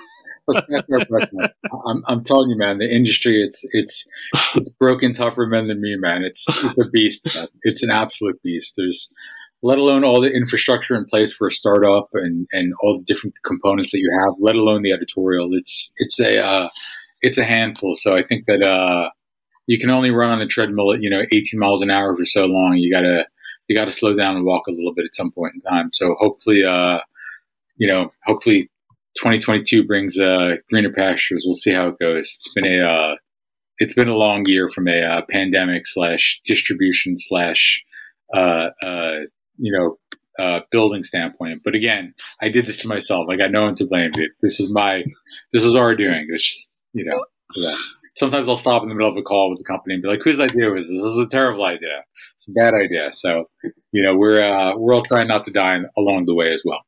I'm, I'm telling you, man, the industry, it's it's it's broken tougher men than me, man. It's it's a beast, man. It's an absolute beast. There's, let alone all the infrastructure in place for a startup and, and all the different components that you have, let alone the editorial. It's it's a uh, it's a handful. So I think that uh, you can only run on the treadmill at, you know, eighteen miles an hour for so long. You gotta you gotta slow down and walk a little bit at some point in time. So hopefully, uh, you know, hopefully twenty twenty-two brings uh, greener pastures. We'll see how it goes. It's been a uh, it's been a long year from a uh, pandemic slash distribution slash uh, uh, you know uh, building standpoint. But again, I did this to myself. I got no one to blame, dude. This is my this is our doing. It's just, you know. Yeah. Sometimes I'll stop in the middle of a call with the company and be like, "Whose idea was this? This is a terrible idea. It's a bad idea." So, you know, we're uh, we're all trying not to die along the way as well.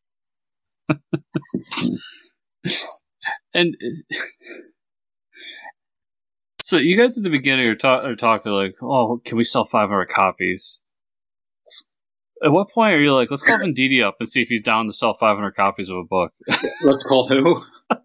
And so you guys at the beginning are, talk, are talking like, oh, can we sell five hundred copies? At what point are you like, let's call Venditti up and see if he's down to sell five hundred copies of a book? Let's call who?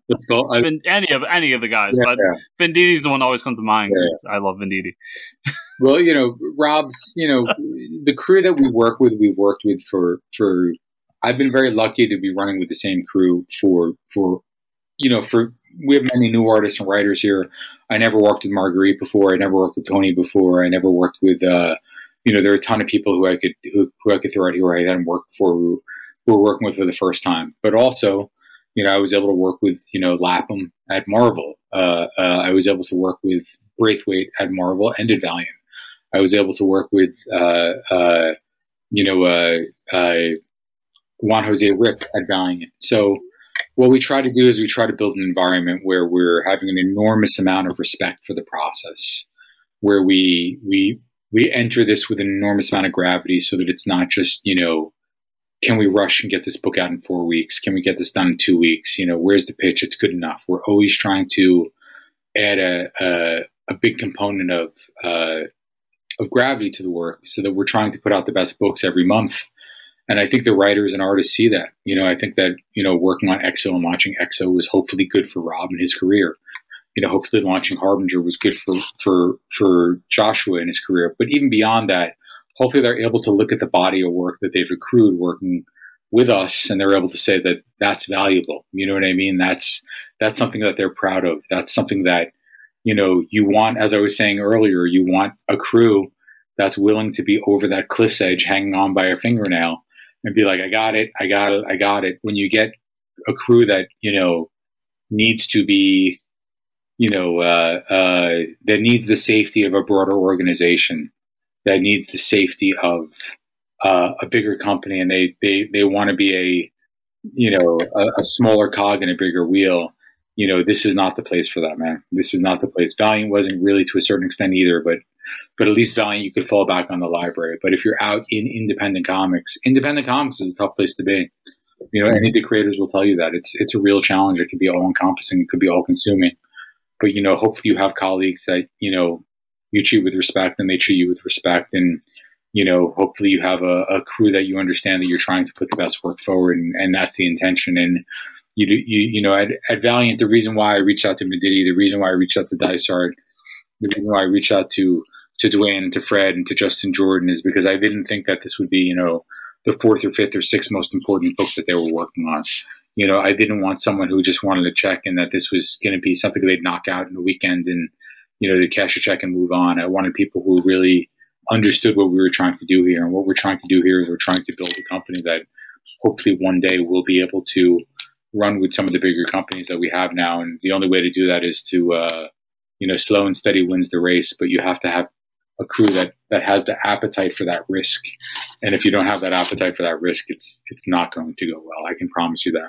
Let's go. I, Vin, any of any of the guys, yeah, but yeah. Venditti's the one that always comes to mind because Yeah. I love Venditti. Well, you know, Rob's, you know, the crew that we work with, we've worked with for, for, I've been very lucky to be running with the same crew for, for, you know, for, we have many new artists and writers here. I never worked with Marguerite before. I never worked with Tony before. I never worked with, uh, you know, there are a ton of people who I could, who, who I could throw out here where I hadn't worked before who, who were working with for the first time. But also, you know, I was able to work with, you know, Lapham at Marvel. Uh, uh, I was able to work with Braithwaite at Marvel and at Valiant. I was able to work with, uh, uh, you know, uh, uh, Juan Jose Rip at Valiant. So what we try to do is we try to build an environment where we're having an enormous amount of respect for the process, where we we we enter this with an enormous amount of gravity, so that it's not just, you know, can we rush and get this book out in four weeks? Can we get this done in two weeks? You know, where's the pitch? It's good enough. We're always trying to add a a, a big component of uh, of gravity to the work, so that we're trying to put out the best books every month. And I think the writers and artists see that. You know, I think that, you know, working on X O and launching X O was hopefully good for Rob and his career. You know, hopefully launching Harbinger was good for, for, for Joshua in his career. But even beyond that, hopefully they're able to look at the body of work that they've accrued working with us, and they're able to say that that's valuable. You know what I mean? That's, that's something that they're proud of. That's something that, you know, you want, as I was saying earlier, you want a crew that's willing to be over that cliff's edge, hanging on by a fingernail, and be like, I got it, I got it, I got it. When you get a crew that, you know, needs to be, you know, uh, uh, that needs the safety of a broader organization, that needs the safety of uh, a bigger company, and they, they, they want to be a, you know, a, a smaller cog in a bigger wheel, you know, this is not the place for that, man. This is not the place. Valiant wasn't really to a certain extent either, but But at least Valiant, you could fall back on the library. But if you're out in independent comics, independent comics is a tough place to be. You know, any of the creators will tell you that. It's it's a real challenge. It could be all-encompassing. It could be all-consuming. But, you know, hopefully you have colleagues that, you know, you treat with respect and they treat you with respect. And, you know, hopefully you have a, a crew that you understand that you're trying to put the best work forward. And, and that's the intention. And, you, you, you know, at, at Valiant, the reason why I reached out to Venditti, the reason why I reached out to Dysart, the reason why I reached out to to Dwayne and to Fred and to Justin Jordan is because I didn't think that this would be, you know, the fourth or fifth or sixth most important book that they were working on. You know, I didn't want someone who just wanted to check and that this was going to be something they'd knock out in a weekend and, you know, they'd cash a check and move on. I wanted people who really understood what we were trying to do here. And what we're trying to do here is we're trying to build a company that hopefully one day will be able to run with some of the bigger companies that we have now. And the only way to do that is to, uh, you know, slow and steady wins the race, but you have to have a crew that, that has the appetite for that risk. And if you don't have that appetite for that risk, it's it's not going to go well. I can promise you that.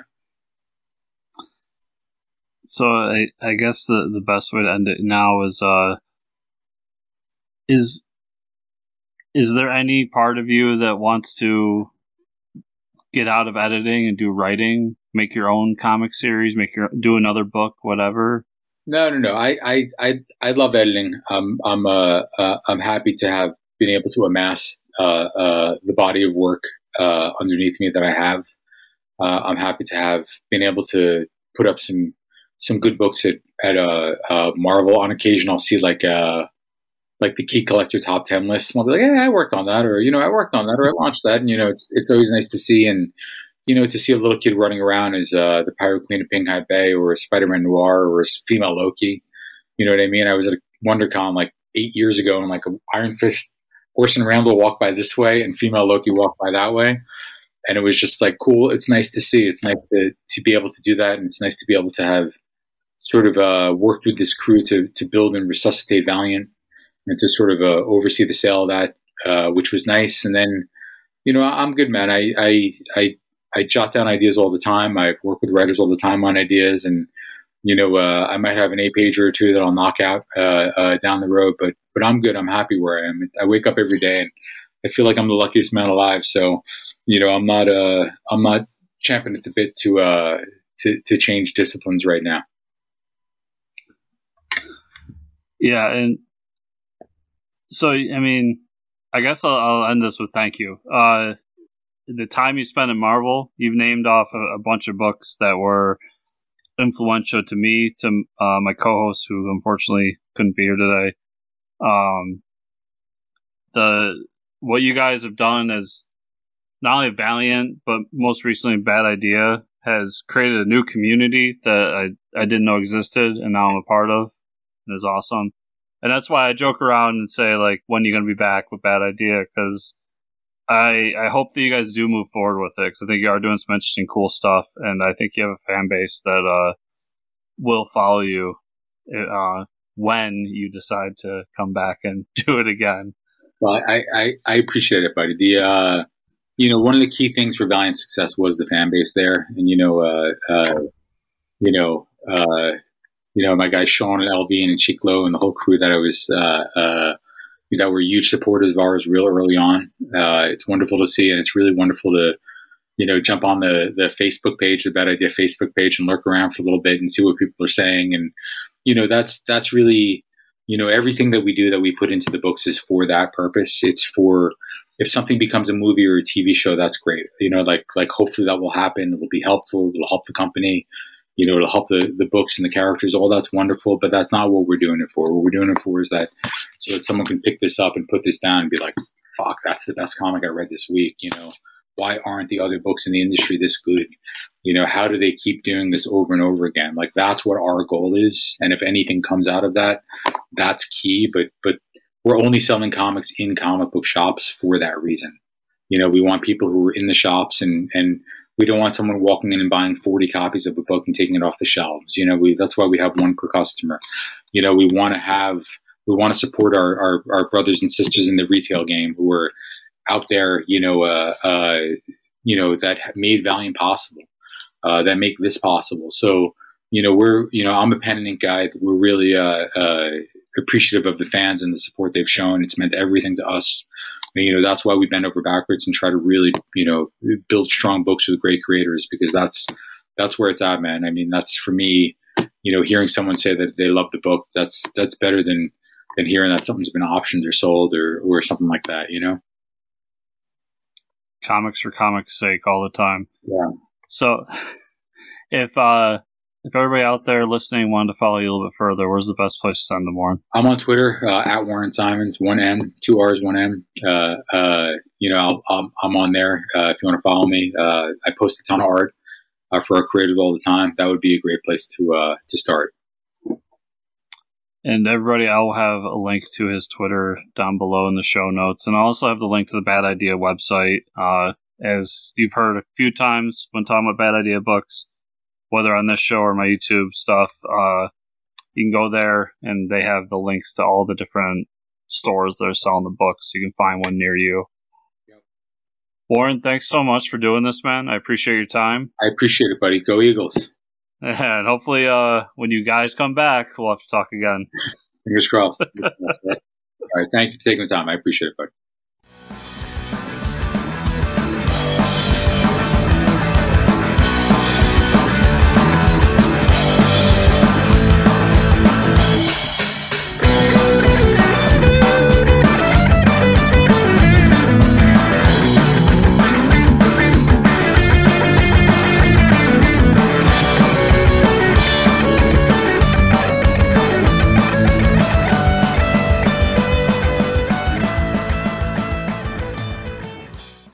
So I, I guess the, the best way to end it now is uh is is there any part of you that wants to get out of editing and do writing, make your own comic series, make your do another book, whatever? No, no, no. I, I, I, I love editing. Um, I'm, uh, uh, I'm happy to have been able to amass, uh, uh, the body of work, uh, underneath me that I have. Uh, I'm happy to have been able to put up some, some good books at, at, uh, uh, Marvel. On occasion, I'll see like, uh, like the Key Collector top ten list. And I'll be like, yeah, I worked on that, or, you know, I worked on that, or I launched that. And, you know, it's, it's always nice to see. And, you know, to see a little kid running around as uh, the Pirate Queen of Pinghai Bay, or a Spider-Man Noir, or a female Loki. You know what I mean? I was at a WonderCon like eight years ago, and like an Iron Fist, Orson Randall walked by this way, and female Loki walked by that way, and it was just like cool. It's nice to see. It's nice to to be able to do that, and it's nice to be able to have sort of uh, worked with this crew to to build and resuscitate Valiant, and to sort of uh, oversee the sale of that, uh, which was nice. And then, you know, I'm good, man. I I I. I jot down ideas all the time. I work with writers all the time on ideas, and you know, uh, I might have an eight pager or two that I'll knock out uh, uh, down the road. But but I'm good. I'm happy where I am. I wake up every day, and I feel like I'm the luckiest man alive. So, you know, I'm not uh, I'm not champing at the bit to uh, to to change disciplines right now. Yeah, and so I mean, I guess I'll, I'll end this with thank you. Uh, the time you spent in Marvel, you've named off a, a bunch of books that were influential to me, to uh, my co-host who unfortunately couldn't be here today. Um, the what you guys have done as not only Valiant, but most recently Bad Idea, has created a new community that I, I didn't know existed, and now I'm a part of. It is awesome. And that's why I joke around and say, like, when are you going to be back with Bad Idea? Because I I hope that you guys do move forward with it, because I think you are doing some interesting, cool stuff, and I think you have a fan base that uh, will follow you uh, when you decide to come back and do it again. Well, I, I, I appreciate it, buddy. The uh, you know, one of the key things for Valiant's success was the fan base there, and you know, uh, uh, you know, uh, you know, my guys Sean and Elvin and Chiclo and the whole crew that I was uh, uh, that were huge supporters of ours real early on. Uh, it's wonderful to see, and it's really wonderful to, you know, jump on the the Facebook page, the Bad Idea Facebook page, and lurk around for a little bit and see what people are saying, and you know, that's that's really. You know, everything that we do that we put into the books is for that purpose. It's for, if something becomes a movie or a T V show, that's great. You know, like, like hopefully that will happen. It will be helpful. It'll help the company. You know, it'll help the, the books and the characters. All that's wonderful, but that's not what we're doing it for. What we're doing it for is that so that someone can pick this up and put this down and be like, fuck, that's the best comic I read this week. You know, why aren't the other books in the industry this good? You know, how do they keep doing this over and over again? Like, that's what our goal is. And if anything comes out of that, that's key. But, but we're only selling comics in comic book shops for that reason. You know, we want people who are in the shops, and, and we don't want someone walking in and buying forty copies of a book and taking it off the shelves. You know, we, that's why we have one per customer. You know, we want to have, we want to support our, our, our brothers and sisters in the retail game who are out there, you know, uh, uh, you know, that made Valiant possible, uh, that make this possible. So, you know, we're, you know, I'm a pen and ink guy. We're really uh, uh, appreciative of the fans and the support they've shown. It's meant everything to us. And, you know, that's why we bend over backwards and try to really, you know, build strong books with great creators, because that's that's where it's at, man. I mean, that's for me. You know, hearing someone say that they love the book, that's that's better than than hearing that something's been optioned or sold or or something like that. You know. Comics for comics' sake all the time. Yeah. So, if uh, if everybody out there listening wanted to follow you a little bit further, where's the best place to send them, Warren? I'm on Twitter uh, at Warren Simons, one M, two R's, one M. Uh, uh, you know, I'll, I'm, I'm on there uh, if you want to follow me. Uh, I post a ton of art uh, for our creators all the time. That would be a great place to uh, to start. And everybody, I will have a link to his Twitter down below in the show notes. And I'll also have the link to the Bad Idea website. Uh, as you've heard a few times when talking about Bad Idea books, whether on this show or my YouTube stuff, uh, you can go there and they have the links to all the different stores that are selling the books. So you can find one near you. Yep. Warren, thanks so much for doing this, man. I appreciate your time. I appreciate it, buddy. Go Eagles. And hopefully uh, when you guys come back, we'll have to talk again. Fingers crossed. All right. Thank you for taking the time. I appreciate it, buddy.